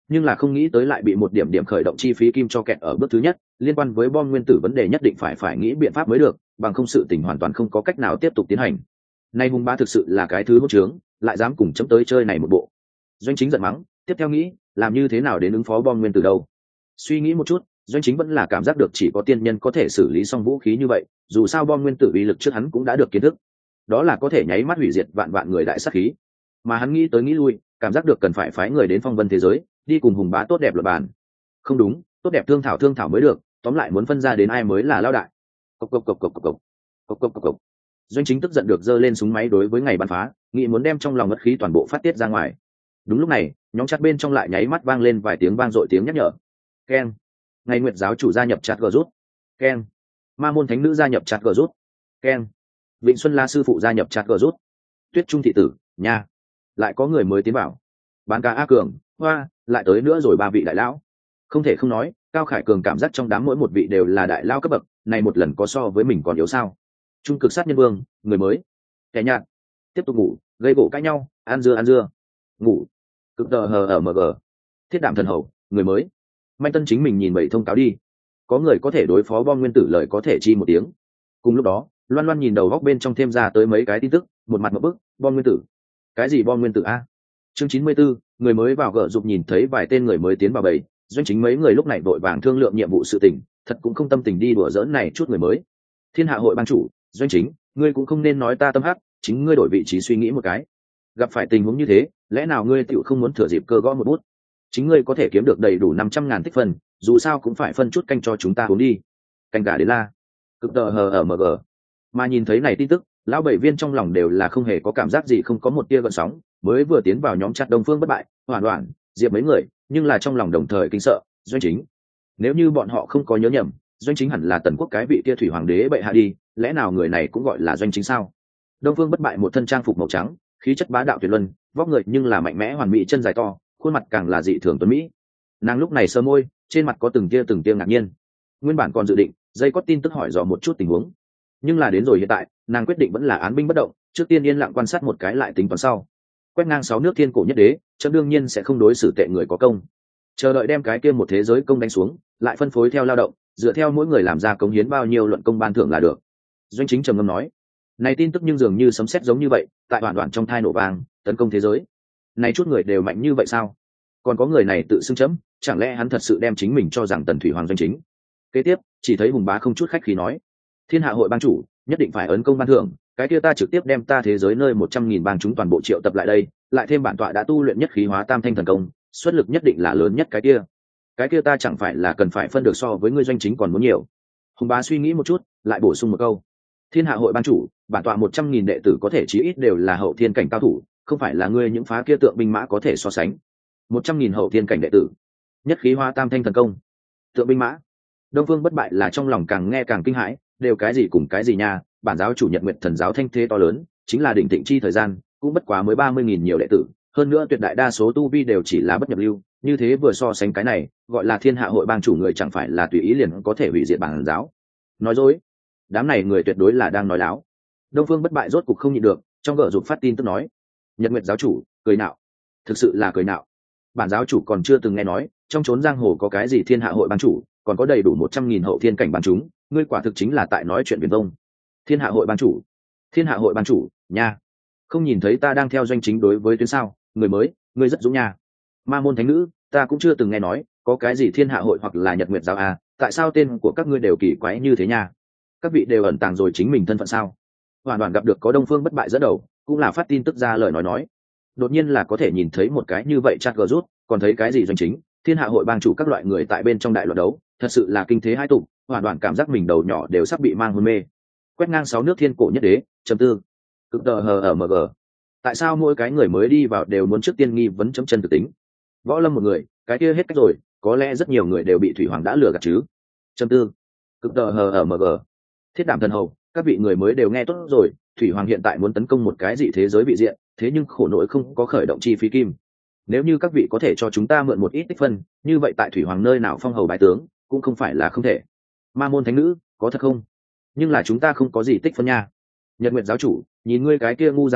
nhưng là không nghĩ tới lại bị một điểm điểm khởi động chi phí kim cho kẹt ở bước thứ nhất. Liên quan với bom nguyên tử vấn đề nhất định phải phải nghĩ biện pháp mới được, bằng không sự tình hoàn toàn không có cách nào tiếp tục tiến hành. Nay hùng bá thực sự là cái thứ hỗn trướng, lại dám cùng chấm tới chơi này một bộ. Doanh Chính giận mắng, tiếp theo nghĩ làm như thế nào đến ứng phó bom nguyên tử đâu. Suy nghĩ một chút, Doanh Chính vẫn là cảm giác được chỉ có tiên nhân có thể xử lý xong vũ khí như vậy, dù sao bom nguyên tử uy lực trước hắn cũng đã được kiến thức, đó là có thể nháy mắt hủy diệt vạn vạn người đại sát khí. Mà hắn nghĩ tới nghĩ lui, cảm giác được cần phải phái người đến phong vân thế giới, đi cùng hùng bá tốt đẹp luận bàn. Không đúng, tốt đẹp thương thảo thương thảo mới được, tóm lại muốn phân ra đến ai mới là lao đại. Cộc cộc cộc cộc cộc cộc. Cộc cộc cộc cộc. Doanh Chính tức giận được giơ lên súng máy đối với ngày bắn phá, nghĩ muốn đem trong lòng ngất khí toàn bộ phát tiết ra ngoài. Đúng lúc này, nhóm chat bên trong lại nháy mắt vang lên vài tiếng vang dội tiếng nhắc nhở. Keng. Ngày Nguyệt giáo chủ gia nhập chat gờ rút. Keng. Ma môn thánh nữ gia nhập chat gờ rút. Keng. Vịnh Xuân La sư phụ gia nhập chat gờ rút. Tuyết Trung thị tử, nha. Lại có người mới tiến vào. Bán ca A Cường, hoa, lại tới nữa rồi ba vị đại lão. Không thể không nói, Cao Khải Cường cảm giác trong đám mỗi một vị đều là đại lao cấp bậc, này một lần có so với mình còn yếu sao? Trung cực sát nhân vương, người mới. Kẻ nhạt. Tiếp tục ngủ, gây gỗ cãi nhau, ăn dưa ăn dưa. Ngủ. Cực tờ hờ ở mg. Thiết đảm thần hầu, người mới. Manh Tân chính mình nhìn bảy thông cáo đi. Có người có thể đối phó bom nguyên tử lời có thể chi một tiếng. Cùng lúc đó, Loan Loan nhìn đầu góc bên trong thêm ra tới mấy cái tin tức, một mặt một bức, bom nguyên tử. Cái gì bom nguyên tử a? Chương chín mươi 94, người mới vào gỡ dục nhìn thấy vài tên người mới tiến vào bầy, Doanh Chính mấy người lúc này vội vàng thương lượng nhiệm vụ sự tình, thật cũng không tâm tình đi đùa giỡn này chút người mới. Thiên Hạ hội ban chủ, Doanh Chính, ngươi cũng không nên nói ta tâm hắc, chính ngươi đổi vị trí suy nghĩ một cái. Gặp phải tình huống như thế, lẽ nào ngươi tựu không muốn thừa dịp cơ gõ một bút? Chính ngươi có thể kiếm được đầy đủ năm trăm ngàn tích phân, dù sao cũng phải phân chút canh cho chúng ta uống đi. Canh gà đến la. Cực tờ hờ ở mg. Mà nhìn thấy này tin tức, lão bảy viên trong lòng đều là không hề có cảm giác gì, không có một tia gợn sóng, mới vừa tiến vào nhóm chat Đông Phương bất bại, Hoàn Hoàn, Diệp mấy người, nhưng là trong lòng đồng thời kinh sợ, Doanh Chính. Nếu như bọn họ không có nhớ nhầm, Doanh Chính hẳn là Tần Quốc cái vị kia thủy hoàng đế bệ hạ đi, lẽ nào người này cũng gọi là Doanh Chính sao? Đông Phương bất bại một thân trang phục màu trắng, khí chất bá đạo tuyệt luân, vóc người nhưng là mạnh mẽ hoàn mỹ, chân dài to, khuôn mặt càng là dị thường tuấn mỹ. Nàng lúc này sơ môi, trên mặt có từng tia từng tia ngạc nhiên. Nguyên bản còn dự định dây có tin tức hỏi dò một chút tình huống, nhưng là đến rồi hiện tại, nàng quyết định vẫn là án binh bất động, trước tiên yên lặng quan sát một cái lại tính toán sau. Quét ngang sáu nước thiên cổ nhất đế, chấm đương nhiên sẽ không đối xử tệ người có công, chờ đợi đem cái kia một thế giới công đánh xuống, lại phân phối theo lao động, dựa theo mỗi người làm ra cống hiến bao nhiêu luận công ban thưởng là được. Doanh Chính trầm ngâm nói, này tin tức nhưng dường như sấm sét giống như vậy, tại đoạn đoạn trong thai nổ vang, tấn công thế giới. Này chút người đều mạnh như vậy sao? Còn có người này tự xưng chấm, chẳng lẽ hắn thật sự đem chính mình cho rằng Tần Thủy Hoàng Doanh Chính? Kế tiếp, chỉ thấy Hùng Bá không chút khách khí nói, Thiên Hạ hội bang chủ nhất định phải ấn công ban thưởng, cái kia ta trực tiếp đem ta thế giới nơi một trăm nghìn bang chúng toàn bộ triệu tập lại đây, lại thêm bản tọa đã tu luyện nhất khí hóa tam thanh thần công, xuất lực nhất định là lớn nhất cái kia. Cái kia ta chẳng phải là cần phải phân được so với ngươi Doanh Chính còn muốn nhiều. Hùng Bá suy nghĩ một chút, lại bổ sung một câu, Thiên Hạ hội ban chủ, bản tọa một trăm nghìn đệ tử có thể chí ít đều là hậu thiên cảnh cao thủ, không phải là ngươi những phá kia tượng binh mã có thể so sánh. Một trăm nghìn hậu thiên cảnh đệ tử, nhất khí hóa tam thanh thần công, tượng binh mã. Đông Phương bất bại là trong lòng càng nghe càng kinh hãi, đều cái gì cùng cái gì nha, bản giáo chủ Nhật Nguyệt thần giáo thanh thế to lớn, chính là đỉnh thịnh chi thời gian, cũng bất quá mới ba mươi nghìn nhiều đệ tử, hơn nữa tuyệt đại đa số tu vi đều chỉ là bất nhập lưu, như thế vừa so sánh cái này, gọi là Thiên Hạ hội bang chủ người chẳng phải là tùy ý liền có thể hủy diệt bản giáo. Nói dối, đám này người tuyệt đối là đang nói láo. Đông Phương bất bại rốt cục không nhịn được, trong gở dục phát tin tức nói, Nhật Nguyệt giáo chủ, cười nạo, thực sự là cười nạo. Bản giáo chủ còn chưa từng nghe nói, trong chốn giang hồ có cái gì Thiên Hạ hội bang chủ, còn có đầy đủ một trăm nghìn hậu thiên cảnh bang chúng, ngươi quả thực chính là tại nói chuyện viển vông. Thiên Hạ hội bang chủ, Thiên Hạ hội bang chủ, nha, không nhìn thấy ta đang theo Doanh Chính đối với tuyến sao? Người mới, ngươi rất dũng nha. Ma môn thánh nữ, ta cũng chưa từng nghe nói, có cái gì Thiên Hạ hội hoặc là Nhật Nguyệt giáo à? Tại sao tên của các ngươi đều kỳ quái như thế nha? Các vị đều ẩn tàng rồi chính mình thân phận sao? Hoàn toàn gặp được có Đông Phương bất bại dẫn đầu, cũng là phát tin tức ra lời nói nói. Đột nhiên là có thể nhìn thấy một cái như vậy chat gờ rút, còn thấy cái gì Doanh Chính, Thiên Hạ hội bang chủ các loại người tại bên trong đại loạn đấu, thật sự là kinh thế hai tụ, hoàn toàn cảm giác mình đầu nhỏ đều sắp bị mang hôn mê. Quét ngang sáu nước thiên cổ nhất đế, chấm tư, cực tờ hờ ở mg. Tại sao mỗi cái người mới đi vào đều muốn trước tiên nghi vấn chấm chân thực tính? Võ Lâm một người, cái kia hết cách rồi, có lẽ rất nhiều người đều bị Thủy Hoàng đã lừa gạt chứ. Chấm tư, cực tờ hờ ở mg. Thiết đảm thần hầu, các vị người mới đều nghe tốt rồi, Thủy Hoàng hiện tại muốn tấn công một cái dị thế giới vị diện, thế nhưng khổ nỗi không có khởi động chi phí kim. Nếu như các vị có thể cho chúng ta mượn một ít tích phân, như vậy tại Thủy Hoàng nơi nào phong hầu bái tướng, cũng không phải là không thể. Ma môn thánh nữ, có thật không? Nhưng là chúng ta không có gì tích phân nha. Nhật Nguyệt giáo chủ, nhìn ngươi cái kia ngu dáng vẻ,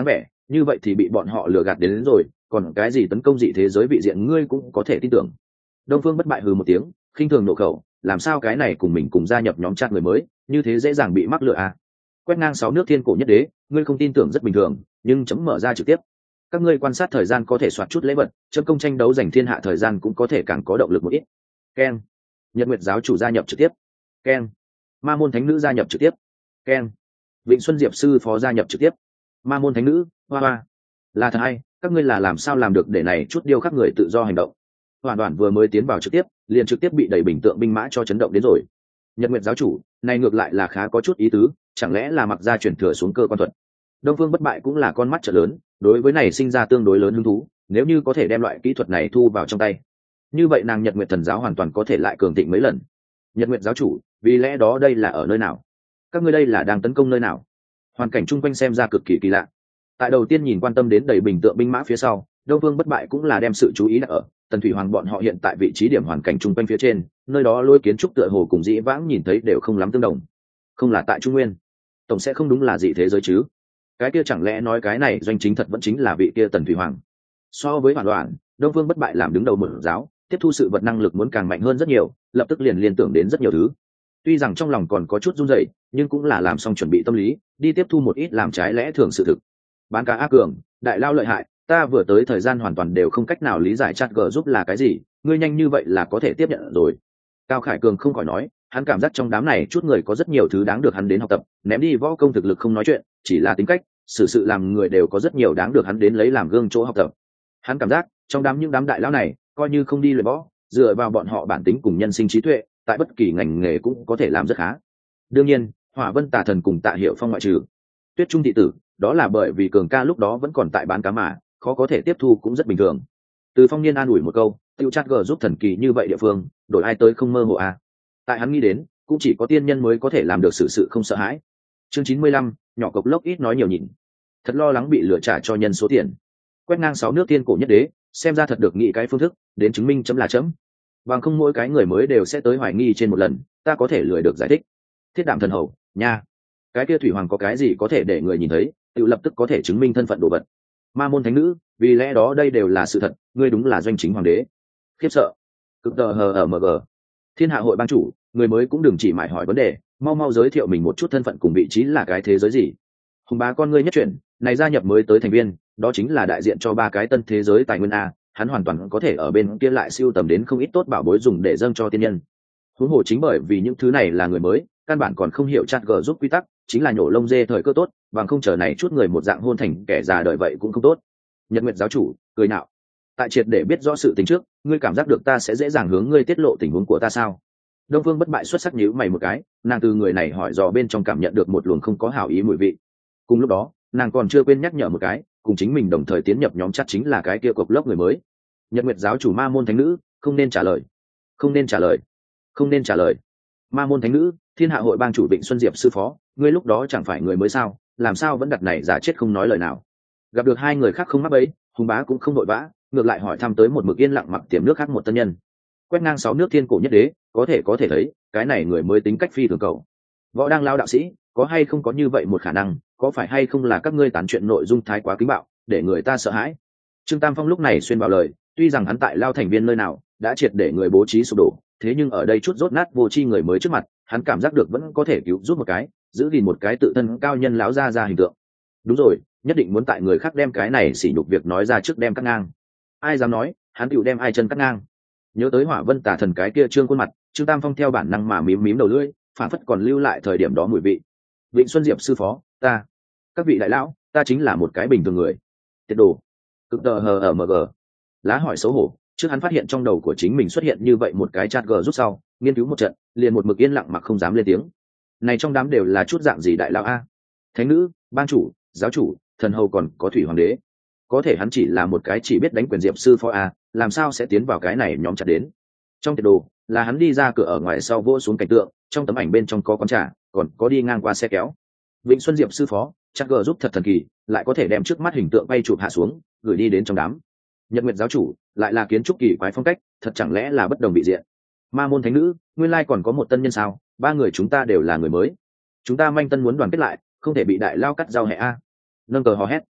như vậy thì bị bọn họ lừa gạt đến, đến rồi, còn cái gì tấn công dị thế giới vị diện ngươi cũng có thể tin tưởng. Đông Phương Bất Bại hừ một tiếng, khinh thường nộ khẩu, làm sao cái này cùng mình cùng gia nhập nhóm chat người mới như thế dễ dàng bị mắc lừa à? Quét ngang sáu nước thiên cổ nhất đế, ngươi không tin tưởng rất bình thường, nhưng chấm mở ra trực tiếp, các ngươi quan sát thời gian có thể soạt chút lễ vật, chấm công tranh đấu giành thiên hạ thời gian cũng có thể càng có động lực một ít. Keng. Nhật Nguyệt giáo chủ gia nhập trực tiếp. Keng. Ma môn thánh nữ gia nhập trực tiếp. Keng. Vịnh Xuân Diệp sư phó gia nhập trực tiếp. Ma môn thánh nữ, hoa hoa. Là thật hay, các ngươi là làm sao làm được để này chút điêu khắc người tự do hành động. Hoàn Toàn vừa mới tiến vào trực tiếp, liền trực tiếp bị đẩy bình tượng binh mã cho chấn động đến rồi. Nhật Nguyệt giáo chủ, này ngược lại là khá có chút ý tứ, chẳng lẽ là mặc ra chuyển thừa xuống cơ quan thuật. Đông Phương Bất Bại cũng là con mắt trợ lớn, đối với này sinh ra tương đối lớn hứng thú, nếu như có thể đem loại kỹ thuật này thu vào trong tay, như vậy nàng Nhật Nguyệt thần giáo hoàn toàn có thể lại cường thịnh mấy lần. Nhật Nguyệt giáo chủ, vì lẽ đó đây là ở nơi nào? Các ngươi đây là đang tấn công nơi nào? Hoàn cảnh chung quanh xem ra cực kỳ kỳ lạ. Tại đầu tiên nhìn quan tâm đến đầy bình tượng binh mã phía sau, Đông Phương Bất Bại cũng là đem sự chú ý đặt ở Tần Thủy Hoàng bọn họ hiện tại vị trí điểm hoàn cảnh chung quanh phía trên, nơi đó lôi kiến trúc tựa hồ cùng dĩ vãng nhìn thấy đều không lắm tương đồng. Không là tại Trung Nguyên, tổng sẽ không đúng là dị thế giới chứ? Cái kia chẳng lẽ nói cái này doanh chính thật vẫn chính là vị kia Tần Thủy Hoàng? So với Hoàn Toàn, Đông Phương Bất Bại làm đứng đầu một giáo, tiếp thu sự vật năng lực muốn càng mạnh hơn rất nhiều, lập tức liền liên tưởng đến rất nhiều thứ. Tuy rằng trong lòng còn có chút run rẩy, nhưng cũng là làm xong chuẩn bị tâm lý, đi tiếp thu một ít làm trái lẽ thường sự thực. Bán cá A Cường, đại lao lợi hại, ta vừa tới thời gian hoàn toàn đều không cách nào lý giải chat g giúp là cái gì, ngươi nhanh như vậy là có thể tiếp nhận rồi. Cao Khải Cường không khỏi nói, hắn cảm giác trong đám này chút người có rất nhiều thứ đáng được hắn đến học tập, ném đi võ công thực lực không nói chuyện, chỉ là tính cách, xử sự làm người đều có rất nhiều đáng được hắn đến lấy làm gương chỗ học tập. Hắn cảm giác, trong đám những đám đại lão này, coi như không đi luyện võ, dựa vào bọn họ bản tính cùng nhân sinh trí tuệ, tại bất kỳ ngành nghề cũng có thể làm rất khá. Đương nhiên, Hỏa Vân Tà Thần cùng Tạ Hiểu Phong ngoại trừ. Tuyết Trung thị tử, đó là bởi vì Cường ca lúc đó vẫn còn tại bán cá mà, khó có thể tiếp thu cũng rất bình thường. Từ Phong Niên an ủi một câu, tiêu chat g giúp thần kỳ như vậy địa phương, đổi ai tới không mơ hồ à. Tại hắn nghĩ đến, cũng chỉ có tiên nhân mới có thể làm được sự sự không sợ hãi. Chương chín mươi lăm, nhỏ cộc lốc ít nói nhiều nhịn. Thật lo lắng bị lừa trả cho nhân số tiền. Quét ngang sáu nước tiên cổ nhất đế, xem ra thật được nghĩ cái phương thức, đến chứng minh chấm là chấm. Bằng không mỗi cái người mới đều sẽ tới hoài nghi trên một lần, ta có thể lười được giải thích. Thiết Đạm thần hầu, nha. Cái kia Thủy Hoàng có cái gì có thể để người nhìn thấy, tự lập tức có thể chứng minh thân phận đồ vật. Ma môn thánh nữ, vì lẽ đó đây đều là sự thật, ngươi đúng là doanh chính hoàng đế. Khiếp sợ. Cực tờ hờ ở mg. Thiên Hạ hội ban chủ, người mới cũng đừng chỉ mãi hỏi vấn đề, mau mau giới thiệu mình một chút thân phận cùng vị trí là cái thế giới gì. Hùng bá con ngươi nhất chuyển, này gia nhập mới tới thành viên, đó chính là đại diện cho ba cái tân thế giới tài nguyên a, hắn hoàn toàn có thể ở bên kia lại siêu tầm đến không ít tốt bảo bối dùng để dâng cho tiên nhân. Huống hồ chính bởi vì những thứ này là người mới, căn bản còn không hiểu chat g giúp quy tắc, chính là nhổ lông dê thời cơ tốt, bằng không chờ này chút người một dạng hôn thành kẻ già đời vậy cũng không tốt. Nhật Nguyệt giáo chủ cười nạo, tại triệt để biết rõ sự tình trước, ngươi cảm giác được ta sẽ dễ dàng hướng ngươi tiết lộ tình huống của ta sao? Đông Phương Bất Bại xuất sắc nhíu mày một cái, nàng từ người này hỏi dò bên trong cảm nhận được một luồng không có hảo ý mùi vị. Cùng lúc đó, nàng còn chưa quên nhắc nhở một cái, cùng chính mình đồng thời tiến nhập nhóm chat chính là cái kia cục lốc người mới. Nhật Nguyệt giáo chủ Ma môn thánh nữ, không nên trả lời, không nên trả lời, không nên trả lời. Ma môn thánh nữ, Thiên Hạ hội bang chủ Vịnh Xuân Diệp sư phó, ngươi lúc đó chẳng phải người mới sao, làm sao vẫn đặt này giả chết không nói lời nào. Gặp được hai người khác không mắc bẫy, Hùng bá cũng không đội vã, ngược lại hỏi thăm tới một mực yên lặng mặc tiềm nước khác một tân nhân. Quét ngang sáu nước thiên cổ nhất đế, có thể có thể thấy, cái này người mới tính cách phi thường cầu. Võ đang lao đạo sĩ, có hay không có như vậy một khả năng, có phải hay không là các ngươi tán chuyện nội dung thái quá kính bạo, để người ta sợ hãi. Trương Tam Phong lúc này xuyên vào lời, tuy rằng hắn tại lao thành viên nơi nào đã triệt để người bố trí sụp đổ, thế nhưng ở đây chút rốt nát vô tri người mới trước mặt, hắn cảm giác được vẫn có thể cứu giúp một cái, giữ gìn một cái tự thân cao nhân lão ra ra hình tượng. Đúng rồi, nhất định muốn tại người khác đem cái này sỉ nhục việc nói ra trước đem cắt ngang. Ai dám nói, hắn tựu đem ai chân cắt ngang. Nhớ tới Hỏa Vân Tà Thần cái kia trương khuôn mặt, Trương Tam Phong theo bản năng mà mím mím đầu lưỡi, phản phất còn lưu lại thời điểm đó mùi vị. Vịnh Xuân Diệp sư phó, ta, các vị đại lão, ta chính là một cái bình thường người. Tiệt đồ, cực tờ hờ ở mg. Lá hỏi xấu hổ, trước hắn phát hiện trong đầu của chính mình xuất hiện như vậy một cái chat g rút sau, nghiên cứu một trận, liền một mực yên lặng mà không dám lên tiếng. Này trong đám đều là chút dạng gì đại lão a? Thánh nữ, ban chủ, giáo chủ, thần hầu còn có thủy hoàng đế. Có thể hắn chỉ là một cái chỉ biết đánh quyền diệp sư phó a, làm sao sẽ tiến vào cái này nhóm chặt đến. Trong tiệt đồ là hắn đi ra cửa ở ngoài sau vỗ xuống cảnh tượng, trong tấm ảnh bên trong có quán trà, còn có đi ngang qua xe kéo. Vịnh Xuân Diệp sư phó, chắc g giúp thật thần kỳ, lại có thể đem trước mắt hình tượng bay chụp hạ xuống, gửi đi đến trong đám. Nhật Nguyệt giáo chủ lại là kiến trúc kỳ quái phong cách, thật chẳng lẽ là bất đồng vị diện. Ma môn thánh nữ, nguyên lai còn có một tân nhân sao? Ba người chúng ta đều là người mới, chúng ta manh tân muốn đoàn kết lại, không thể bị đại lao cắt rau hẹ a. Nâng cờ hò hét,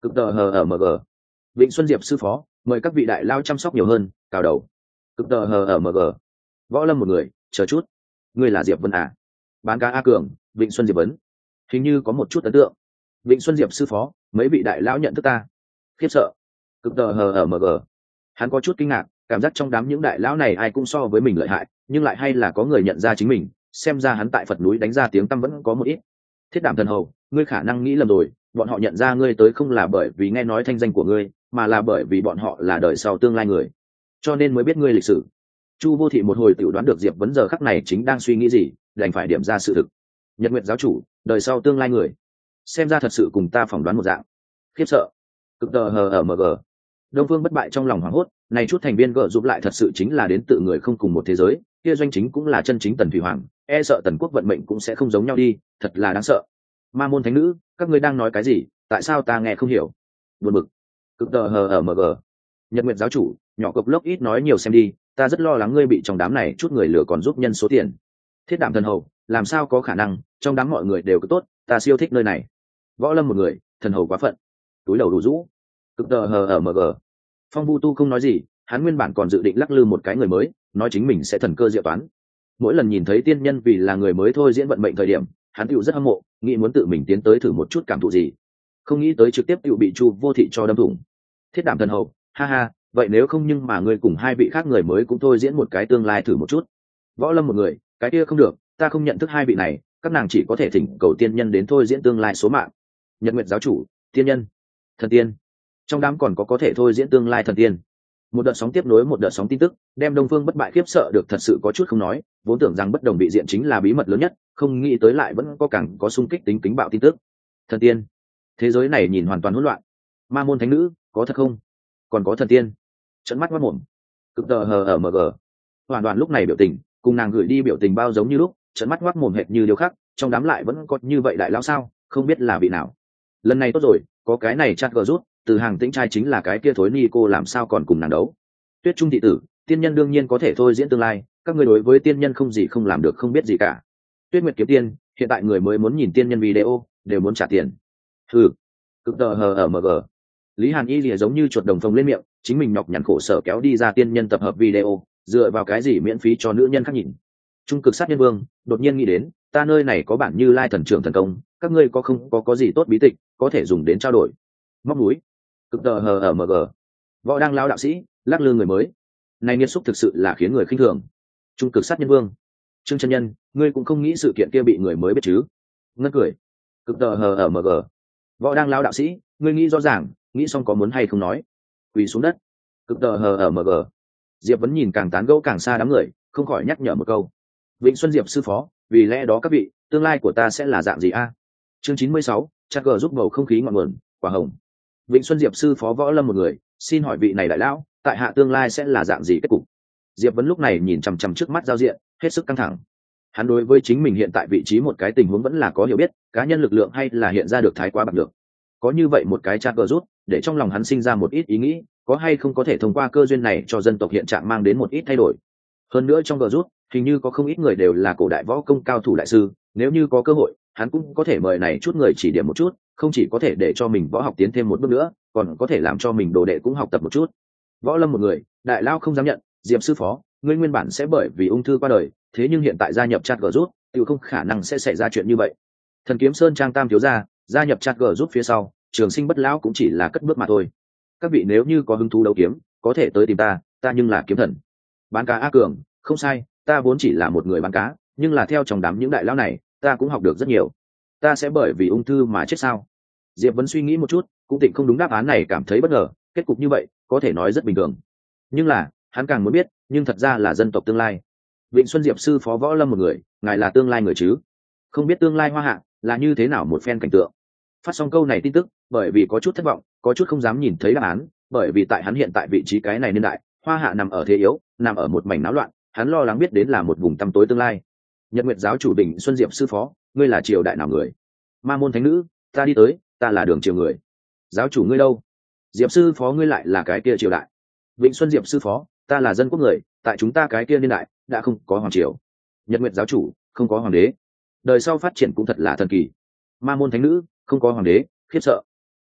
cực tờ hờ ở mg. Vịnh Xuân Diệp sư phó, mời các vị đại lao chăm sóc nhiều hơn, cào đầu. Cực tờ hờ ở mg. Võ Lâm một người, chờ chút, ngươi là Diệp Vân à? Bán cá A Cường, Vịnh Xuân Diệp vấn, hình như có một chút ấn tượng. Vịnh Xuân Diệp sư phó, mấy vị đại lão nhận thức ta. Khiếp sợ. Cực tờ hờ ở mg. Hắn có chút kinh ngạc, cảm giác trong đám những đại lão này ai cũng so với mình lợi hại, nhưng lại hay là có người nhận ra chính mình, xem ra hắn tại Phật núi đánh ra tiếng tăm vẫn có một ít. Thiết Đảm thần hầu, ngươi khả năng nghĩ lầm rồi, bọn họ nhận ra ngươi tới không là bởi vì nghe nói thanh danh của ngươi, mà là bởi vì bọn họ là đời sau tương lai người, cho nên mới biết ngươi lịch sử. Chu Vô Thị một hồi tiểu đoán được Diệp Vấn giờ khắc này chính đang suy nghĩ gì, đành phải điểm ra sự thực. Nhật Nguyệt giáo chủ, đời sau tương lai người, xem ra thật sự cùng ta phỏng đoán một dạng. Khiếp sợ. Cực tờ hờ ở mg. Đông Phương Bất Bại trong lòng hoảng hốt, này chút thành viên gỡ giúp lại thật sự chính là đến tự người không cùng một thế giới, kia doanh chính cũng là chân chính Tần Thủy Hoàng, e sợ Tần quốc vận mệnh cũng sẽ không giống nhau đi, thật là đáng sợ. Ma môn thánh nữ, các ngươi đang nói cái gì, tại sao ta nghe không hiểu? Buồn bực. Cực tờ hờ ở mg. Nhật Nguyệt giáo chủ, nhỏ cục lốc ít nói nhiều xem đi, ta rất lo lắng ngươi bị trong đám này chút người lừa còn giúp nhân số tiền. Thiết Đảm thần hầu, làm sao có khả năng, trong đám mọi người đều cứ tốt, ta siêu thích nơi này. Võ Lâm một người, thần hầu quá phận. Túi đầu đủ rũ. Cực tờ hờ ở mg. Phong Vu Tu không nói gì, hắn nguyên bản còn dự định lắc lư một cái người mới, nói chính mình sẽ thần cơ diệu toán. Mỗi lần nhìn thấy tiên nhân vì là người mới thôi diễn vận mệnh thời điểm, hắn tựu rất hâm mộ, nghĩ muốn tự mình tiến tới thử một chút cảm thụ gì. Không nghĩ tới trực tiếp tựu bị Chu Vô Thị cho đâm thủng. Thiết Đảm thần hầu, ha ha, vậy nếu không nhưng mà ngươi cùng hai vị khác người mới cũng thôi diễn một cái tương lai thử một chút. Võ Lâm một người, cái kia không được, ta không nhận thức hai vị này, các nàng chỉ có thể thỉnh cầu tiên nhân đến thôi diễn tương lai số mạng. Nhật Nguyệt giáo chủ, tiên nhân, thần tiên, trong đám còn có có thể thôi diễn tương lai thần tiên. Một đợt sóng tiếp nối một đợt sóng tin tức, đem Đông Phương Bất Bại khiếp sợ được thật sự có chút không nói, vốn tưởng rằng bất đồng vị diện chính là bí mật lớn nhất, không nghĩ tới lại vẫn có càng có xung kích tính kính bạo tin tức. Thần tiên, thế giới này nhìn hoàn toàn hỗn loạn. Ma môn thánh nữ, có thật không? Còn có thần tiên. Trợn mắt mắt mồm. Cực tờ hờ ở mg. Hoàn toàn lúc này biểu tình, cùng nàng gửi đi biểu tình bao giống như lúc, trợn mắt mắt mồm hệt như điều khác, trong đám lại vẫn có như vậy đại lão sao, không biết là vị nào. Lần này tốt rồi, có cái này chat gờ rút, từ hàng tĩnh trai chính là cái kia thối ni cô làm sao còn cùng nàng đấu. Tuyết Trung thị tử, tiên nhân đương nhiên có thể thôi diễn tương lai, các người đối với tiên nhân không gì không làm được không biết gì cả. Tuyết Nguyệt kiếm tiên, hiện tại người mới muốn nhìn tiên nhân video, đều muốn trả tiền. Hừ. Cực tờ hờ ở mg. Lý Hàn Y lìa giống như chuột đồng phồng lên miệng, chính mình nhọc nhằn khổ sở kéo đi ra tiên nhân tập hợp video, dựa vào cái gì miễn phí cho nữ nhân khác nhìn. Trung cực sát nhân vương đột nhiên nghĩ đến, ta nơi này có bản Như Lai thần trưởng thần công, các ngươi có không có có gì tốt bí tịch có thể dùng đến trao đổi. Móc núi. Cực tờ hờ ở mg. Võ đang lao đạo sĩ, lắc lư người mới, này nghiệt xúc thực sự là khiến người khinh thường. Trung cực sát nhân vương, Trương chân nhân, ngươi cũng không nghĩ sự kiện kia bị người mới biết chứ? Ngất cười. Cực tờ hờ ở mg. Võ đang lao đạo sĩ, ngươi nghĩ rõ ràng, nghĩ xong có muốn hay không nói. Quỳ xuống đất. Cực tờ hờ ở mg. Diệp vẫn nhìn càng tán gẫu càng xa đám người, không khỏi nhắc nhở một câu. Vịnh Xuân Diệp sư phó, vì lẽ đó các vị, tương lai của ta sẽ là dạng gì a? Chương chín mươi sáu, chắc gờ giúp bầu không khí ngọn nguồn, quả hồng. Vịnh Xuân Diệp sư phó Võ Lâm một người, xin hỏi vị này đại lão, tại hạ tương lai sẽ là dạng gì kết cục? Diệp vẫn lúc này nhìn chằm chằm trước mắt giao diện, hết sức căng thẳng. Hắn đối với chính mình hiện tại vị trí một cái tình huống vẫn là có hiểu biết, cá nhân lực lượng hay là hiện ra được thái quá bằng được. Có như vậy một cái chat gờ rút, để trong lòng hắn sinh ra một ít ý nghĩ, có hay không có thể thông qua cơ duyên này cho dân tộc hiện trạng mang đến một ít thay đổi. Hơn nữa trong gờ rút, hình như có không ít người đều là cổ đại võ công cao thủ đại sư, nếu như có cơ hội, hắn cũng có thể mời này chút người chỉ điểm một chút, không chỉ có thể để cho mình võ học tiến thêm một bước nữa, còn có thể làm cho mình đồ đệ cũng học tập một chút. Võ Lâm một người, đại lao không dám nhận, Diệp sư phó, ngươi nguyên bản sẽ bởi vì ung thư qua đời, thế nhưng hiện tại gia nhập chat gờ rút, tự không khả năng sẽ xảy ra chuyện như vậy. Thần Kiếm Sơn trang tam thiếu gia, gia nhập chat gờ rút phía sau, trường sinh bất lão cũng chỉ là cất bước mà thôi. Các vị nếu như có hứng thú đấu kiếm, có thể tới tìm ta, ta nhưng là kiếm thần. Bán cá A Cường, không sai, ta vốn chỉ là một người bán cá, nhưng là theo trong đám những đại lão này, ta cũng học được rất nhiều. Ta sẽ bởi vì ung thư mà chết sao? Diệp vẫn suy nghĩ một chút, cũng tỉnh không đúng đáp án này cảm thấy bất ngờ, kết cục như vậy, có thể nói rất bình thường. Nhưng là, hắn càng muốn biết, nhưng thật ra là dân tộc tương lai. Vịnh Xuân Diệp sư phó Võ Lâm một người, ngài là tương lai người chứ? Không biết tương lai Hoa Hạ là như thế nào một phen cảnh tượng. Phát xong câu này tin tức, bởi vì có chút thất vọng, có chút không dám nhìn thấy đáp án, bởi vì tại hắn hiện tại vị trí cái này niên đại, Hoa Hạ nằm ở thế yếu, nằm ở một mảnh náo loạn, hắn lo lắng biết đến là một vùng tăm tối tương lai. Nhật Nguyệt giáo chủ Vịnh Xuân Diệp sư phó, ngươi là triều đại nào người? Ma môn thánh nữ, ta đi tới, ta là đường triều người. Giáo chủ ngươi đâu? Diệp sư phó ngươi lại là cái kia triều đại. Vịnh Xuân Diệp sư phó, ta là dân quốc người, tại chúng ta cái kia niên đại đã không có hoàng triều. Nhật Nguyệt giáo chủ, không có hoàng đế. Đời sau phát triển cũng thật là thần kỳ. Ma môn thánh nữ, không có hoàng đế, khiếp sợ.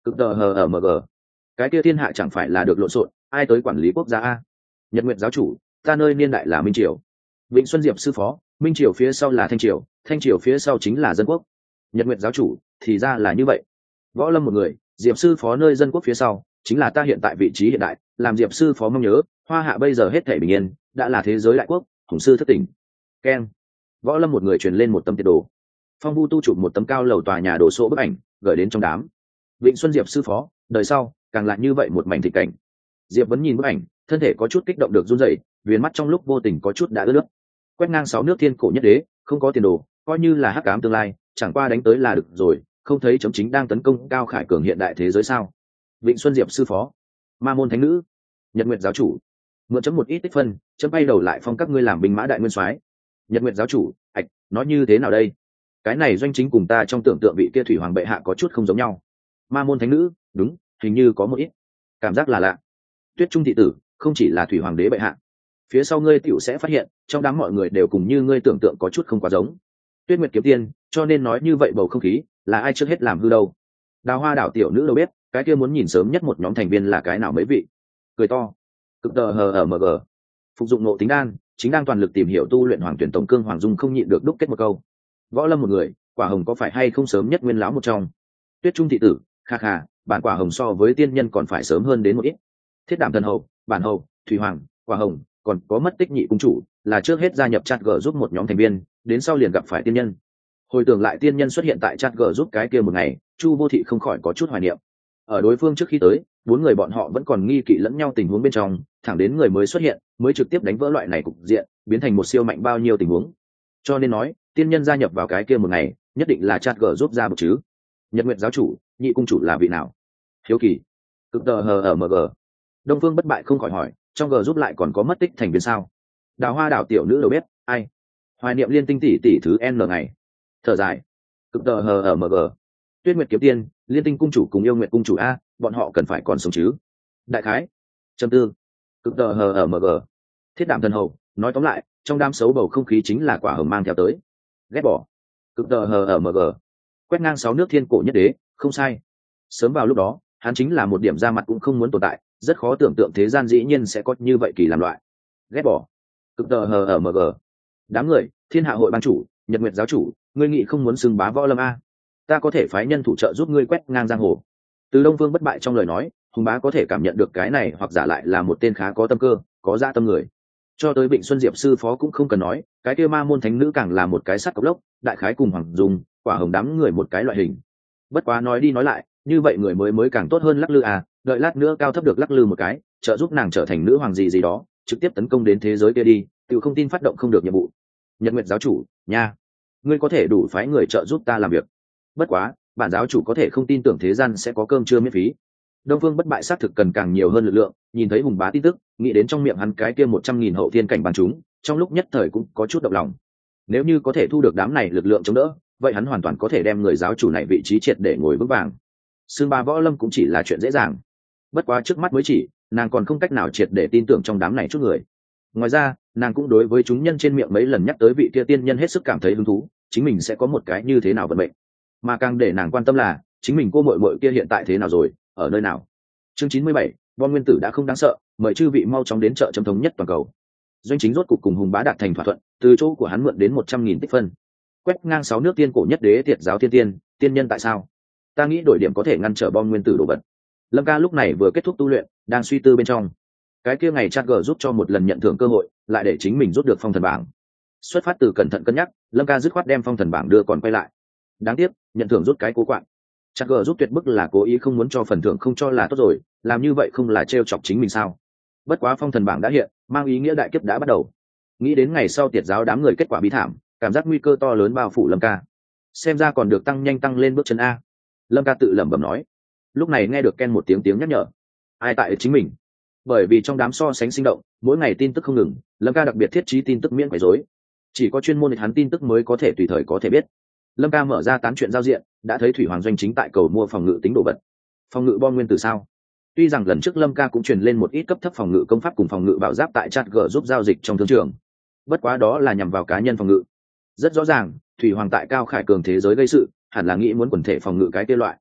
cực tờ hờ ở mg, cái kia thiên hạ chẳng phải là được lộn xộn, ai tới quản lý quốc gia a? Nhật Nguyệt giáo chủ, ta nơi niên đại là Minh Triều. Vịnh Xuân Diệp sư phó, Minh Triều phía sau là Thanh Triều, Thanh Triều phía sau chính là Dân Quốc. Nhật Nguyệt giáo chủ, thì ra là như vậy. Võ Lâm một người, Diệp sư phó nơi Dân Quốc phía sau chính là ta hiện tại vị trí hiện đại, làm Diệp sư phó mong nhớ, Hoa Hạ bây giờ hết thảy bình yên, đã là thế giới đại quốc, hùng sư thất tỉnh. Keng. Võ Lâm một người truyền lên một tấm tiệt đồ. Phong Vu tu chụp một tấm cao lầu tòa nhà đồ sộ bức ảnh, gửi đến trong đám. Vịnh Xuân Diệp sư phó, đời sau càng lại như vậy một mảnh thịnh cảnh. Diệp vẫn nhìn bức ảnh, thân thể có chút kích động được run rẩy, viền mắt trong lúc vô tình có chút đã ướt nước. Quét ngang sáu nước thiên cổ nhất đế, không có tiền đồ, coi như là hắc ám tương lai, chẳng qua đánh tới là được rồi, không thấy chấm chính đang tấn công cao khải cường hiện đại thế giới sao? Vịnh Xuân Diệp sư phó, Ma môn thánh nữ, Nhật Nguyệt giáo chủ, mượn chấm một ít tích phân, chấm bay đầu lại phong các ngươi làm binh mã đại nguyên soái. Nhật Nguyệt giáo chủ, ạch, nói như thế nào đây? Cái này doanh chính cùng ta trong tưởng tượng vị kia thủy hoàng bệ hạ có chút không giống nhau. Ma môn thánh nữ, đúng, hình như có một ít cảm giác là lạ. Tuyết Trung thị tử, không chỉ là thủy hoàng đế bệ hạ, phía sau ngươi tiểu sẽ phát hiện trong đám mọi người đều cùng như ngươi tưởng tượng có chút không quá giống. Tuyết Nguyệt kiếm tiên, cho nên nói như vậy bầu không khí là ai trước hết làm hư đâu? Đào Hoa đảo tiểu nữ đâu biết, cái kia muốn nhìn sớm nhất một nhóm thành viên là cái nào mấy vị? Cười to. Cực tờ hờ ở mg, phục dụng nộ tính đan, chính đang toàn lực tìm hiểu tu luyện hoàng tuyển tổng cương hoàng dung không nhịn được đúc kết một câu. Võ Lâm một người, quả hồng có phải hay không sớm nhất nguyên lão một trong? Tuyết Trung thị tử, kha kha, bản quả hồng so với tiên nhân còn phải sớm hơn đến một ít. Thiết Đảm thần hậu, bản hậu, thủy hoàng, quả hồng, còn có mất tích nhị cung chủ, là trước hết gia nhập chat g giúp một nhóm thành viên, đến sau liền gặp phải tiên nhân. Hồi tưởng lại tiên nhân xuất hiện tại chat g giúp cái kia một ngày, Chu Vô Thị không khỏi có chút hoài niệm. Ở đối phương trước khi tới, bốn người bọn họ vẫn còn nghi kỵ lẫn nhau tình huống bên trong, thẳng đến người mới xuất hiện, mới trực tiếp đánh vỡ loại này cục diện, biến thành một siêu mạnh bao nhiêu tình huống. Cho nên nói, tiên nhân gia nhập vào cái kia một ngày, nhất định là chat g giúp ra một chứ. Nhật Nguyệt giáo chủ, nhị cung chủ là vị nào? Hiếu kỳ. Cực tờ hờ ở mg. Đông Phương Bất Bại không khỏi hỏi, trong g giúp lại còn có mất tích thành viên sao? Đào Hoa đảo tiểu nữ đâu biết, ai? Hoài niệm liên tinh tỷ tỷ thứ n ngày. Thở dài. Cực tờ hờ ở mg. Tuyết Nguyệt kiếm tiên, liên tinh cung chủ cùng yêu nguyệt cung chủ a, bọn họ cần phải còn sống chứ? Đại khái. Trầm tư. Cực tờ hờ ở mg. Thiết Đảm thần hầu, nói tóm lại, trong đám xấu bầu không khí chính là quả hồng mang theo tới. Ghét bỏ. Cực tờ hờ ở mg. Quét ngang sáu nước thiên cổ nhất đế, không sai. Sớm vào lúc đó, hắn chính là một điểm ra mặt cũng không muốn tồn tại, rất khó tưởng tượng thế gian dĩ nhiên sẽ có như vậy kỳ làm loại. Ghét bỏ. Cực tờ hờ ở mg. Đám người, thiên hạ hội ban chủ, Nhật Nguyệt giáo chủ, ngươi nghĩ không muốn xưng bá Võ Lâm a? Ta có thể phái nhân thủ trợ giúp ngươi quét ngang giang hồ. Từ Đông Phương Bất Bại trong lời nói, hùng bá có thể cảm nhận được cái này hoặc giả lại là một tên khá có tâm cơ, có dạ tâm người. Cho tới Vịnh Xuân Diệp sư phó cũng không cần nói, cái kia ma môn thánh nữ càng là một cái sắt cốc lốc, đại khái cùng hoàng dung, quả hồng đám người một cái loại hình. Bất quá nói đi nói lại, như vậy người mới mới càng tốt hơn lắc lư à, đợi lát nữa cao thấp được lắc lư một cái, trợ giúp nàng trở thành nữ hoàng gì gì đó, trực tiếp tấn công đến thế giới kia đi, tự không tin phát động không được nhiệm vụ. Nhật Nguyệt giáo chủ, nha, ngươi có thể đủ phái người trợ giúp ta làm việc. Bất quá, bản giáo chủ có thể không tin tưởng thế gian sẽ có cơm trưa miễn phí. Đông Phương Bất Bại xác thực cần càng nhiều hơn lực lượng, nhìn thấy hùng bá tin tức, nghĩ đến trong miệng hắn cái kia một trăm nghìn hậu thiên cảnh bằng chúng, trong lúc nhất thời cũng có chút động lòng. Nếu như có thể thu được đám này lực lượng chống đỡ, vậy hắn hoàn toàn có thể đem người giáo chủ này vị trí triệt để ngồi vững vàng. Xương ba Võ Lâm cũng chỉ là chuyện dễ dàng. Bất quá trước mắt mới chỉ, nàng còn không cách nào triệt để tin tưởng trong đám này chút người. Ngoài ra, nàng cũng đối với chúng nhân trên miệng mấy lần nhắc tới vị kia tiên nhân hết sức cảm thấy hứng thú, chính mình sẽ có một cái như thế nào vận mệnh. Mà càng để nàng quan tâm là, chính mình cô muội muội kia hiện tại thế nào rồi, ở nơi nào. Chương chín mươi bảy, bom nguyên tử đã không đáng sợ, mời chư vị mau chóng đến chợ chấm thống nhất toàn cầu. Doanh chính rốt cục cùng hùng bá đạt thành thỏa thuận, từ chỗ của hắn mượn đến một trăm nghìn tích phân. Quét ngang sáu nước tiên cổ nhất đế tiệt giáo thiên tiên, tiên nhân tại sao? Ta nghĩ đổi điểm có thể ngăn trở bom nguyên tử đổ vật. Lâm Ca lúc này vừa kết thúc tu luyện, đang suy tư bên trong. Cái kia ngày chat g giúp cho một lần nhận thưởng cơ hội, lại để chính mình rút được phong thần bảng. Xuất phát từ cẩn thận cân nhắc, Lâm Ca dứt khoát đem phong thần bảng đưa còn quay lại. Đáng tiếc, nhận thưởng rút cái cố quạng. Chat g giúp tuyệt bức là cố ý không muốn cho phần thưởng không cho là tốt rồi, làm như vậy không là trêu chọc chính mình sao? Bất quá phong thần bảng đã hiện, mang ý nghĩa đại kiếp đã bắt đầu. Nghĩ đến ngày sau tiệt giáo đám người kết quả bí thảm, cảm giác nguy cơ to lớn bao phủ Lâm Ca. Xem ra còn được tăng nhanh tăng lên bước chân a. Lâm Ca tự lẩm bẩm nói. Lúc này nghe được Ken một tiếng tiếng nhắc nhở. Ai tại chính mình? Bởi vì trong đám so sánh sinh động, mỗi ngày tin tức không ngừng, Lâm Ca đặc biệt thiết trí tin tức miễn quấy rối. Chỉ có chuyên môn hắn tin tức mới có thể tùy thời có thể biết. Lâm Ca mở ra tán chuyện giao diện, đã thấy Thủy Hoàng doanh chính tại cầu mua phòng ngự tính đồ vật. Phòng ngự bom nguyên tử sao? Tuy rằng lần trước Lâm Ca cũng truyền lên một ít cấp thấp phòng ngự công pháp cùng phòng ngự bảo giáp tại chat g giúp giao dịch trong thương trường. Bất quá đó là nhằm vào cá nhân phòng ngự. Rất rõ ràng, Thủy Hoàng tại cao khải cường thế giới gây sự, hẳn là nghĩ muốn quần thể phòng ngự cái kia loại.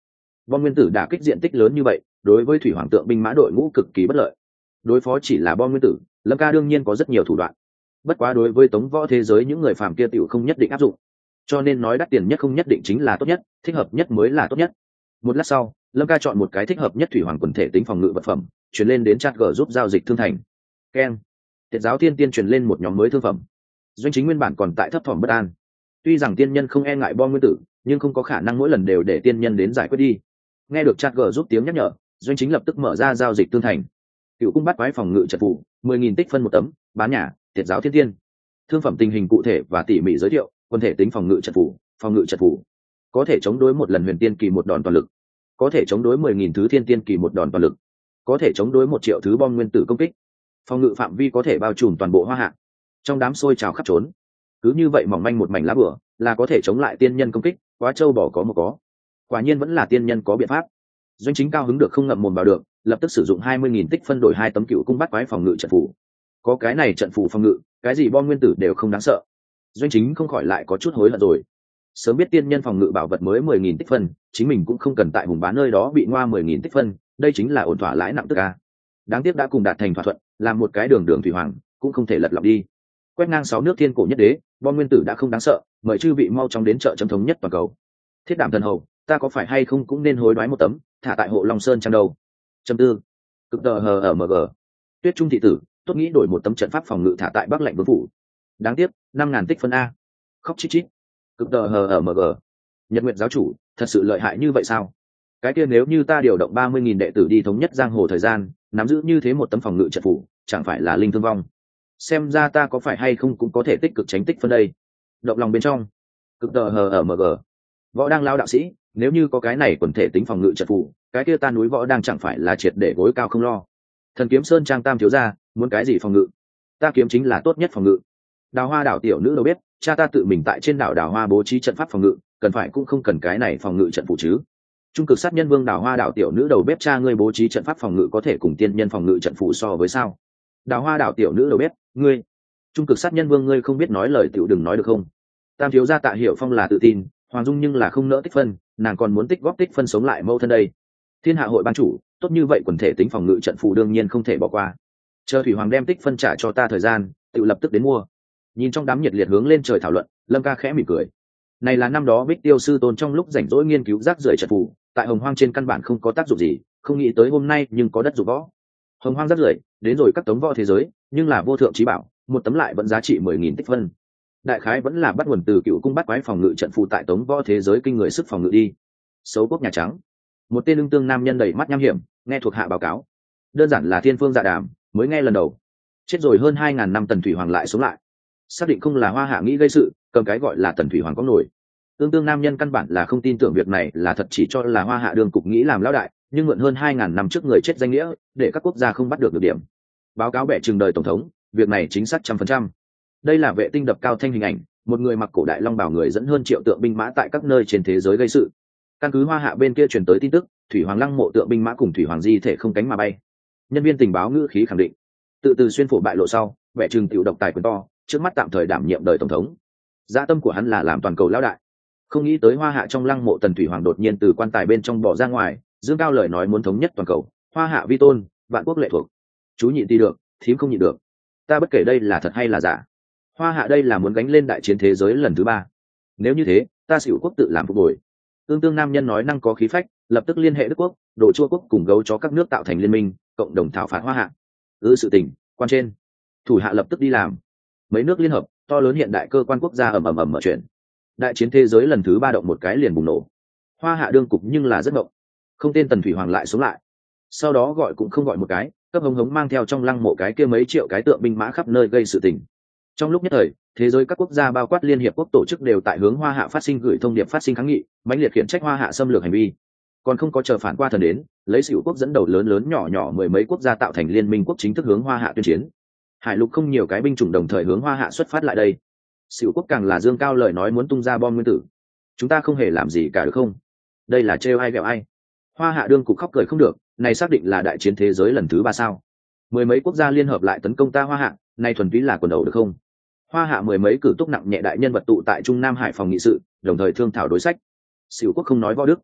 Bom nguyên tử đả kích diện tích lớn như vậy, đối với thủy hoàng tượng binh mã đội ngũ cực kỳ bất lợi. Đối phó chỉ là bom nguyên tử, Lâm Ca đương nhiên có rất nhiều thủ đoạn. Bất quá đối với tống võ thế giới những người phàm kia tiểu không nhất định áp dụng. Cho nên nói đắt tiền nhất không nhất định chính là tốt nhất, thích hợp nhất mới là tốt nhất. Một lát sau, Lâm Ca chọn một cái thích hợp nhất thủy hoàng quần thể tính phòng ngự vật phẩm, chuyển lên đến chat g giúp giao dịch thương thành. Keng. Tiệt giáo tiên tiên truyền lên một nhóm mới thương phẩm. Doanh chính nguyên bản còn tại thấp thỏm bất an. Tuy rằng tiên nhân không e ngại bom nguyên tử, nhưng không có khả năng mỗi lần đều để tiên nhân đến giải quyết đi. Nghe được chat g giúp tiếng nhắc nhở, Doanh chính lập tức mở ra giao dịch tương thành. Cựu cung bắt quái phòng ngự trận phủ, mười nghìn tích phân một tấm, bán nhà, tiệt giáo thiên tiên. Thương phẩm tình hình cụ thể và tỉ mỉ giới thiệu, quần thể tính phòng ngự trận phủ, phòng ngự trận phủ. Có thể chống đối một lần huyền tiên kỳ một đòn toàn lực. Có thể chống đối mười nghìn thứ thiên tiên kỳ một đòn toàn lực. Có thể chống đối một triệu thứ bom nguyên tử công kích. Phòng ngự phạm vi có thể bao trùm toàn bộ hoa hạ. Trong đám sôi trào khắp trốn. Cứ như vậy mỏng manh một mảnh lá bửa, là có thể chống lại tiên nhân công kích, quá trâu bỏ có một có. Quả nhiên vẫn là tiên nhân có biện pháp. Doanh chính cao hứng được không ngậm mồm vào được, lập tức sử dụng hai mươi nghìn tích phân đổi hai tấm cựu cung bắt quái phòng ngự trận phủ. Có cái này trận phủ phòng ngự, cái gì bom nguyên tử đều không đáng sợ. Doanh chính không khỏi lại có chút hối hận rồi. Sớm biết tiên nhân phòng ngự bảo vật mới mười nghìn tích phân, chính mình cũng không cần tại vùng bán nơi đó bị ngoa mười nghìn tích phân, đây chính là ổn thỏa lãi nặng tức a. Đáng tiếc đã cùng đạt thành thỏa thuận, làm một cái đường đường thủy hoàng, cũng không thể lật lọng đi. Quét ngang sáu nước thiên cổ nhất đế, bom nguyên tử đã không đáng sợ, mời chư vị mau chóng đến chợ chấm thống nhất toàn cầu. Thiết đảm thần hầu, ta có phải hay không cũng nên hối đoái một tấm, thả tại hộ Long Sơn trang đâu. Châm tư. Cực tờ hờ ở mg. Tuyết Trung thị tử, tốt nghĩ đổi một tấm trận pháp phòng ngự thả tại Bắc Lạnh Vương phủ. Đáng tiếc, năm ngàn tích phân a. Khóc chít chít. Cực tờ hờ ở mg. Nhật Nguyệt giáo chủ, thật sự lợi hại như vậy sao? Cái kia nếu như ta điều động ba mươi nghìn đệ tử đi thống nhất giang hồ thời gian, nắm giữ như thế một tấm phòng ngự trận phủ, chẳng phải là linh thương vong. Xem ra ta có phải hay không cũng có thể tích cực tránh tích phân đây. Động lòng bên trong. Cực tờ hờ ở mg. Võ đang lao đạo sĩ, nếu như có cái này quần thể tính phòng ngự trận phủ, cái kia ta núi võ đang chẳng phải là triệt để gối cao không lo. Thần kiếm sơn trang tam thiếu gia, muốn cái gì phòng ngự? Ta kiếm chính là tốt nhất phòng ngự. Đào Hoa đảo tiểu nữ đâu biết, cha ta tự mình tại trên đảo Đào Hoa bố trí trận pháp phòng ngự, cần phải cũng không cần cái này phòng ngự trận phủ chứ. Trung cực sát nhân vương Đào Hoa đảo tiểu nữ đầu bếp cha ngươi bố trí trận pháp phòng ngự có thể cùng tiên nhân phòng ngự trận phủ so với sao? Đào Hoa đảo tiểu nữ đầu bếp, ngươi, Trung cực sát nhân vương ngươi không biết nói lời tiểu đừng nói được không? Tam thiếu gia Tạ Hiểu Phong là tự tin, Hoàng Dung nhưng là không nỡ tích phân, nàng còn muốn tích góp tích phân sống lại mâu thân đây. Thiên hạ hội ban chủ, tốt như vậy quần thể tính phòng ngự trận phù đương nhiên không thể bỏ qua. Chờ thủy hoàng đem tích phân trả cho ta thời gian, tự lập tức đến mua. Nhìn trong đám nhiệt liệt hướng lên trời thảo luận, Lâm Ca khẽ mỉm cười. Này là năm đó Bích Tiêu sư tôn trong lúc rảnh rỗi nghiên cứu rác rưởi trận phù, tại Hồng Hoang trên căn bản không có tác dụng gì, không nghĩ tới hôm nay nhưng có đất dụng võ. Hồng Hoang rác rưởi, đến rồi các tống võ thế giới, nhưng là vô thượng chí bảo, một tấm lại vẫn giá trị mười nghìn tích phân. Đại khái vẫn là bắt nguồn từ cựu cung bắt quái phòng ngự trận phù tại tống võ thế giới kinh người sức phòng ngự đi. Xấu quốc nhà trắng, một tên lương tương nam nhân đầy mắt nham hiểm, nghe thuộc hạ báo cáo, đơn giản là thiên phương dạ đàm, mới nghe lần đầu. Chết rồi hơn hai ngàn năm tần thủy hoàng lại sống lại, xác định không là Hoa Hạ nghĩ gây sự, cầm cái gọi là tần thủy hoàng có nổi. Tương tương nam nhân căn bản là không tin tưởng việc này là thật, chỉ cho là Hoa Hạ đường cục nghĩ làm lão đại, nhưng mượn hơn hai ngàn năm trước người chết danh nghĩa, để các quốc gia không bắt được được điểm. Báo cáo bẻ chừng đời tổng thống, việc này chính xác trăm phần trăm. Đây là vệ tinh đập cao thanh hình ảnh, một người mặc cổ đại long bào người dẫn hơn triệu tượng binh mã tại các nơi trên thế giới gây sự. Căn cứ Hoa Hạ bên kia truyền tới tin tức, thủy hoàng lăng mộ tượng binh mã cùng thủy hoàng di thể không cánh mà bay. Nhân viên tình báo ngữ khí khẳng định, tự từ xuyên phổ bại lộ sau, vẻ trừng tiểu độc tài quyền to, trước mắt tạm thời đảm nhiệm đời tổng thống. Dạ tâm của hắn là làm toàn cầu lão đại, không nghĩ tới Hoa Hạ trong lăng mộ tần thủy hoàng đột nhiên từ quan tài bên trong bỏ ra ngoài, dương cao lời nói muốn thống nhất toàn cầu, Hoa Hạ vi tôn, vạn quốc lệ thuộc. Chú nhịn thì được, thím không nhịn được. Ta bất kể đây là thật hay là giả, Hoa Hạ đây là muốn gánh lên đại chiến thế giới lần thứ ba. Nếu như thế, ta xỉu quốc tự làm phục hồi. Tương tương nam nhân nói năng có khí phách, lập tức liên hệ Đức quốc, Đồ Chua quốc cùng gấu chó các nước tạo thành liên minh, cộng đồng thảo phạt Hoa Hạ. Ư sự tình, quan trên, thủ hạ lập tức đi làm. Mấy nước liên hợp, to lớn hiện đại cơ quan quốc gia ầm ầm ầm mở chuyện. Đại chiến thế giới lần thứ ba động một cái liền bùng nổ. Hoa Hạ đương cục nhưng là rất động, không tên tần thủy hoàng lại xuống lại. Sau đó gọi cũng không gọi một cái, cấp hống hống mang theo trong lăng mộ cái kia mấy triệu cái tượng binh mã khắp nơi gây sự tình. Trong lúc nhất thời, thế giới các quốc gia bao quát liên hiệp quốc tổ chức đều tại hướng Hoa Hạ phát sinh gửi thông điệp phát sinh kháng nghị, mãnh liệt khiển trách Hoa Hạ xâm lược hành vi. Còn không có chờ phản qua thần đến, lấy xỉu quốc dẫn đầu lớn lớn nhỏ nhỏ mười mấy quốc gia tạo thành liên minh quốc chính thức hướng Hoa Hạ tuyên chiến. Hải lục không nhiều cái binh chủng đồng thời hướng Hoa Hạ xuất phát lại đây. Xỉu quốc càng là dương cao lời nói muốn tung ra bom nguyên tử. Chúng ta không hề làm gì cả được không? Đây là trêu ai ghẹo ai? Hoa Hạ đương cục khóc cười không được, này xác định là đại chiến thế giới lần thứ ba sao? Mười mấy quốc gia liên hợp lại tấn công ta Hoa Hạ, này thuần túy là quần đầu được không? Hoa Hạ mười mấy cử túc nặng nhẹ đại nhân vật tụ tại Trung Nam Hải phòng nghị sự, đồng thời thương thảo đối sách. Xỉu quốc không nói võ đức,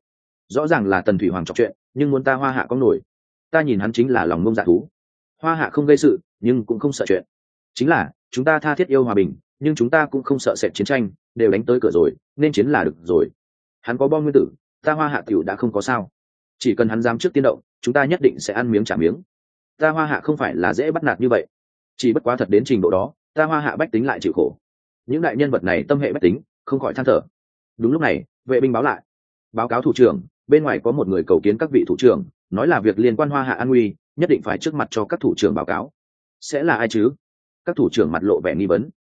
rõ ràng là tần thủy hoàng trò chuyện nhưng muốn ta hoa hạ có nổi, ta nhìn hắn chính là lòng ngông dạ thú. Hoa hạ không gây sự nhưng cũng không sợ chuyện, chính là chúng ta tha thiết yêu hòa bình nhưng chúng ta cũng không sợ sệt chiến tranh, đều đánh tới cửa rồi nên chiến là được rồi. Hắn có bom nguyên tử, ta hoa hạ tiểu đã không có sao, chỉ cần hắn dám trước tiên động chúng ta nhất định sẽ ăn miếng trả miếng. Ta hoa hạ không phải là dễ bắt nạt như vậy, chỉ bất quá thật đến trình độ đó ta hoa hạ bách tính lại chịu khổ. Những đại nhân vật này tâm hệ bách tính không khỏi than thở. Đúng lúc này vệ binh báo lại, báo cáo thủ trưởng, bên ngoài có một người cầu kiến các vị thủ trưởng, nói là việc liên quan hoa hạ an nguy nhất định phải trước mặt cho các thủ trưởng báo cáo. Sẽ là ai chứ? Các thủ trưởng mặt lộ vẻ nghi vấn.